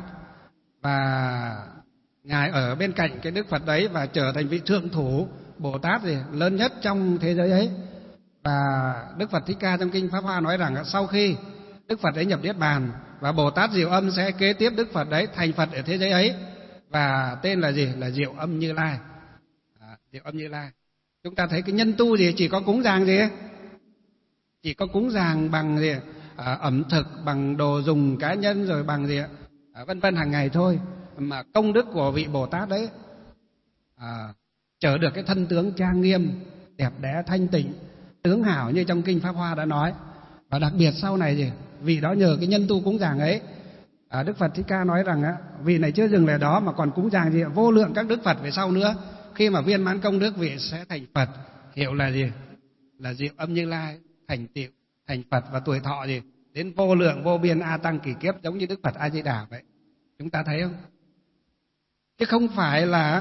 Và ngài ở bên cạnh cái đức Phật đấy và trở thành vị thượng thủ Bồ Tát gì lớn nhất trong thế giới ấy. Và Đức Phật Thích Ca trong kinh Pháp Hoa nói rằng sau khi Đức Phật ấy nhập Niết Bàn, và Bồ Tát Diệu Âm sẽ kế tiếp Đức Phật đấy thành Phật ở thế giới ấy, và tên là gì, là Diệu Âm Như Lai. À, Diệu Âm Như Lai. Chúng ta thấy cái nhân tu gì chỉ có cúng dường gì, chỉ có cúng dường bằng gì, à, ẩm thực, bằng đồ dùng cá nhân, rồi bằng gì, à, vân vân hàng ngày thôi, mà công đức của vị Bồ Tát đấy à, trở được cái thân tướng trang nghiêm, đẹp đẽ, thanh tịnh, tướng hảo như trong kinh Pháp Hoa đã nói. Và đặc biệt sau này gì, vị đó nhờ cái nhân tu cúng dường ấy, à, Đức Phật Thích Ca nói rằng á, vị này chưa dừng lại đó mà còn cúng dường gì, vô lượng các đức Phật về sau nữa. Khi mà viên mãn công đức, vị sẽ thành Phật, hiệu là gì, là Diệu Âm Như Lai, thành tựu thành Phật, và tuổi thọ gì đến vô lượng vô biên a tăng kỳ kiếp, giống như Đức Phật A Di Đà vậy. Chúng ta thấy không? Chứ không phải là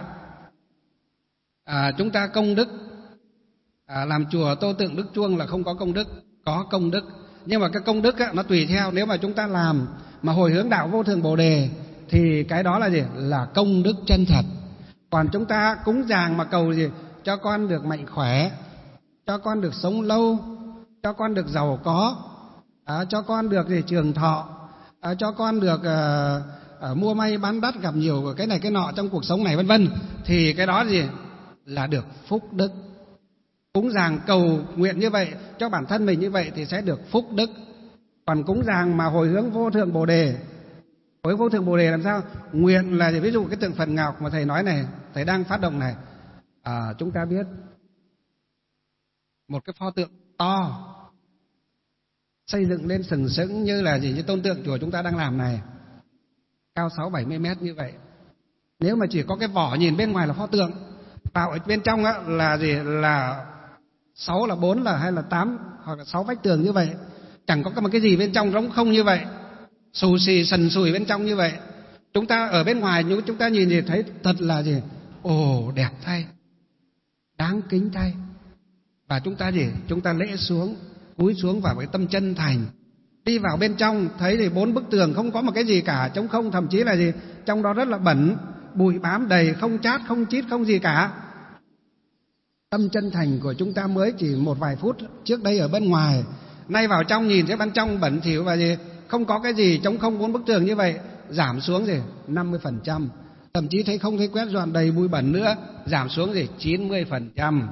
à, chúng ta công đức à, làm chùa tô tượng đức chuông là không có công đức, có công đức. Nhưng mà cái công đức á, nó tùy theo, nếu mà chúng ta làm mà hồi hướng đạo vô thượng Bồ Đề thì cái đó là gì, là công đức chân thật. Còn chúng ta cúng dường mà cầu gì, cho con được mạnh khỏe, cho con được sống lâu, cho con được giàu có, à, cho con được gì, trường thọ, à, cho con được à, à, mua may bán đắt, gặp nhiều cái này cái nọ trong cuộc sống này, vân vân, thì cái đó gì là được phúc đức. Cúng dường cầu nguyện như vậy cho bản thân mình như vậy thì sẽ được phúc đức. Còn cúng dường mà hồi hướng vô thượng Bồ Đề, hồi hướng vô thượng Bồ Đề làm sao? Nguyện là ví dụ cái tượng Phật Ngọc mà thầy nói này, thầy đang phát động này, à, chúng ta biết một cái pho tượng to xây dựng lên sừng sững như là gì, như tôn tượng chùa chúng ta đang làm này, cao sáu bảy mươi mét như vậy. Nếu mà chỉ có cái vỏ nhìn bên ngoài là pho tượng, vào ở bên trong á, là gì, là sáu là bốn là hay là tám hoặc là sáu vách tường như vậy, chẳng có một cái gì bên trong, trống không như vậy, xù xì sần sùi bên trong như vậy. Chúng ta ở bên ngoài nhưng chúng ta nhìn thì thấy thật là gì, ồ đẹp thay, đáng kính thay. Và chúng ta gì, chúng ta lễ xuống, cúi xuống vào cái tâm chân thành, đi vào bên trong thấy thì bốn bức tường không có một cái gì cả, trống không, thậm chí là gì, trong đó rất là bẩn, bụi bám đầy, không chát, không chít, không gì cả. Tâm chân thành của chúng ta mới chỉ một vài phút trước đây ở bên ngoài, nay vào trong nhìn thấy bên trong bẩn thỉu và gì, không có cái gì, trống không, bốn bức tường như vậy, giảm xuống gì năm mươi phần trăm, thậm chí thấy không thấy quét dọn đầy bụi bẩn nữa, giảm xuống gì chín mươi phần trăm,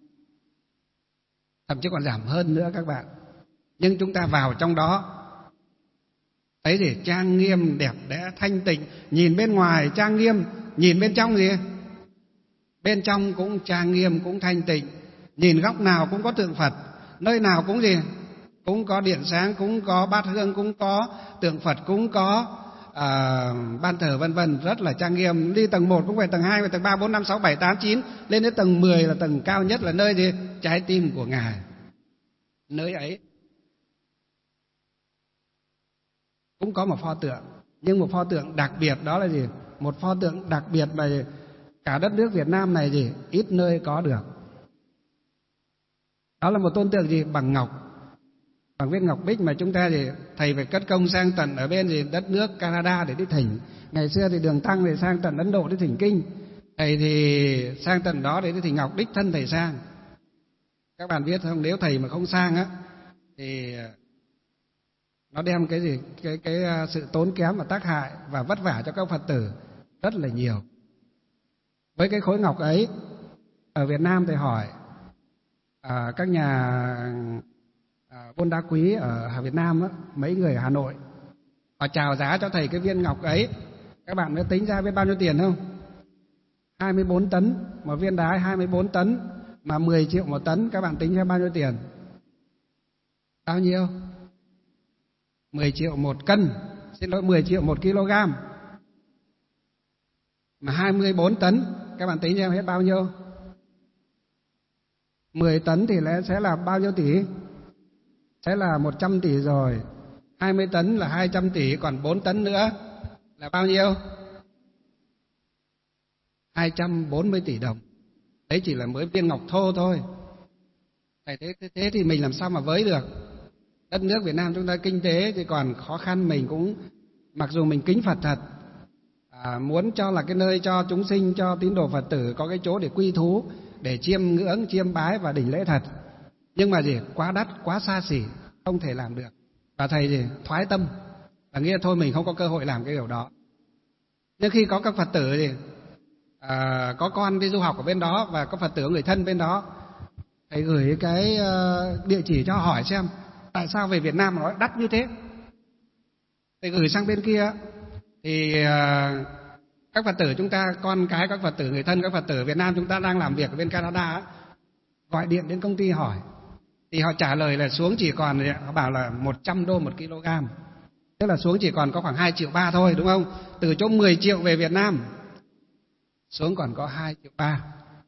thậm chí còn giảm hơn nữa các bạn. Nhưng chúng ta vào trong đó thấy gì, trang nghiêm, đẹp đẽ, thanh tịnh, nhìn bên ngoài trang nghiêm, nhìn bên trong gì, bên trong cũng trang nghiêm, cũng thanh tịnh, nhìn góc nào cũng có tượng Phật, nơi nào cũng gì, cũng có điện sáng, cũng có bát hương, cũng có tượng Phật, cũng có à, ban thờ vân vân, rất là trang nghiêm. Đi tầng một cũng phải tầng hai, tầng ba, bốn, năm, sáu, bảy, tám, chín, lên đến tầng mười là tầng cao nhất, là nơi gì, trái tim của Ngài. Nơi ấy cũng có một pho tượng, nhưng một pho tượng đặc biệt đó là gì, một pho tượng đặc biệt mà cả đất nước Việt Nam này gì ít nơi có được. Đó là một tôn tượng gì, bằng ngọc, bằng viên ngọc bích, mà chúng ta thì thầy phải cất công sang tận ở bên gì đất nước Canada để đi thỉnh. Ngày xưa thì Đường Tăng thì sang tận Ấn Độ đi thỉnh kinh, thầy thì sang tận đó để đi thỉnh ngọc, đích thân thầy sang. các bạn biết không, nếu thầy mà không sang á thì nó đem cái gì cái cái sự tốn kém và tác hại và vất vả cho các Phật tử rất là nhiều. Với cái khối ngọc ấy, ở Việt Nam thầy hỏi à, các nhà à, buôn đá quý ở Việt Nam á, mấy người ở Hà Nội họ chào giá cho thầy cái viên ngọc ấy, các bạn mới tính ra biết bao nhiêu tiền không? hai mươi bốn tấn, một viên đá hai mươi bốn tấn mà mười triệu một tấn, các bạn tính ra bao nhiêu tiền? Bao nhiêu? mười triệu một cân, xin lỗi mười triệu một kg. Mà hai mươi bốn tấn, các bạn tính ra hết bao nhiêu? mười tấn thì lẽ sẽ là bao nhiêu tỷ? Sẽ là một trăm tỷ rồi. hai mươi tấn là hai trăm tỷ, còn bốn tấn nữa là bao nhiêu? hai trăm bốn mươi tỷ đồng. Đấy chỉ là mới viên ngọc thô thôi. Thế, thế, thế thì mình làm sao mà với được? Đất nước Việt Nam chúng ta kinh tế thì còn khó khăn, mình cũng mặc dù mình kính Phật thật, à, muốn cho là cái nơi cho chúng sinh, cho tín đồ Phật tử có cái chỗ để quy thú, để chiêm ngưỡng, chiêm bái và đảnh lễ thật. Nhưng mà gì? Quá đắt, quá xa xỉ, không thể làm được. Và thầy gì? Thoái tâm, và nghĩa là thôi mình không có cơ hội làm cái điều đó. Nhưng khi có các Phật tử thì à, có con đi du học ở bên đó và có Phật tử người thân bên đó, thầy gửi cái uh, địa chỉ cho hỏi xem tại sao về Việt Nam mà nó đắt như thế. Thầy gửi sang bên kia thì uh, các Phật tử chúng ta, con cái các Phật tử người thân các Phật tử Việt Nam chúng ta đang làm việc ở bên Canada ấy, gọi điện đến công ty hỏi thì họ trả lời là xuống chỉ còn, họ bảo là một trăm đô một kg, tức là xuống chỉ còn có khoảng hai triệu ba thôi, đúng không? Từ chỗ mười triệu về Việt Nam xuống còn có hai triệu ba.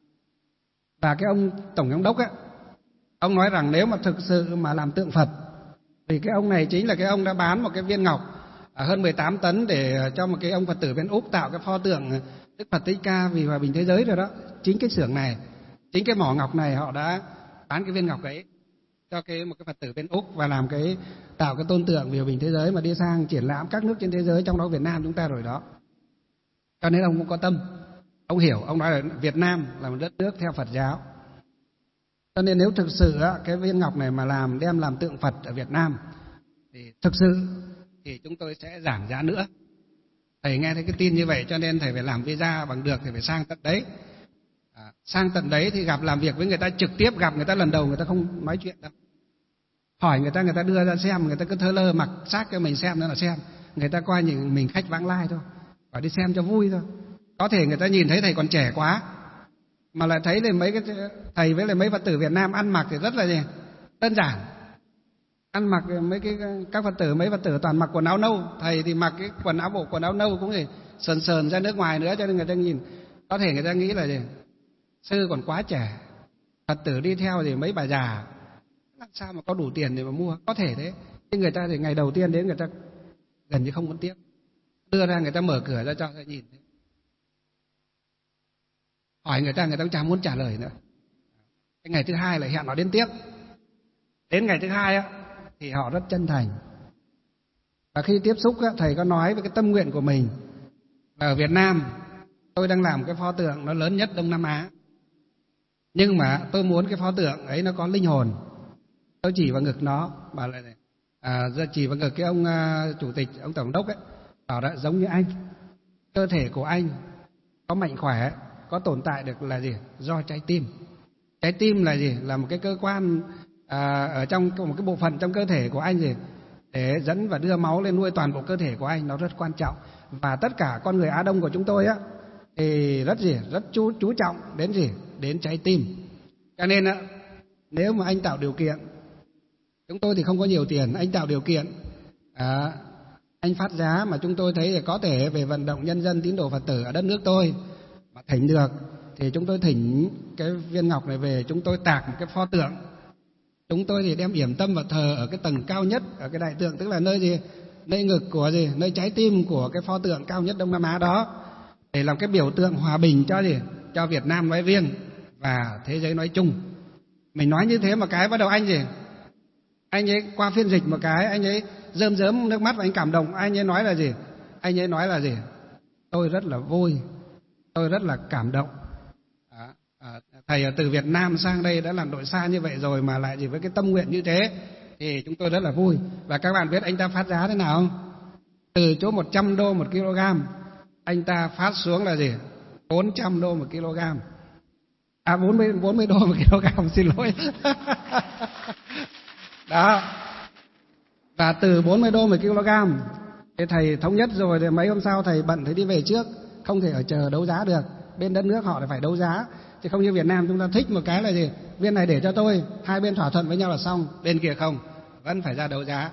Và cái ông tổng giám đốc ấy, ông nói rằng nếu mà thực sự mà làm tượng Phật thì cái ông này chính là cái ông đã bán một cái viên ngọc hơn mười tám tấn để cho một cái ông Phật tử bên Úc tạo cái pho tượng Đức Phật Thích Ca vì hòa bình thế giới rồi đó. Chính cái xưởng này, chính cái mỏ ngọc này họ đã bán cái viên ngọc ấy cho cái một cái Phật tử bên Úc và làm cái tạo cái tôn tượng vì hòa bình thế giới mà đi sang triển lãm các nước trên thế giới, trong đó Việt Nam chúng ta rồi đó. Cho nên ông cũng có tâm, ông hiểu, ông nói là Việt Nam là một đất nước theo Phật giáo. Cho nên nếu thực sự cái viên ngọc này mà làm đem làm tượng Phật ở Việt Nam thì thực sự thì chúng tôi sẽ giảm giá nữa. Thầy nghe thấy cái tin như vậy cho nên thầy phải làm visa bằng được, thầy phải sang tận đấy. À, sang tận đấy thì gặp làm việc với người ta trực tiếp, gặp người ta lần đầu người ta không nói chuyện đâu. Hỏi người ta, người ta đưa ra xem, người ta cứ thơ lơ mặc xác cho mình xem nữa là xem. Người ta coi như mình khách vãng lai thôi, phải đi xem cho vui thôi. Có thể người ta nhìn thấy thầy còn trẻ quá, mà lại thấy là mấy cái thầy với lại mấy Phật tử Việt Nam ăn mặc thì rất là gì? Đơn giản. Ăn mặc mấy cái các Phật tử mấy Phật tử toàn mặc quần áo nâu, thầy thì mặc cái quần áo bộ quần áo nâu cũng thì sờn sờn ra nước ngoài nữa, cho nên người ta nhìn có thể người ta nghĩ là gì? Sư còn quá trẻ, Phật tử đi theo thì mấy bà già, làm sao mà có đủ tiền để mà mua? Có thể thế. Nhưng người ta thì ngày đầu tiên đến người ta gần như không muốn tiếp, đưa ra người ta mở cửa ra cho người ta nhìn. Hỏi người ta, người ta cũng chẳng muốn trả lời nữa. Cái ngày thứ hai lại hẹn họ đến tiếp. Đến ngày thứ hai á thì họ rất chân thành. Và khi tiếp xúc á, thầy có nói với cái tâm nguyện của mình là ở Việt Nam tôi đang làm cái pho tượng nó lớn nhất Đông Nam Á, nhưng mà tôi muốn cái pho tượng ấy nó có linh hồn. Tôi chỉ vào ngực nó, bảo lại này, à, chỉ vào ngực cái ông uh, chủ tịch, ông tổng đốc ấy, bảo đã giống như anh, cơ thể của anh có mạnh khỏe, có tồn tại được là gì? Do trái tim. Trái tim là gì? Là một cái cơ quan à, ở trong một cái bộ phận trong cơ thể của anh gì? Để dẫn và đưa máu lên nuôi toàn bộ cơ thể của anh, nó rất quan trọng. Và tất cả con người Á Đông của chúng tôi á thì rất gì? Rất chú chú trọng đến gì? Đến trái tim. Cho nên á, nếu mà anh tạo điều kiện, chúng tôi thì không có nhiều tiền, anh tạo điều kiện, à, anh phát giá mà chúng tôi thấy là có thể về vận động nhân dân tín đồ Phật tử ở đất nước tôi mà thỉnh được, thì chúng tôi thỉnh cái viên ngọc này về, chúng tôi tạc một cái pho tượng. Chúng tôi thì đem yểm tâm và thờ ở cái tầng cao nhất, ở cái đại tượng, tức là nơi gì? Nơi ngực của gì? Nơi trái tim của cái pho tượng cao nhất Đông Nam Á đó, để làm cái biểu tượng hòa bình cho gì? Cho Việt Nam nói riêng và thế giới nói chung. Mình nói như thế mà cái bắt đầu anh gì? Anh ấy qua phiên dịch một cái, anh ấy rơm rớm nước mắt và anh cảm động. Anh ấy nói là gì? Anh ấy nói là gì? Tôi rất là vui, tôi rất là cảm động. À, thầy từ Việt Nam sang đây đã làm đội xa như vậy rồi mà lại chỉ với cái tâm nguyện như thế thì chúng tôi rất là vui. Và các bạn biết anh ta phát giá thế nào không? Từ chỗ một trăm đô một kg, anh ta phát xuống là gì? bốn trăm đô một kg. À bốn mươi, bốn mươi đô một kg, xin lỗi. Đó. Và từ bốn mươi đô một kg thì thầy thống nhất rồi, thì mấy hôm sau thầy bận thầy đi về trước, không thể ở chờ đấu giá được. Bên đất nước họ phải đấu giá, chứ không như Việt Nam chúng ta thích một cái là gì? Viên này để cho tôi, hai bên thỏa thuận với nhau là xong. Bên kia không, vẫn phải ra đấu giá.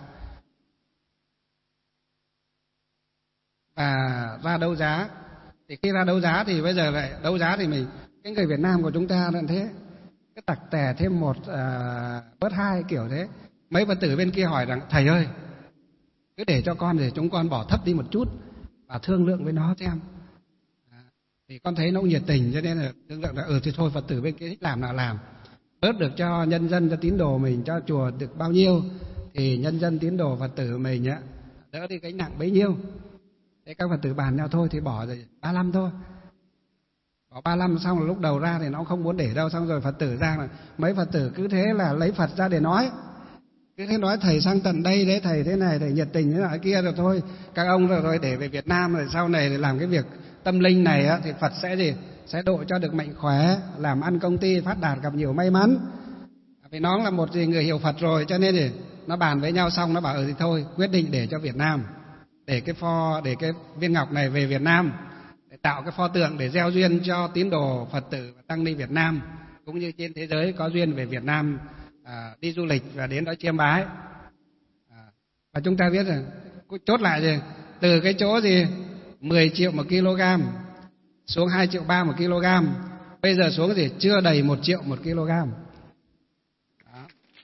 Và ra đấu giá thì khi ra đấu giá thì bây giờ lại đấu giá thì mình, cái người Việt Nam của chúng ta là thế, cái tặc tè thêm một à, bớt hai kiểu thế. Mấy Phật tử bên kia hỏi rằng thầy ơi, cứ để cho con để chúng con bỏ thấp đi một chút và thương lượng với nó xem. À, thì con thấy nó cũng nhiệt tình, cho nên là thương lượng là ừ thì thôi Phật tử bên kia thích làm nào làm, bớt được cho nhân dân, cho tín đồ mình, cho chùa được bao nhiêu thì nhân dân tín đồ Phật tử mình á đỡ đi gánh nặng bấy nhiêu. Thế các Phật tử bàn nhau thôi thì bỏ rồi ba mươi lăm thôi. Bỏ ba mươi lăm xong là lúc đầu ra thì nó không muốn để đâu, xong rồi Phật tử ra là mấy Phật tử cứ thế là lấy Phật ra để nói. Cứ thế nói thầy sang tận đây đấy, thầy thế này, thầy nhiệt tình thế này kia rồi thôi. Các ông rồi thôi để về Việt Nam rồi sau này để làm cái việc tâm linh này á, thì Phật sẽ gì? Sẽ độ cho được mạnh khỏe, làm ăn công ty phát đạt, gặp nhiều may mắn. Vì nó là một người hiểu Phật rồi, cho nên thì nó bàn với nhau xong nó bảo ừ thì thôi quyết định để cho Việt Nam, để cái pho, để cái viên ngọc này về Việt Nam, để tạo cái pho tượng để gieo duyên cho tín đồ Phật tử và tăng ni Việt Nam cũng như trên thế giới có duyên về Việt Nam à, đi du lịch và đến đó chiêm bái. À, và chúng ta biết rằng chốt lại gì, từ cái chỗ gì mười triệu một kg xuống hai triệu ba một kg, bây giờ xuống gì chưa đầy một triệu một kg. Đó.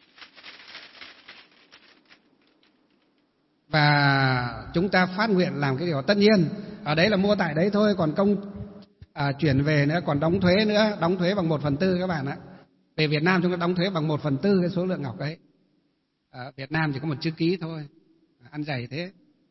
Và chúng ta phát nguyện làm cái điều tất nhiên ở đấy là mua tại đấy thôi, còn công à, chuyển về nữa, còn đóng thuế nữa, đóng thuế bằng một phần tư các bạn ạ. Về Việt Nam chúng ta đóng thuế bằng một phần tư cái số lượng ngọc ấy. Ở Việt Nam chỉ có một chữ ký thôi, ăn dày thế.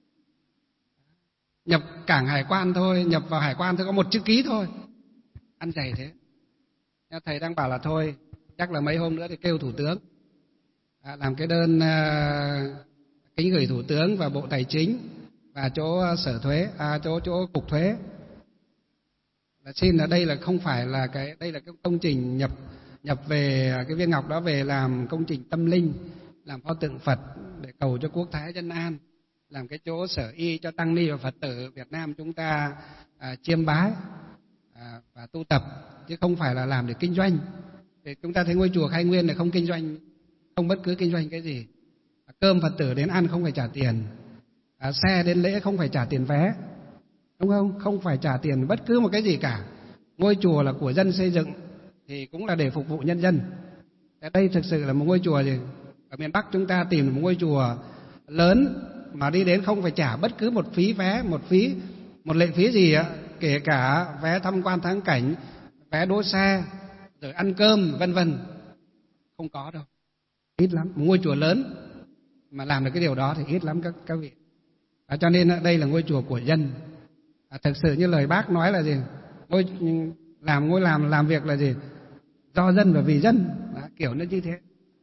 Nhập cảng hải quan thôi, nhập vào hải quan thôi có một chữ ký thôi, ăn dày thế. Thầy đang bảo là thôi, chắc là mấy hôm nữa thì kêu Thủ tướng à, làm cái đơn à, kính gửi Thủ tướng và Bộ Tài chính và chỗ sở thuế, à, chỗ chỗ cục thuế. Là xin là đây là không phải là cái, đây là cái công trình nhập nhập về cái viên ngọc đó về làm công trình tâm linh, làm pho tượng Phật để cầu cho quốc thái dân an, làm cái chỗ sở y cho tăng ni và Phật tử Việt Nam chúng ta à, chiêm bái à, và tu tập, chứ không phải là làm để kinh doanh. Thì chúng ta thấy ngôi chùa Khai Nguyên này không kinh doanh, không bất cứ kinh doanh cái gì. À, cơm Phật tử đến ăn không phải trả tiền, à, xe đến lễ không phải trả tiền vé, đúng không? Không phải trả tiền bất cứ một cái gì cả. Ngôi chùa là của dân xây dựng thì cũng là để phục vụ nhân dân. Ở đây thực sự là một ngôi chùa gì? Ở miền Bắc chúng ta tìm một ngôi chùa lớn mà đi đến không phải trả bất cứ một phí vé, một phí, một lệ phí gì ạ, kể cả vé tham quan thắng cảnh, vé đỗ xe, rồi ăn cơm, vân vân, không có đâu, ít lắm. Một ngôi chùa lớn mà làm được cái điều đó thì ít lắm các các vị. À, cho nên đây là ngôi chùa của dân. À, thực sự như lời Bác nói là gì? Ngôi làm ngôi làm làm việc là gì? Do dân và vì dân, đó, kiểu nó như thế.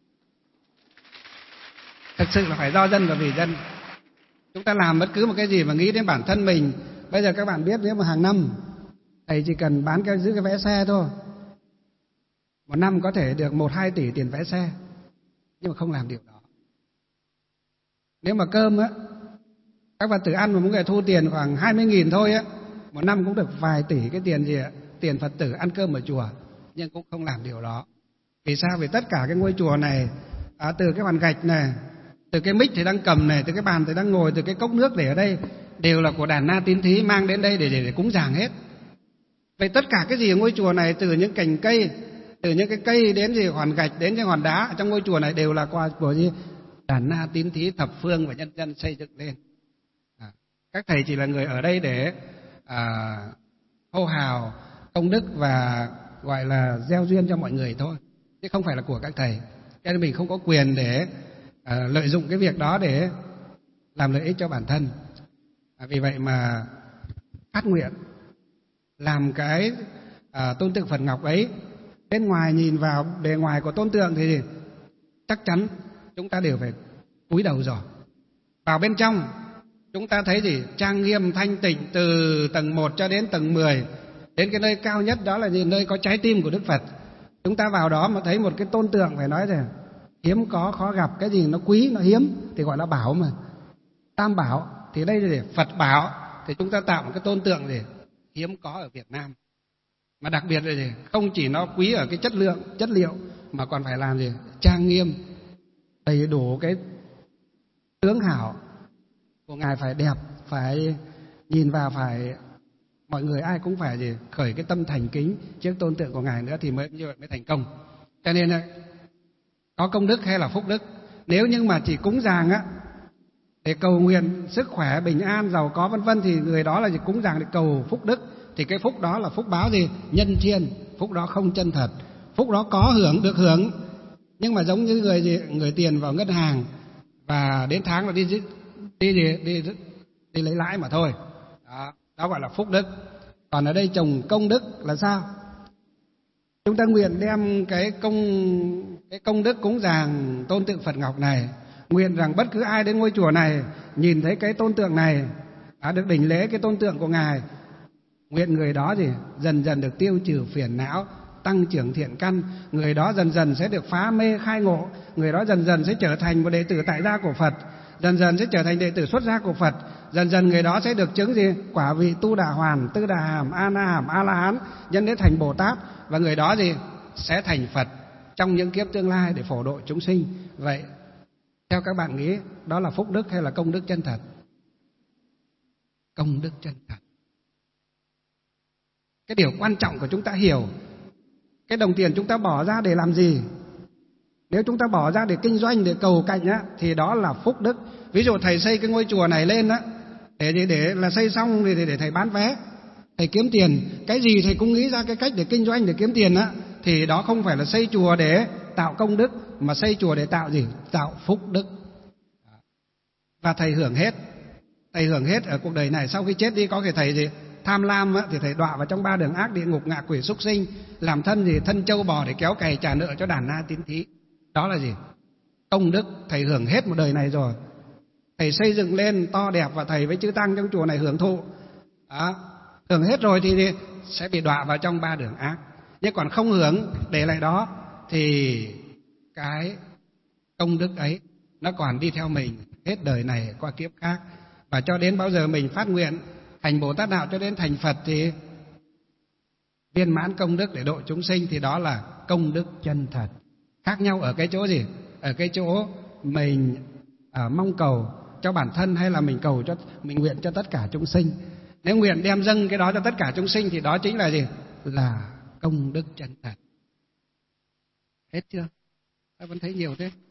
Thực sự là phải do dân và vì dân. Chúng ta làm bất cứ một cái gì mà nghĩ đến bản thân mình. Bây giờ các bạn biết nếu mà hàng năm thầy chỉ cần bán cái giữ cái vé xe thôi, một năm có thể được một hai tỷ tiền vé xe, nhưng mà không làm điều đó. Nếu mà cơm á, các Phật tử ăn mà mỗi người thu tiền khoảng hai mươi nghìn thôi á, một năm cũng được vài tỷ cái tiền gì ạ, tiền Phật tử ăn cơm ở chùa, nhưng cũng không làm điều đó. Vì sao? Vì tất cả cái ngôi chùa này, à, từ cái bàn gạch này, từ cái mic thầy đang cầm này, từ cái bàn thầy đang ngồi, từ cái cốc nước để ở đây, đều là của Đàn Na Tín Thí mang đến đây để, để, để cúng dường hết. Vậy tất cả cái gì ở ngôi chùa này, từ những cành cây, từ những cái cây đến gì hòn gạch đến những hòn đá trong ngôi chùa này đều là quà của gì? Đàn Na Tín Thí thập phương và nhân dân xây dựng lên. À, các thầy chỉ là người ở đây để à, hô hào công đức và gọi là gieo duyên cho mọi người thôi, chứ không phải là của các thầy. Cho nên mình không có quyền để à, lợi dụng cái việc đó để làm lợi ích cho bản thân. À, vì vậy mà phát nguyện làm cái à, tôn tượng Phật ngọc ấy Bên ngoài nhìn vào bề ngoài của tôn tượng thì chắc chắn chúng ta đều phải cúi đầu rồi. Vào bên trong chúng ta thấy gì? Trang nghiêm thanh tịnh từ tầng một cho đến tầng mười, đến cái nơi cao nhất đó là gì? Nơi có trái tim của Đức Phật. Chúng ta vào đó mà thấy một cái tôn tượng phải nói rằng hiếm có, khó gặp. Cái gì nó quý, nó hiếm thì gọi là bảo mà. Tam bảo thì đây là Phật bảo, thì chúng ta tạo một cái tôn tượng gì hiếm có ở Việt Nam. Mà đặc biệt là gì? Không chỉ nó quý ở cái chất lượng, chất liệu, mà còn phải làm gì? Trang nghiêm, đầy đủ cái tướng hảo của Ngài phải đẹp, phải nhìn vào phải mọi người ai cũng phải gì? Khởi cái tâm thành kính trước tôn tượng của Ngài nữa thì mới như vậy mới thành công. Cho nên có công đức hay là phúc đức. Nếu như mà chỉ cúng dường á để cầu nguyện sức khỏe, bình an, giàu có vân vân thì người đó là chỉ cúng dường để cầu phúc đức, thì cái phúc đó là phúc báo gì? Nhân thiên, phúc đó không chân thật. Phúc đó có hưởng, được hưởng, nhưng mà giống như người gì? Người tiền vào ngân hàng và đến tháng là đi đi đi đi, đi, đi lấy lãi mà thôi. Đó, đó gọi là phúc đức. Còn ở đây trồng công đức là sao? Chúng ta nguyện đem cái công cái công đức cúng dường tôn tượng Phật Ngọc này, nguyện rằng bất cứ ai đến ngôi chùa này nhìn thấy cái tôn tượng này, đã được đảnh lễ cái tôn tượng của Ngài, nguyện người đó gì dần dần được tiêu trừ phiền não, tăng trưởng thiện căn, người đó dần dần sẽ được phá mê khai ngộ, người đó dần dần sẽ trở thành một đệ tử tại gia của Phật, dần dần sẽ trở thành đệ tử xuất gia của Phật, dần dần người đó sẽ được chứng gì? Quả vị Tu Đà Hoàn, Tư Đà Hàm, A Na Hàm, A La Hán, nhân đến thành Bồ Tát, và người đó gì? Sẽ thành Phật trong những kiếp tương lai để phổ độ chúng sinh. Vậy theo các bạn nghĩ đó là phúc đức hay là công đức chân thật? Công đức chân thật. Cái điều quan trọng của chúng ta hiểu cái đồng tiền chúng ta bỏ ra để làm gì. Nếu chúng ta bỏ ra để kinh doanh, để cầu cạnh á, thì đó là phúc đức. Ví dụ thầy xây cái ngôi chùa này lên á, để để là xây xong để, để để thầy bán vé, thầy kiếm tiền. Cái gì thầy cũng nghĩ ra cái cách để kinh doanh, để kiếm tiền á, thì đó không phải là xây chùa để tạo công đức, mà xây chùa để tạo gì? Tạo phúc đức. Và thầy hưởng hết, thầy hưởng hết ở cuộc đời này. Sau khi chết đi có thể thầy gì? Tham lam á, thì thầy đọa vào trong ba đường ác, địa ngục, ngạ quỷ, súc sinh, làm thân gì? Thân trâu bò để kéo cày trả nợ cho đàn na tín thí. Đó là gì? Công đức. Thầy hưởng hết một đời này rồi, thầy xây dựng lên to đẹp và thầy với chư tăng trong chùa này hưởng thụ. Đó, hưởng hết rồi thì sẽ bị đọa vào trong ba đường ác. Nhưng còn không hưởng để lại đó thì cái công đức ấy nó còn đi theo mình hết đời này qua kiếp khác, và cho đến bao giờ mình phát nguyện hành Bồ Tát đạo cho đến thành Phật thì viên mãn công đức để độ chúng sinh, thì đó là công đức chân thật. Khác nhau ở cái chỗ gì? Ở cái chỗ mình à, mong cầu cho bản thân hay là mình cầu cho mình nguyện cho tất cả chúng sinh. Nếu nguyện đem dâng cái đó cho tất cả chúng sinh thì đó chính là gì? Là công đức chân thật. Hết chưa? Tôi vẫn thấy nhiều thế.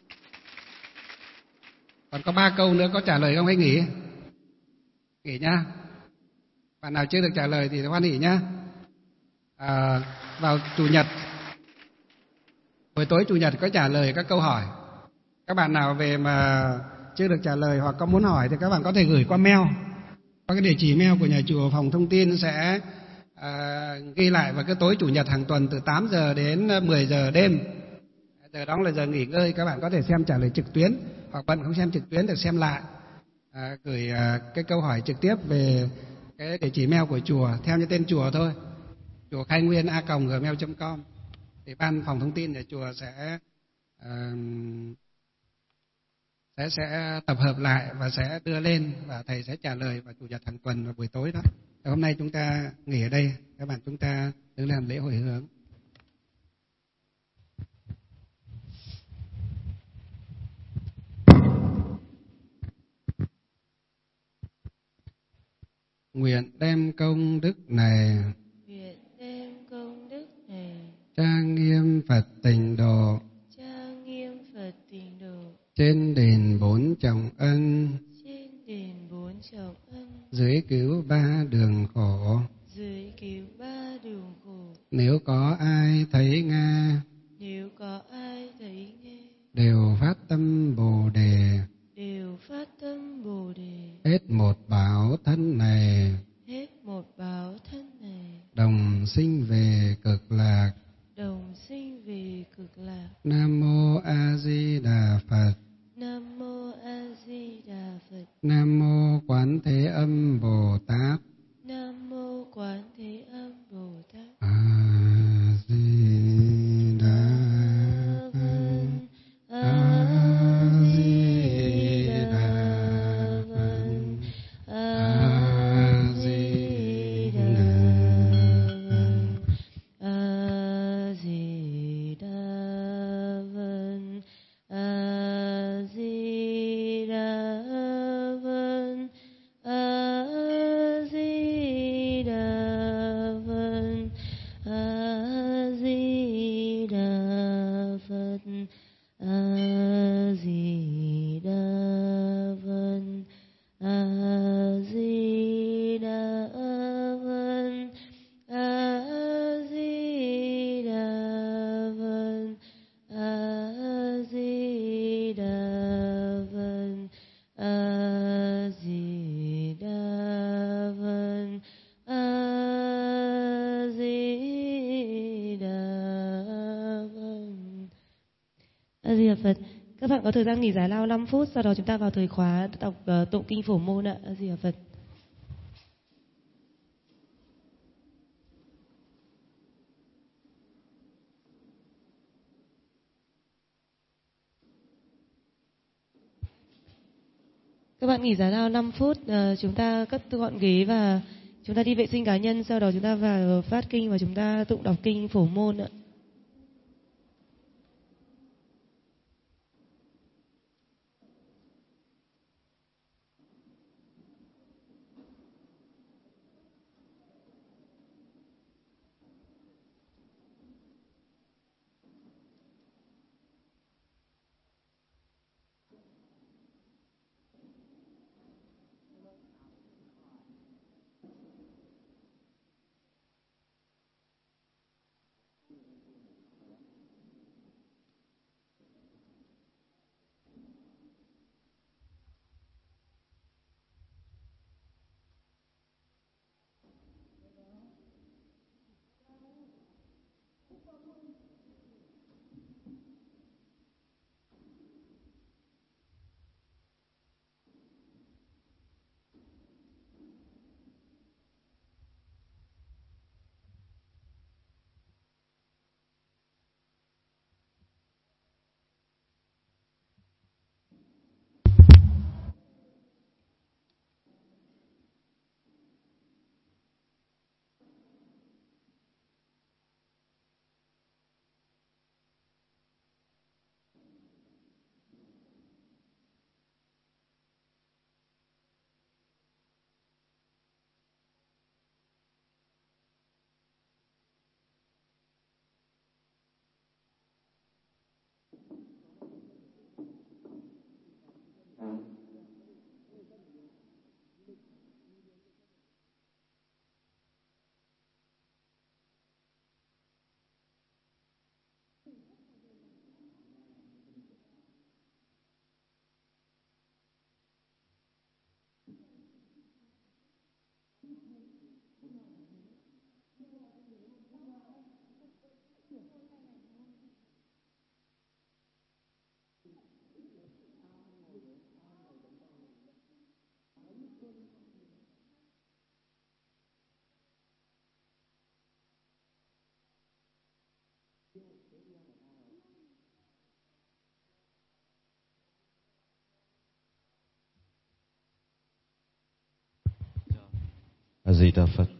Còn có ba câu nữa, có trả lời không hay nghỉ? Nghỉ nhá. Bạn nào chưa được trả lời thì hoan hỉ nhá. À, vào chủ nhật, buổi tối chủ nhật có trả lời các câu hỏi. Các bạn nào về mà chưa được trả lời hoặc có muốn hỏi thì các bạn có thể gửi qua mail. Có cái địa chỉ mail của nhà chùa, phòng thông tin sẽ à, ghi lại vào cái tối chủ nhật hàng tuần từ tám giờ đến mười giờ đêm. Giờ đó là giờ nghỉ ngơi, các bạn có thể xem trả lời trực tuyến, hoặc bận không xem trực tuyến thì xem lại. À, gửi à, cái câu hỏi trực tiếp về cái địa chỉ mail của chùa theo như tên chùa thôi, chùa khai nguyên a còng gmail chấm com, thì ban phòng thông tin nhà chùa sẽ à, sẽ sẽ tập hợp lại và sẽ đưa lên, và thầy sẽ trả lời vào chủ nhật hàng tuần vào buổi tối đó. Và hôm nay chúng ta nghỉ ở đây, các bạn chúng ta đứng làm lễ hồi hướng. Nguyện đem công đức này, nguyện đem công đức này, trang nghiêm Phật tịnh độ, trang nghiêm Phật tịnh độ, trên đền bốn trọng ân, trên đền bốn trọng ân, dưới cứu ba đường khổ, dưới cứu ba đường khổ. Nếu có ai thấy nghe, nếu có ai thấy nghe, đều phát tâm Bồ đề, đều phát tâm Bồ đề. hết một bảo thân này, hết một báo thân này, đồng sinh về cực lạc, đồng sinh Di Đà Phật. Các bạn có thời gian nghỉ giải lao năm phút, sau đó chúng ta vào thời khóa đọc uh, tụng kinh Phổ Môn ạ. A Di Đà Phật. Các bạn nghỉ giải lao năm phút, uh, chúng ta cất gọn ghế và chúng ta đi vệ sinh cá nhân, sau đó chúng ta vào phát kinh và chúng ta tụng đọc kinh Phổ Môn ạ. A Di Đà Phật.